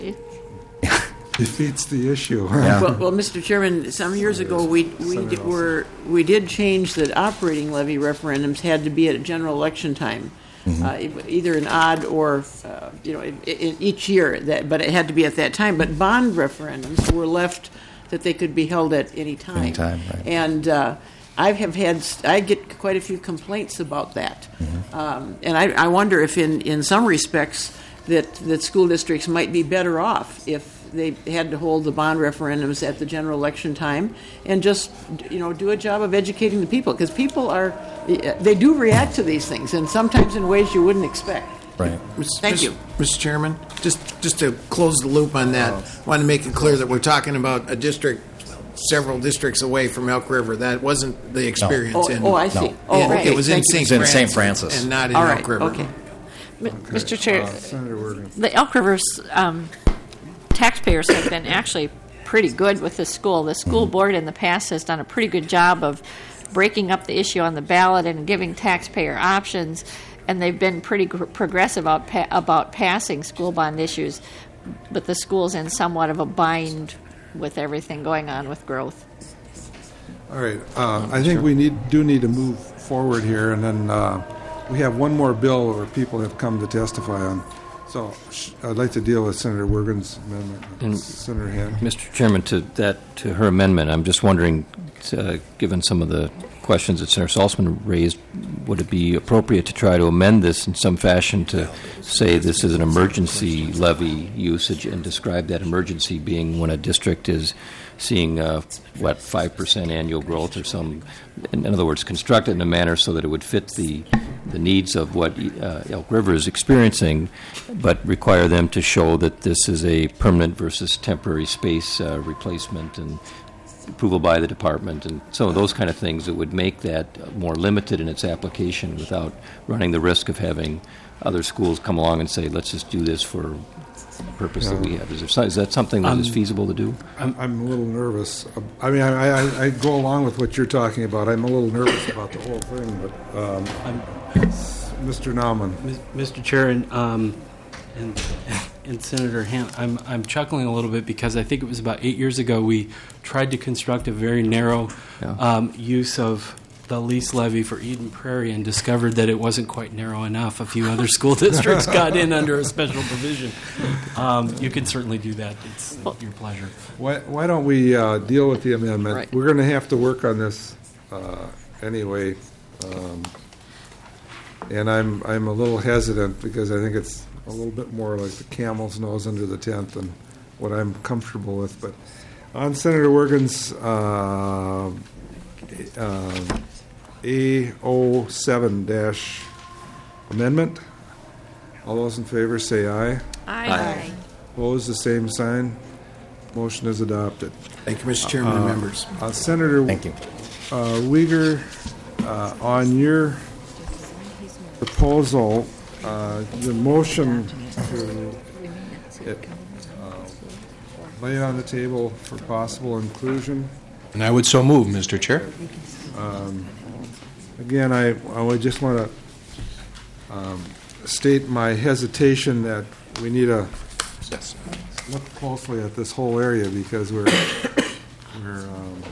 defeats the issue. Yeah. Well, well, Mister Chairman, some years ago we we did, were we did change that operating levy referendums had to be at a general election time, mm-hmm. uh, either an odd or uh, you know in, in each year. That, but it had to be at that time. But bond referendums were left that they could be held at any time. Any time, right. And uh, I have had I get quite a few complaints about that, mm-hmm. um, and I, I wonder if in, in some respects that that school districts might be better off if they had to hold the bond referendums at the general election time and just, you know, do a job of educating the people, because people are, they do react to these things, and sometimes in ways you wouldn't expect. Right. Thank you. Mister Chairman, just just to close the loop on that, I want to make it clear that we're talking about a district several districts away from Elk River. That wasn't the experience. No. Oh, in, oh, I see. No. Oh, in, okay. It was in Saint Saint Francis and not in All Elk right. River. Okay. Okay. Mister Chair, Uh, Senator Wergen. the Elk River's um, taxpayers have been actually pretty good with the school. The school board in the past has done a pretty good job of breaking up the issue on the ballot and giving taxpayer options, and they've been pretty gr- progressive about, pa- about passing school bond issues, but the school's in somewhat of a bind with everything going on with growth. All right. Uh, I think we need do need to move forward here, and then uh, we have one more bill where people have come to testify on. So sh- I'd like to deal with Senator Wergen's amendment. And Senator Hand. Mister Chairman, to that to her amendment, I'm just wondering, uh, given some of the questions that Senator Salzman raised, would it be appropriate to try to amend this in some fashion to say this is an emergency levy usage and describe that emergency being when a district is seeing, uh, what, five percent annual growth or some, in, in other words, construct it in a manner so that it would fit the, the needs of what uh, Elk River is experiencing, but require them to show that this is a permanent versus temporary space uh, replacement and approval by the department and some of those kind of things that would make that more limited in its application without running the risk of having other schools come along and say, let's just do this for the purpose Yeah. that we have. Is, there, is that something that Um, is feasible to do? I'm, I'm a little nervous. I mean, I, I, I go along with what you're talking about. I'm a little nervous about the whole thing, but um, Mister Nauman. Mister Chair, and, um, and, and Senator Ham, I'm, I'm chuckling a little bit because I think it was about eight years ago we tried to construct a very narrow Yeah. um, use of the lease levy for Eden Prairie and discovered that it wasn't quite narrow enough. A few other school districts got in under a special provision. Um, you can certainly do that. It's your pleasure. Why, why don't we uh, deal with the amendment? Right. We're going to have to work on this uh, anyway. Um, and I'm, I'm a little hesitant because I think it's a little bit more like the camel's nose under the tent than what I'm comfortable with. But on Senator Wergen's uh, uh, A zero seven dash amendment, all those in favor say aye. Aye. Aye. Opposed, the same sign. Motion is adopted. Thank you, Mister Chairman and members. Uh, Senator Thank you. Uh, Uyghur, uh, on your proposal, uh, the motion to it, uh, lay it on the table for possible inclusion And I would so move, Mister Chair. Um, Again, I, I would just want to um, state my hesitation that we need to yes. look closely at this whole area because we're, we're um,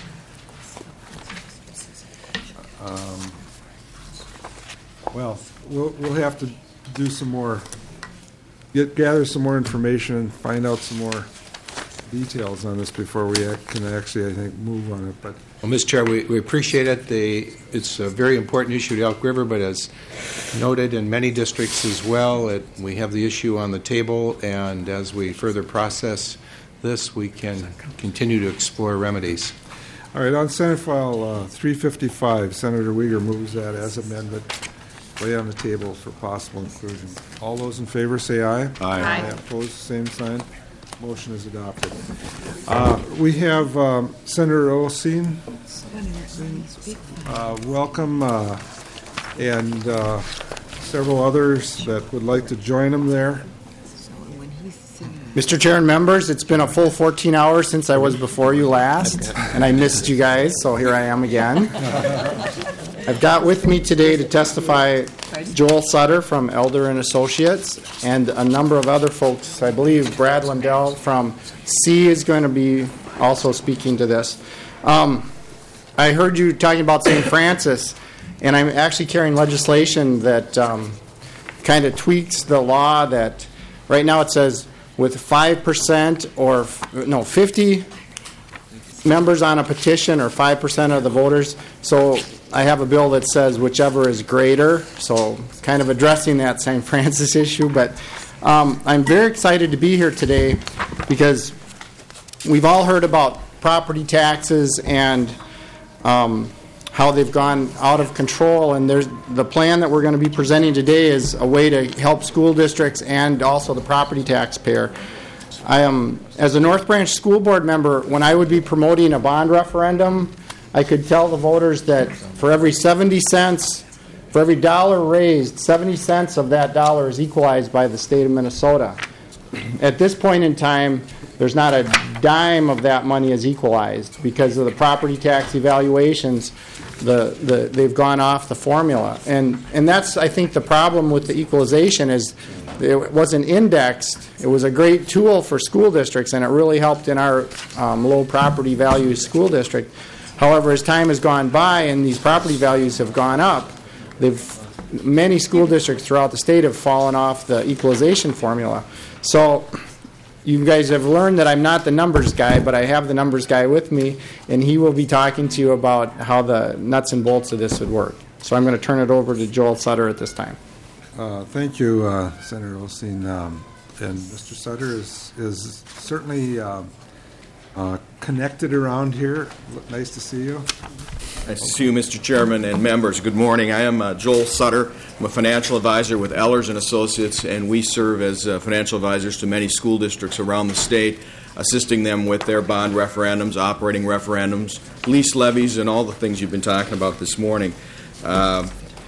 um, well, well, we'll have to do some more, get gather some more information and find out some more details on this before we act, can actually, I think, move on it. But well, Mister Chair, we, we appreciate it. The, it's a very important issue to Elk River, but as noted in many districts as well, it, we have the issue on the table, and as we further process this, we can continue to explore remedies. All right, on Senate File uh, three fifty-five, Senator Uyghur moves that as amended, lay on the table for possible inclusion. All those in favor say aye. Aye. Aye. Opposed, same sign. Motion is adopted. Uh, we have um, Senator Osteen. Uh, welcome, uh, and uh, several others that would like to join him there. Mister Chair and members, it's been a full fourteen hours since I was before you last, and I missed you guys, so here I am again. I've got with me today to testify Joel Sutter from Elder and Associates and a number of other folks. I believe Brad Lindell from C is going to be also speaking to this. Um, I heard you talking about Saint Francis, and I'm actually carrying legislation that um, kind of tweaks the law that right now it says with five percent or, no, fifty members on a petition or five percent of the voters. So I have a bill that says whichever is greater, so kind of addressing that Saint Francis issue. But um, I'm very excited to be here today because we've all heard about property taxes and um, how they've gone out of control. And there's the plan that we're going to be presenting today is a way to help school districts and also the property taxpayer. I am, as a North Branch School Board member, when I would be promoting a bond referendum, I could tell the voters that for every seventy cents, for every dollar raised, seventy cents of that dollar is equalized by the state of Minnesota. At this point in time, there's not a dime of that money is equalized because of the property tax evaluations. The, the they've gone off the formula, and and that's I think the problem with the equalization is it wasn't indexed. It was a great tool for school districts, and it really helped in our um, low property value school district. However, as time has gone by and these property values have gone up, they've many school districts throughout the state have fallen off the equalization formula. So you guys have learned that I'm not the numbers guy, but I have the numbers guy with me, and he will be talking to you about how the nuts and bolts of this would work. So I'm going to turn it over to Joel Sutter at this time. Uh, thank you, uh, Senator Osteen. Um, and Mister Sutter is, is certainly uh, uh, connected around here. Nice to see you. Nice to see you, Mister Chairman and members. Good morning. I am uh, Joel Sutter. I'm a financial advisor with Ehlers and Associates, and we serve as uh, financial advisors to many school districts around the state, assisting them with their bond referendums, operating referendums, lease levies, and all the things you've been talking about this morning. Uh,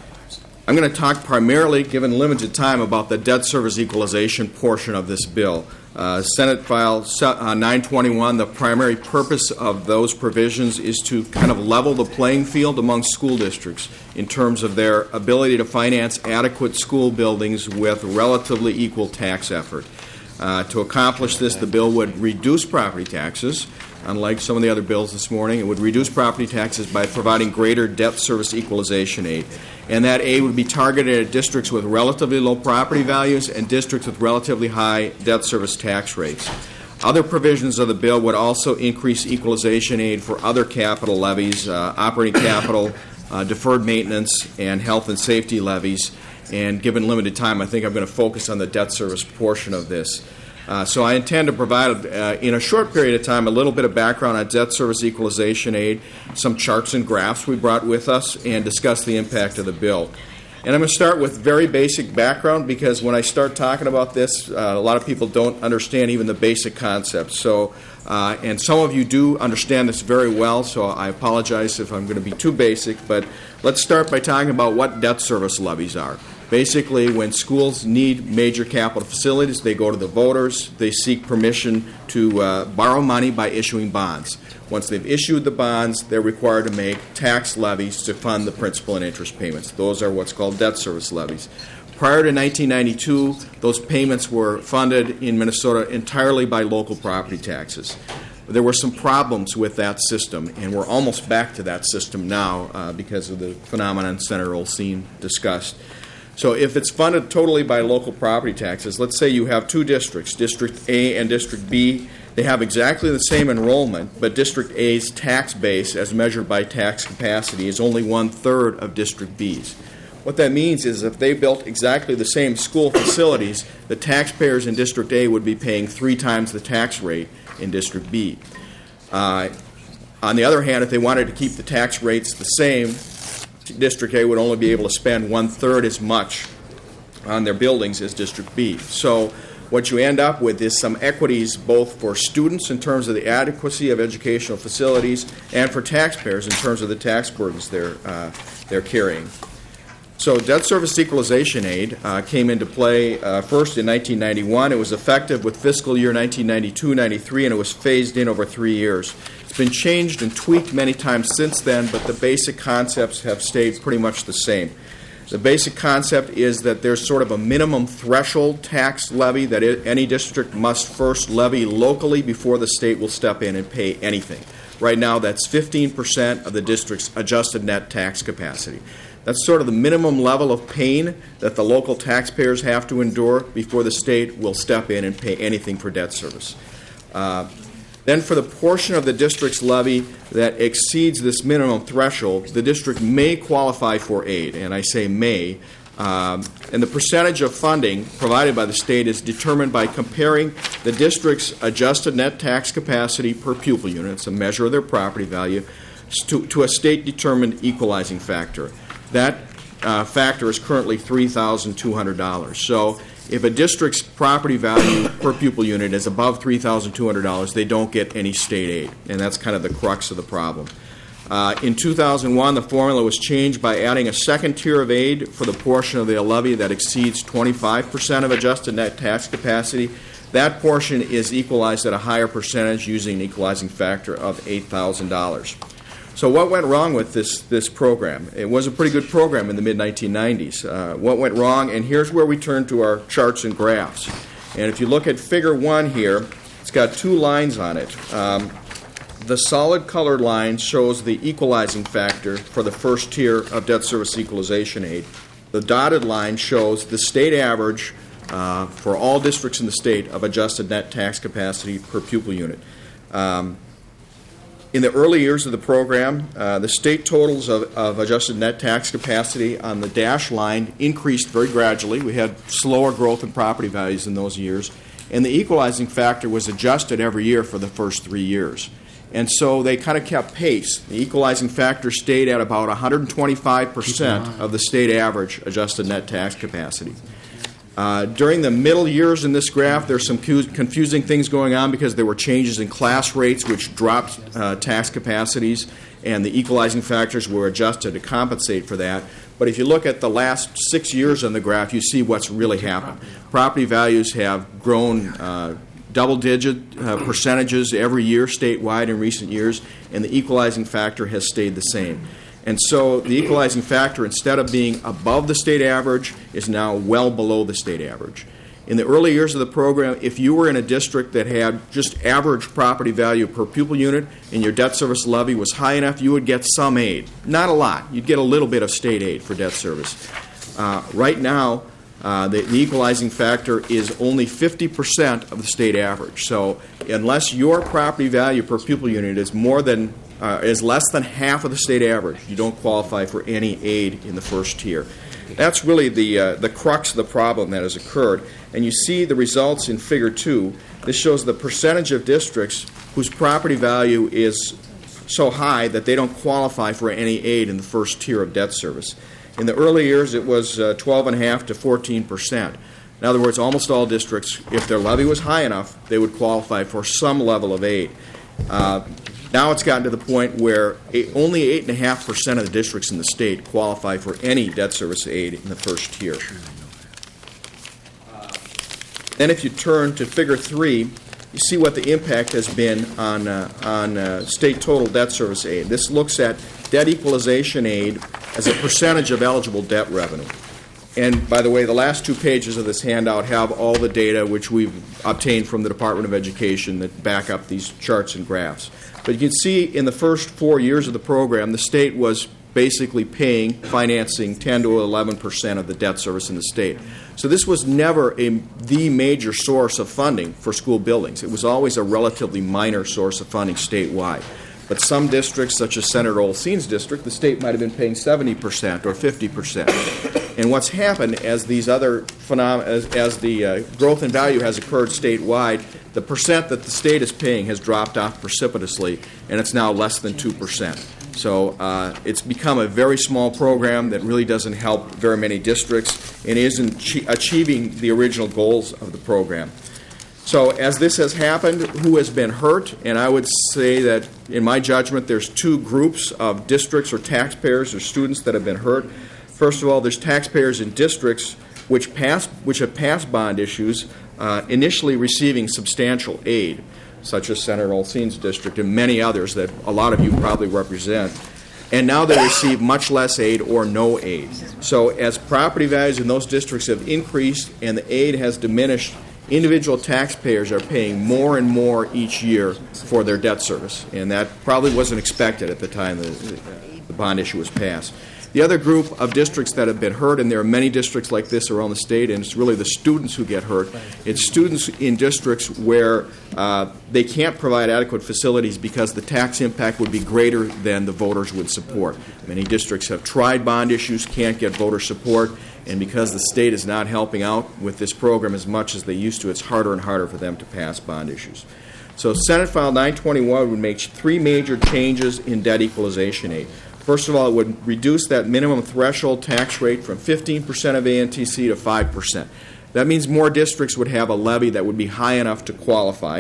I'm going to talk primarily, given limited time, about the debt service equalization portion of this bill. Uh, Senate File uh, nine twenty-one, the primary purpose of those provisions is to kind of level the playing field among school districts in terms of their ability to finance adequate school buildings with relatively equal tax effort. Uh, to accomplish this, the bill would reduce property taxes. Unlike some of the other bills this morning, it would reduce property taxes by providing greater debt service equalization aid. And that aid would be targeted at districts with relatively low property values and districts with relatively high debt service tax rates. Other provisions of the bill would also increase equalization aid for other capital levies, uh, operating capital, uh, deferred maintenance, and health and safety levies. And given limited time, I think I'm going to focus on the debt service portion of this. Uh, so I intend to provide, uh, in a short period of time, a little bit of background on debt service equalization aid, some charts and graphs we brought with us, and discuss the impact of the bill. And I'm going to start with very basic background because when I start talking about this, uh, a lot of people don't understand even the basic concepts. So, uh, and some of you do understand this very well, so I apologize if I'm going to be too basic, but let's start by talking about what debt service levies are. Basically, when schools need major capital facilities, they go to the voters. They seek permission to uh, borrow money by issuing bonds. Once they've issued the bonds, they're required to make tax levies to fund the principal and interest payments. Those are what's called debt service levies. Prior to nineteen ninety-two, those payments were funded in Minnesota entirely by local property taxes. There were some problems with that system, and we're almost back to that system now uh, because of the phenomenon Senator Olsine discussed. So if it's funded totally by local property taxes, let's say you have two districts, District A and District B. They have exactly the same enrollment, but District A's tax base, as measured by tax capacity, is only one-third of District B's. What that means is if they built exactly the same school facilities, the taxpayers in District A would be paying three times the tax rate in District B. Uh, on the other hand, if they wanted to keep the tax rates the same, District A would only be able to spend one-third as much on their buildings as District B. So what you end up with is some equities both for students in terms of the adequacy of educational facilities and for taxpayers in terms of the tax burdens they're, uh, they're carrying. So debt service equalization aid uh, came into play uh, first in nineteen ninety-one. It was effective with fiscal year nineteen ninety-two ninety-three, and it was phased in over three years. It's been changed and tweaked many times since then, but the basic concepts have stayed pretty much the same. The basic concept is that there's sort of a minimum threshold tax levy that it, any district must first levy locally before the state will step in and pay anything. Right now, that's fifteen percent of the district's adjusted net tax capacity. That's sort of the minimum level of pain that the local taxpayers have to endure before the state will step in and pay anything for debt service. Uh, then for the portion of the district's levy that exceeds this minimum threshold, the district may qualify for aid, and I say may. Um, and the percentage of funding provided by the state is determined by comparing the district's adjusted net tax capacity per pupil unit, it's a measure of their property value, to, to a state-determined equalizing factor. That uh, factor is currently three thousand two hundred dollars. So if a district's property value per pupil unit is above three thousand two hundred dollars, they don't get any state aid, and that's kind of the crux of the problem. Uh, in two thousand one, the formula was changed by adding a second tier of aid for the portion of the levy that exceeds twenty-five percent of adjusted net tax capacity. That portion is equalized at a higher percentage using an equalizing factor of eight thousand dollars. So what went wrong with this, this program? It was a pretty good program in the mid nineteen nineties. Uh, what went wrong? And here's where we turn to our charts and graphs. And if you look at figure one here, it's got two lines on it. Um, the solid colored line shows the equalizing factor for the first tier of debt service equalization aid. The dotted line shows the state average uh, for all districts in the state of adjusted net tax capacity per pupil unit. Um, In the early years of the program, uh, the state totals of, of adjusted net tax capacity on the dash line increased very gradually. We had slower growth in property values in those years, and the equalizing factor was adjusted every year for the first three years. And so they kind of kept pace. The equalizing factor stayed at about one hundred twenty-five percent of the state average adjusted net tax capacity. Uh, during the middle years in this graph, there's some cu- confusing things going on because there were changes in class rates which dropped uh, tax capacities, and the equalizing factors were adjusted to compensate for that. But if you look at the last six years on the graph, you see what's really happened. Property values have grown uh, double-digit uh, percentages every year statewide in recent years, and the equalizing factor has stayed the same. And so the equalizing factor, instead of being above the state average, is now well below the state average. In the early years of the program, if you were in a district that had just average property value per pupil unit and your debt service levy was high enough, you would get some aid. Not a lot. You'd get a little bit of state aid for debt service. Uh, right now, uh, the, the equalizing factor is only fifty percent of the state average. So unless your property value per pupil unit is more than Uh, is less than half of the state average, you don't qualify for any aid in the first tier. That's really the uh, the crux of the problem that has occurred. And you see the results in Figure two. This shows the percentage of districts whose property value is so high that they don't qualify for any aid in the first tier of debt service. In the early years, it was uh, twelve point five to fourteen percent. In other words, almost all districts, if their levy was high enough, they would qualify for some level of aid. Uh, Now it's gotten to the point where eight, only eight point five percent of the districts in the state qualify for any debt service aid in the first tier. Uh, then if you turn to figure three, you see what the impact has been on, uh, on uh, state total debt service aid. This looks at debt equalization aid as a percentage of eligible debt revenue. And by the way, the last two pages of this handout have all the data which we've obtained from the Department of Education that back up these charts and graphs. But you can see in the first four years of the program, the state was basically paying, financing ten to eleven percent of the debt service in the state. So this was never a, the major source of funding for school buildings. It was always a relatively minor source of funding statewide. But some districts, such as Senator Olseen's district, the state might have been paying seventy percent or fifty percent. And what's happened as these other phenomena, as, as the uh, growth in value has occurred statewide, the percent that the state is paying has dropped off precipitously, and it's now less than two percent. So uh, it's become a very small program that really doesn't help very many districts and isn't che- achieving the original goals of the program. So as this has happened, who has been hurt? And I would say that, in my judgment, there's two groups of districts or taxpayers or students that have been hurt. First of all, there's taxpayers in districts which pass, which have passed bond issues, uh, initially receiving substantial aid, such as Senator Olseen's district and many others that a lot of you probably represent. And now they receive much less aid or no aid. So as property values in those districts have increased and the aid has diminished, individual taxpayers are paying more and more each year for their debt service, and that probably wasn't expected at the time the, the bond issue was passed. The other group of districts that have been hurt, and there are many districts like this around the state, and it's really the students who get hurt. It's students in districts where uh, they can't provide adequate facilities because the tax impact would be greater than the voters would support. Many districts have tried bond issues, can't get voter support, and because the state is not helping out with this program as much as they used to, it's harder and harder for them to pass bond issues. So Senate File nine twenty-one would make three major changes in debt equalization aid. First of all, it would reduce that minimum threshold tax rate from fifteen percent of A N T C to five percent. That means more districts would have a levy that would be high enough to qualify.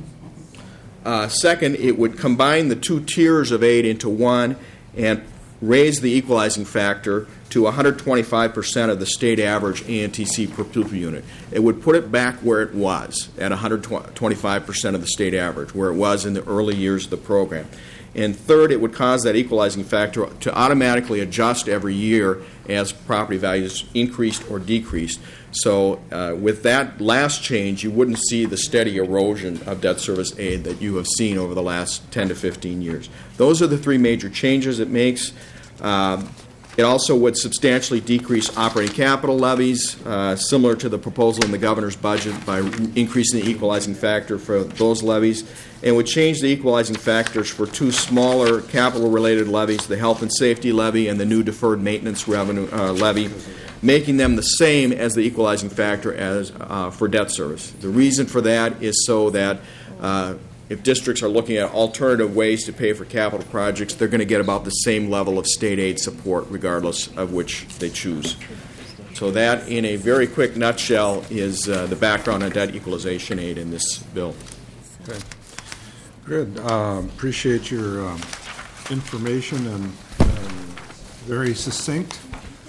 Uh, second, it would combine the two tiers of aid into one and raise the equalizing factor to one hundred twenty-five percent of the state average A N T C per pupil unit. It would put it back where it was, at one hundred twenty-five percent of the state average, where it was in the early years of the program. And third, it would cause that equalizing factor to automatically adjust every year as property values increased or decreased. So uh, with that last change, you wouldn't see the steady erosion of debt service aid that you have seen over the last ten to fifteen years. Those are the three major changes it makes. Uh, It also would substantially decrease operating capital levies, uh, similar to the proposal in the governor's budget, by increasing the equalizing factor for those levies, and would change the equalizing factors for two smaller capital-related levies, the health and safety levy and the new deferred maintenance revenue uh, levy, making them the same as the equalizing factor as uh, for debt service. The reason for that is so that uh, if districts are looking at alternative ways to pay for capital projects, they're going to get about the same level of state aid support regardless of which they choose. So that, in a very quick nutshell, is uh, the background on debt equalization aid in this bill. Okay. Good. Um, appreciate your um, information and um, very succinct.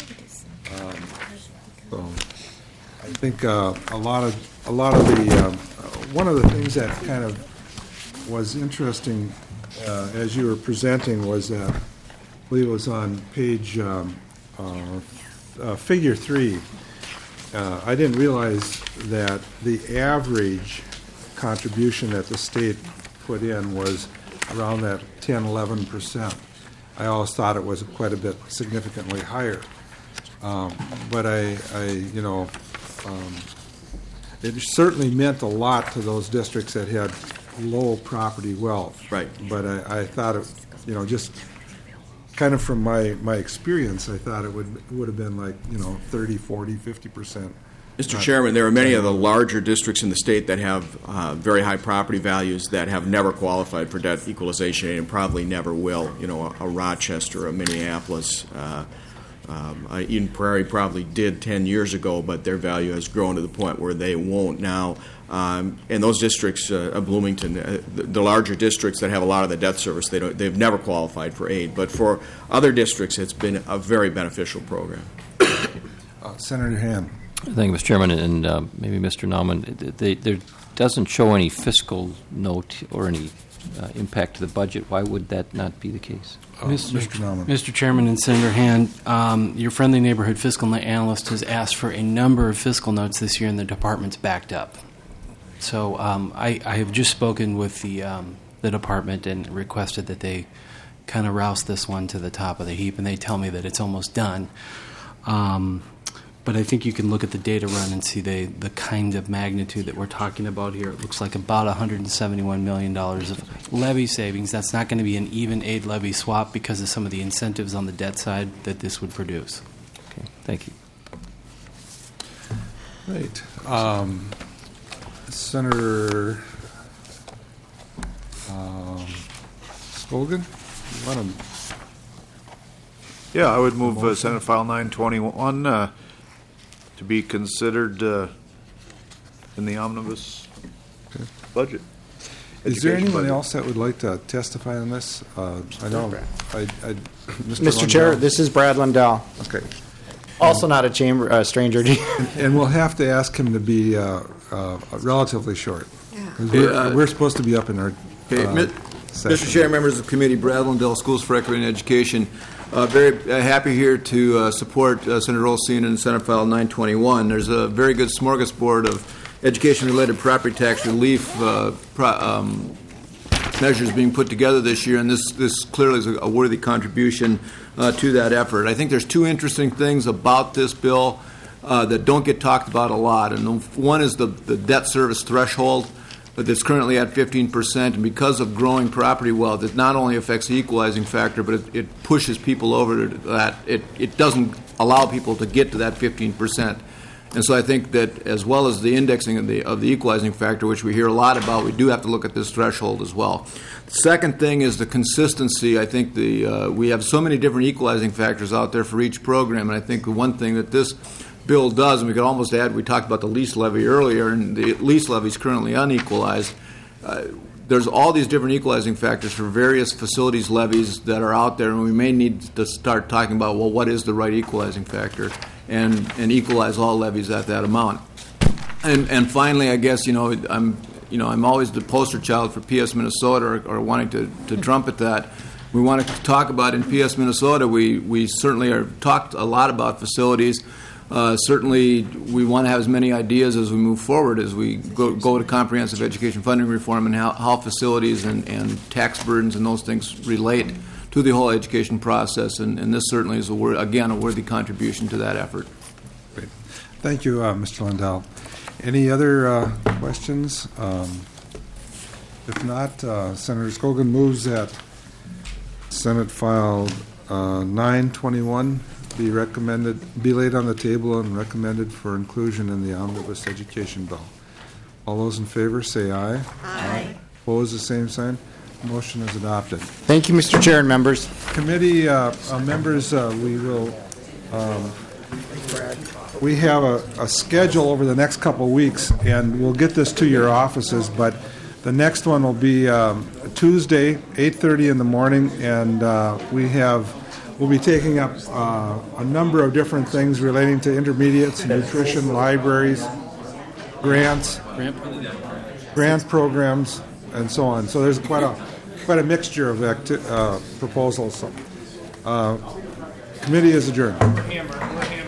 Um, so I think uh, a lot of a lot of the um, one of the things that kind of was interesting uh, as you were presenting was, uh, I believe it was on page um, uh, uh, figure three. Uh, I didn't realize that the average contribution that the state put in was around that ten, eleven percent. I always thought it was quite a bit significantly higher. Um, but I, I, you know, um, it certainly meant a lot to those districts that had low property wealth. Right. But I, I thought it, you know, just kind of from my, my experience, I thought it would would have been like, you know, thirty, forty, fifty percent. Mister Chairman, there are many of the larger districts in the state that have uh, very high property values that have never qualified for debt equalization aid and probably never will. You know, a, a Rochester, a Minneapolis, uh, Um, uh, Eden Prairie probably did ten years ago, but their value has grown to the point where they won't now. Um, and those districts, uh, uh, Bloomington, uh, the, the larger districts that have a lot of the debt service, they don't, they've never qualified for aid. But for other districts, it's been a very beneficial program. Uh, Senator Hand. Thank you, Mister Chairman, and uh, maybe Mister Nauman. They, there doesn't show any fiscal note or any uh, impact to the budget. Why would that not be the case? Oh, Mister Mister Nauman. Mister Chairman and Senator Hand, um, your friendly neighborhood fiscal analyst has asked for a number of fiscal notes this year, and the department's backed up. So um, I, I have just spoken with the um, the department and requested that they kind of rouse this one to the top of the heap, and they tell me that it's almost done. Um, but I think you can look at the data run and see the, the kind of magnitude that we're talking about here. It looks like about one hundred seventy-one million dollars of levy savings. That's not going to be an even aid levy swap because of some of the incentives on the debt side that this would produce. Okay, thank you. Right. Um, Senator um, Skolgan, you want to? Yeah, I would move uh, Senate File nine twenty-one uh, to be considered uh, in the omnibus okay. budget. Is there anyone budget. else that would like to testify on this? Uh, I know, I, I, Mister Mister Chair, this is Brad Lundell. Okay. Also not a chamber uh, stranger to you. and, and we'll have to ask him to be uh, uh, relatively short. Yeah. We're, Uh, we're supposed to be up in our Okay, uh, Mi- Mister Chair, members of the committee, Brad Lundell, Schools for Equity and Education. Uh, very uh, happy here to uh, support uh, Senator Olsen and Senate File nine twenty-one. There's a very good smorgasbord of education-related property tax relief uh, pro- um, measures being put together this year, and this, this clearly is a, a worthy contribution uh, to that effort. I think there's two interesting things about this bill uh, that don't get talked about a lot, and one is the, the debt service threshold that's currently at fifteen percent, and because of growing property wealth, it not only affects the equalizing factor, but it, it pushes people over to that. It, it doesn't allow people to get to that fifteen percent. And so I think that as well as the indexing of the, of the equalizing factor, which we hear a lot about, we do have to look at this threshold as well. The second thing is the consistency. I think the uh, we have so many different equalizing factors out there for each program, and I think the one thing that this bill does, and we could almost add, we talked about the lease levy earlier, and the lease levy is currently unequalized. Uh, there's all these different equalizing factors for various facilities levies that are out there, and we may need to start talking about, well, what is the right equalizing factor, and, and equalize all levies at that amount. And, and finally, I guess, you know, I'm, you know, I'm always the poster child for P S Minnesota, or, or wanting to, to trumpet that. We want to talk about in P S Minnesota, we, we certainly are talked a lot about facilities. Uh, certainly, we want to have as many ideas as we move forward as we go, go to comprehensive education funding reform, and how, how facilities and, and tax burdens and those things relate to the whole education process. And, and this certainly is, a wor- again, a worthy contribution to that effort. Great. Thank you, uh, Mister Lundell. Any other uh, questions? Um, if not, uh, Senator Skolgan moves that Senate File uh, nine twenty-one be recommended, be laid on the table and recommended for inclusion in the omnibus education bill. All those in favor say aye. Aye. Opposed, the same sign. Motion is adopted. Thank you, Mister Chair and members. Committee uh, uh, members, uh, we will. Um, we have a, a schedule over the next couple of weeks, and we'll get this to your offices. But the next one will be um, Tuesday, eight thirty in the morning, and uh, we have. We'll be taking up uh, a number of different things relating to intermediates, nutrition, libraries, grants, grant programs, and so on. So there's quite a quite a mixture of acti- uh, proposals. Uh, committee is adjourned.